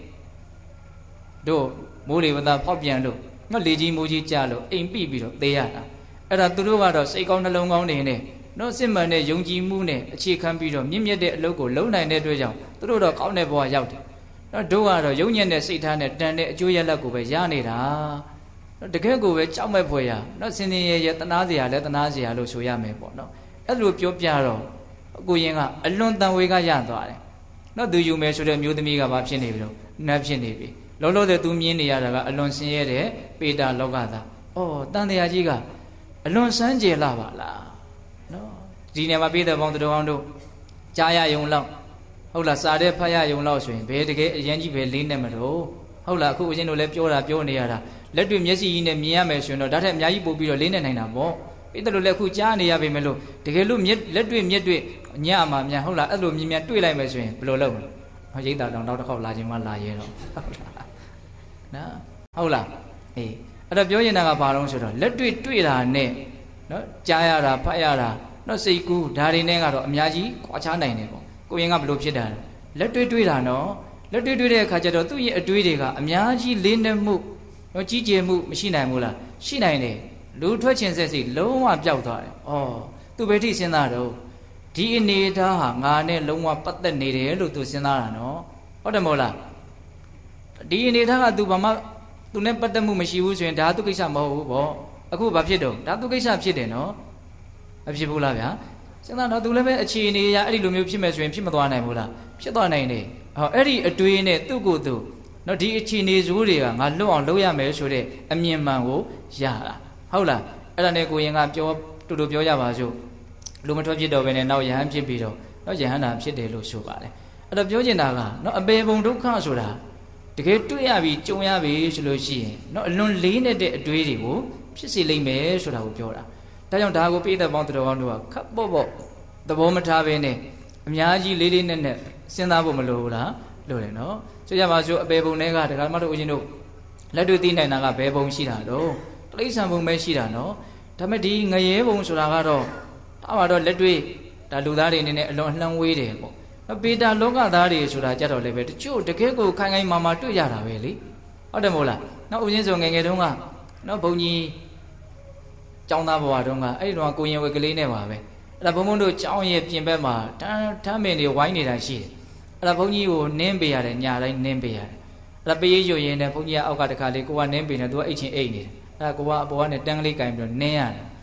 A: တို့မိုးလေဝသဖောက်ပြန်လို့နော်လေကြီးမိုးကြီးကြလို့အိမ်ပိပြီးတော့သေရတာအဲ့ဒါသူတို့ကတော့စိတ်ကောင်းနှလုံးကောင်းနေနဲ့နော်စစ်မှန်တဲ့ယုံကြည်မှုနဲ့အခြေခံပြီးတော့မြင့်မြတ်တဲ့အလုပ်ကိုလုပ်နိုင်တဲ့အတွက်ကြောင့်သူတို့တော့ကောင်းတဲ့ဘဝရောက်တယ်နော်တို့ကတော့ယုံညံ့တဲ့စိတ်ထားနဲ့တန်တဲ့အကျိုးရလဒ်ကိုပဲရနေတာနော်တကယ်ကိုပဲကြောက်မဲ့ဖွယ်ရနော်စင်စင်ရဲရဲတနာစရာလဲတနာစရာလို့ဆိုရမယ်ပေါ့နော်အဲ့လိုပြောပြတော့ကိုရင်ကအလွန်တန်ဝေကရသွားတယ်နော်သူယူမယ်ဆိုတဲ့မျိုးသမီးကဘာဖြစ်နေပြီလို့နတ်ဖြစ်နေပြီလောလောဆယ်သူမြင်နေရတာကအလွန်ဆင်းရဲတဲ့ပေတာလောကသားအော်တန်တရားကြီးကအလွန်စမ်းကြယ်လာပါလားနော်ဒီနေရာမှာပြည်တဲ့ပေါင်းတော်အောင်တို့ကြားရယုံလောက်ဟုတ်လားစားတဲ့ဖတ်ရယုံလောက်ဆိုရင်ဘယ်တကယ်အရင်ကြီးပဲလေးနဲ့မတော့ဟုတ်လားအခုအရင်တို့လည်းပြောတာပြောနေရတာလက်တွေ့မျက်စိကြီးနဲ့မြင်ရမယ်ဆိုရင်တော့ဒါထက်အများကြီးပို့ပြီးတော့လေးနဲ့နိုင်တာပေါ့ပြည်တယ်လို့လည်းအခုကြားနေရပေမဲ့လို့တကယ်လို့လက်တွေ့မျက်တွေ့ညမှာမြန်ဟုတ်လားအဲ့လိုမြင်မြန်တွေ့လိုက်မယ်ဆိုရင်ဘယ်လိုလုပ်မလဲဟောရိတ်တာတောင်နောက်တစ်ခေါက်လာခြင်းမလာရဲတော့ဟုတ်လားနော်ဟုတ်လားအေးအဲ့တော့ပြောရင်ကဘာလို့ဆိုတော့လက်တွေ့တွေ့တာနဲ့နော်ကြားရတာဖတ်ရတာနော်စိတ်ကူးဒါတွေနဲ့ကတော့အများကြီးကွာခြားနိုင်တယ်ပေါ့ကိုရင်ကဘယ်လိုဖြစ်တာလဲလက်တွေ့တွေ့တာနော်လက်တွေ့တွေ့တဲ့အခါကျတော့သူ့ရဲ့အတွေးတွေကအများကြီးလေးနက်မှုနော်ကြီးကျယ်မှုမရှိနိုင်ဘူးလားရှိနိုင်တယ်လူထွက်ခြင်းဆက်စိတ်လုံးဝပျောက်သွားတယ်ဩသူဘယ်ထိစဉ်းစားတော့ဒီအနေထားဟာငါနဲ့လုံးဝပတ်သက်နေတယ်လို့သူစဉ်းစားတာနော်ဟုတ်တယ်မဟုတ်လားဒီအနေထားကသူဘာမှသူနဲ့ပတ်သက်မှုမရှိဘူးဆိုရင်ဒါသူကိစ္စမဟုတ်ဘူးပေါ့အခုဘာဖြစ်တော့ဒါသူကိစ္စဖြစ်တယ်နော်မဖြစ်ဘူးလားဗျာစဉ်းစားတော့သူလည်းပဲအခြေအနေအရအဲ့ဒီလိုမျိုးဖြစ်မဲ့ဆိုရင်ဖြစ်မသွားနိုင်ဘူးလားဖြစ်သွားနိုင်တယ်ဟောအဲ့ဒီအတွေးနဲ့သူ့ကိုယ်သူနော်ဒီအခြေအနေဇိုးတွေကငါလွတ်အောင်လုပ်ရမယ်ဆိုတဲ့အမြင်မှန်ကိုရတာဟုတ်လားအဲ့ဒါနဲ့ကိုရင်ကပြောတူတူပြောရပါစို့လူမထွက်ဖြစ်တော့ဘဲနဲ့နောက်ယဟန်ဖြစ်ပြီးတော့နော်ယဟန်တာဖြစ်တယ်လို့ဆိုပါတယ်အဲ့တော့ပြောချင်တာကနော်အပေပုံဒုက္ခဆိုတာတကယ်တွေ့ရပြီကြုံရပြီဆိုလို့ရှိရင်နော်အလွန်လေးနဲ့တဲ့အတွေးတွေကိုဖြစ်စေလိမ့်မယ်ဆိုတာကိုပြောတာဒါကြောင့်ဒါကိုပိဋကပေါင်းတော်ကောင်းတို့ကခပ်ပေါ့ပေါ့သဘောမထားဘဲနဲ့အများကြီးလေးလေးနက်နက်စဉ်းစားဖို့မလိုဘူးလားလိုတယ်နော်ဆိုကြပါစို့အပေပုံတွေကဒကာမတို့ဦးချင်းတို့လက်တွေ့သိနိုင်တာကဘယ်ပုံရှိတာလို့တိရစ္ဆာန်ပုံပဲရှိတာနော်ဒါပေမဲ့ဒီငရဲပုံဆိုတာကတော့ဒါမှတော့လက်တွေ့ဒါလူသားတွေအနေနဲ့အလွန်လှမ်းဝေးတယ်ပေါ့နော်ပေတာလောကသားတွေဆိုတာကြတော့လည်းပဲတချို့တကယ်ကိုခိုင်ခိုင်မာမာတွေ့ရတာပဲလေဟုတ်တယ်မဟုတ်လားနော်ဦးချင်းဆိုငယ်ငယ်တုန်းကနော်ဘုံကြီးကျောင်းသားဘဝတုန်းကအဲ့ဒီတော့ကိုရင်ဝဲကလေးနဲ့ပါပဲအဲ့ဒါဘုံဘုံတို့ကျောင်းရဲ့ပြင်ဘက်မှာတန်းထမ်းပင်တွေဝိုင်းနေတာရှိတယ်အဲ့ဒါဘုံကြီးကိုနင်းပေးရတယ်ညတိုင်းနင်းပေးရတယ်အဲ့ဒါပေးရရွရင်နဲ့ဘုံကြီးကအောက်ကတခါလေးကိုကနင်းပေးနေသူကအိတ်ချင်းအိတ်နေတယ်အဲ့ဒါကိုကအပေါ်ကနေတန်းကလေးကင်ပြီးတော့နင်းရတယ်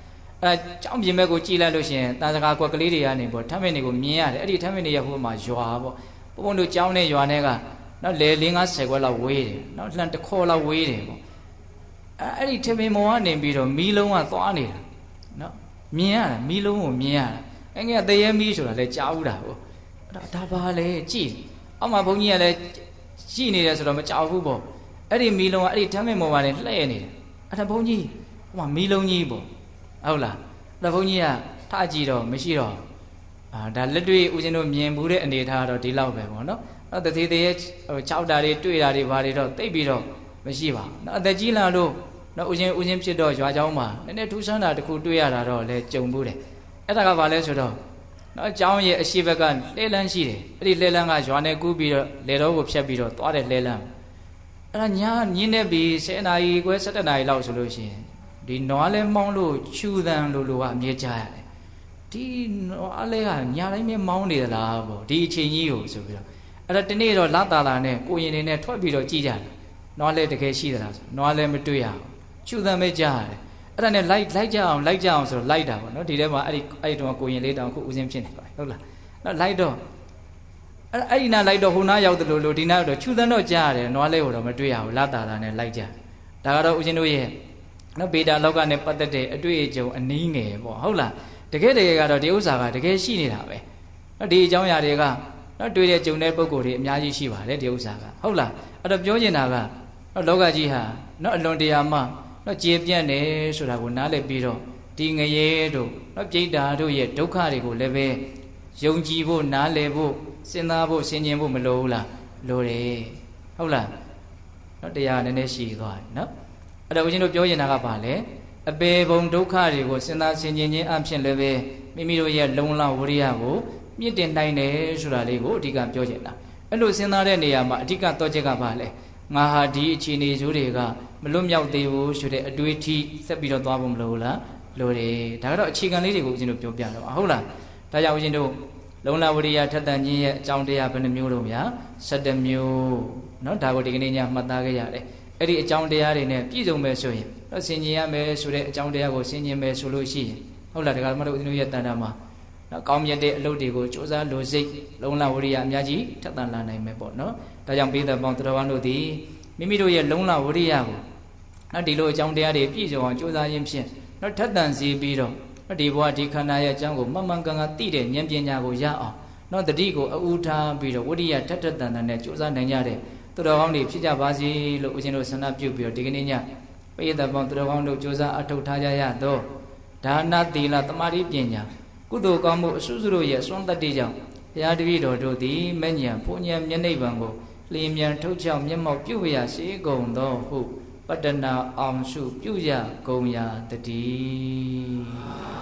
A: အဲကြောင်းပြင်မဲ့ကိုကြည်လိုက်လို့ရှိရင်တန်စကာကွက်ကလေးတွေကနေပေါ့ထမ်းမင်းတွေကိုမြင်ရတယ်အဲ့ဒီထမ်းမင်းတွေရဟိုမှာရွာပေါ့ဘုံဘုံတို့ကြောင်းနဲ့ရွာနဲ့ကနော်လေ၄၅၀ခွက်လောက်ဝေးတယ်နော်လှန်တစ်ခေါ်လောက်ဝေးတယ်ပေါ့အဲအဲ့ဒီထမင်းမောကနေပြီးတော့မီးလုံးကသွားနေတာနော်မြင်ရတာမီးလုံးကိုမြင်ရတာအဲ့ငယ်တရေမီးဆိုတာလဲကြားဘူးတာပေါ့အဲ့ဒါဒါပါလေကြည်အောက်မှာဘုန်းကြီးကလည်းကြည်နေတယ်ဆိုတော့မကြောက်ဘူးပေါ့အဲ့ဒီမီးလုံးကအဲ့ဒီထမ်းမင်းမောကနေလှဲ့နေတယ်အဲ့ဒါဘုန်းကြီးဟိုမှာမီးလုံးကြီးပေါ့ဟုတ်လားအဲ့ဒါဘုန်းကြီးကထားကြည့်တော့မရှိတော့အာဒါလက်တွေ့ဦးဇင်းတို့မြင်ဘူးတဲ့အနေထားတော့ဒီလောက်ပဲပေါ့နော်အဲ့တသေးသေးရဲ့ဟိုကြောက်တာတွေတွေ့တာတွေဘာတွေတော့တိတ်ပြီးတော့မရှိပါဘူးနော်အသက်ကြီးလာလို့နော်ဦးဇင်းဦးဇင်းဖြစ်တော့ရွာเจ้าမှာနည်းနည်းထူးဆန်းတာတခုတွေ့ရတာတော့လဲကြုံဘူးတယ်အဲ့ဒါကဘာလဲဆိုတော့နော်เจ้าရဲ့အရှိဘက်ကလှဲလန်းရှိတယ်အဲ့ဒီလှဲလန်းကရွာနဲ့ကူးပြီးတော့လေတော်ကိုဖြတ်ပြီးတော့သွားတဲ့လှဲလန်းအဲ့ဒါညာညင်းနေပြီးဆယ်နာရီခွဲဆယ်တစ်နာရီလောက်ဆိုလို့ရှိရင်ဒီနွားလဲမောင်းလို့ချူတန်လို့လို့ကအမြဲကြားရတယ်ဒီနွားလဲကညာတိုင်းမြမောင်းနေသလားပေါ့ဒီအချိန်ကြီးကိုဆိုပြီးတော့အဲ့ဒါဒီနေ့တော့လာတာလာနဲ့ကိုရင်နေနဲ့ထွက်ပြီးတော့ကြည်ကြတယ်နွားလဲတကယ်ရှိသလားဆိုနွားလဲမတွေ့ရဘူးချူတန်ပဲကြားရတယ်အဲ့ဒါနဲ့လိုက်လိုက်ကြအောင်လိုက်ကြအောင်ဆိုတော့လိုက်တာပေါ့နော်ဒီထဲမှာအဲ့ဒီအဲ့ဒီတော့ကိုရင်လေးတောင်ခုဦးစင်းဖြစ်နေပါဟုတ်လားနော်လိုက်တော့အဲ့အဲ့ဒီနာလိုက်တော့ဟိုနာရောက်တယ်လို့လို့ဒီနာတော့ချူတန်တော့ကြားရတယ်နွားလဲကိုတော့မတွေ့ရဘူးလာတာလာနဲ့လိုက်ကြဒါကတော့ဦးဇင်းတို့ရဲ့နော်ဗေဒလောကနဲ့ပတ်သက်တဲ့အတွေ့အကြုံအနည်းငယ်ပေါ့ဟုတ်လားတကယ်တကယ်ကတော့ဒီဥစ္စာကတကယ်ရှိနေတာပဲနော်ဒီအကြောင်းအရာတွေကနော်တွေ့တဲ့ကြုံတဲ့ပုံကိုယ်တွေအများကြီးရှိပါတယ်ဒီဥစ္စာကဟုတ်လားအဲ့တော့ပြောချင်တာကနော်လောကကြီးဟာနော်အလွန်တရာမှနော်ကျေပြန့်တယ်ဆိုတာကိုနားလည်ပြီးတော့ဒီငရဲတို့နော်ပြိတ္တာတို့ရဲ့ဒုက္ခတွေကိုလည်းပဲယုံကြည်ဖို့နားလည်ဖို့စဉ်းစားဖို့ဆင်ခြင်ဖို့မလိုဘူးလားလိုတယ်ဟုတ်လားနော်တရားနည်းနည်းရှိသွားတယ်နော်အဲ့တော့ဦးဇင်းတို့ပြောနေတာကဘာလဲအပေဘုံဒုက္ခတွေကိုစဉ်းစားဆင်ခြင်ခြင်းအဖြစ်လည်းပဲမိမိတို့ရဲ့လုံလဝရိယကိုမြင့်တင်နိုင်တယ်ဆိုတာလေးကိုအဓိကပြောချင်တာအဲ့လိုစဉ်းစားတဲ့နေရာမှာအဓိကတော့ချက်ကဘာလဲငါဟာဒီအခြေအနေဇိုးတွေကမလွတ်မြောက်သေးဘူးဆိုတဲ့အတွေးထိဆက်ပြီးတော့သွားဖို့မလိုဘူးလားလိုတယ်ဒါကတော့အခြေခံလေးတွေကိုဦးဇင်းတို့ပြောပြတော့ဟုတ်လားဒါကြောင့်ဦးဇင်းတို့လုံလဝရိယထက်တန်ခြင်းရဲ့အကြောင်းတရားဘယ်နှမျိုးလုံးများဆယ်တစ်မျိုးเนาะဒါကိုဒီကနေ့ညမှတ်သားခဲ့ရတယ်အဲ့ဒီအကြောင်းတရားတွေနဲ့ပြည့်စုံမယ်ဆိုရင်တော့ဆင်ခြင်ရမယ်ဆိုတဲ့အကြောင်းတရားကိုဆင်ခြင်မယ်ဆိုလို့ရှိရင်ဟုတ်လားဒါကမှတို့ဦးဇင်းတို့ရဲ့တန်တာမှာနော်ကောင်းမြတ်တဲ့အလုပ်တွေကိုစ조사လိုစိတ်လုံလဝရိယအများကြီးထက်သန်လာနိုင်မယ်ပေါ့နော်ဒါကြောင့်ပေးသက်ပေါင်းတော်တော်တို့သည်မိမိတို့ရဲ့လုံလဝရိယကိုနော်ဒီလိုအကြောင်းတရားတွေပြည့်စုံအောင်စ조사ရင်းဖြင့်နော်ထက်သန်စေပြီးတော့နော်ဒီဘဝဒီခန္ဓာရဲ့အကြောင်းကိုမှန်မှန်ကန်ကန်သိတဲ့ဉာဏ်ပညာကိုရအောင်နော်တတိကိုအူထားပြီးတော့ဝိရိယထက်ထက်သန်သန်နဲ့စ조사နိုင်ကြတဲ့တော်တော်ကောင်းတွေဖြစ်ကြပါစေလို့ဦးဇင်းတို့ဆန္ဒပြုပြီးတော့ဒီကနေ့ညပေးသက်ပေါင်းတော်တော်ကောင်းတို့စ조사အထောက်ထားကြရတော့ဒါနသီလသမာဓိပညာကုသိုလ်ကောင်းမှုအစုစုတို့ရဲ့စွမ်းတတ္တိကြောင့်ဘုရားတပည့်တော်တို့သည်မဉ္ဇဉ်ဘုံဉဏ်မျက်နှိပ်ပံကိုလျင်မြန်ထုတ်ချောက်မျက်မှောက်ပြုဝရစေကုန်သောဟုပတ္တနာအောင်စုပြုရကုန်ရာတည်း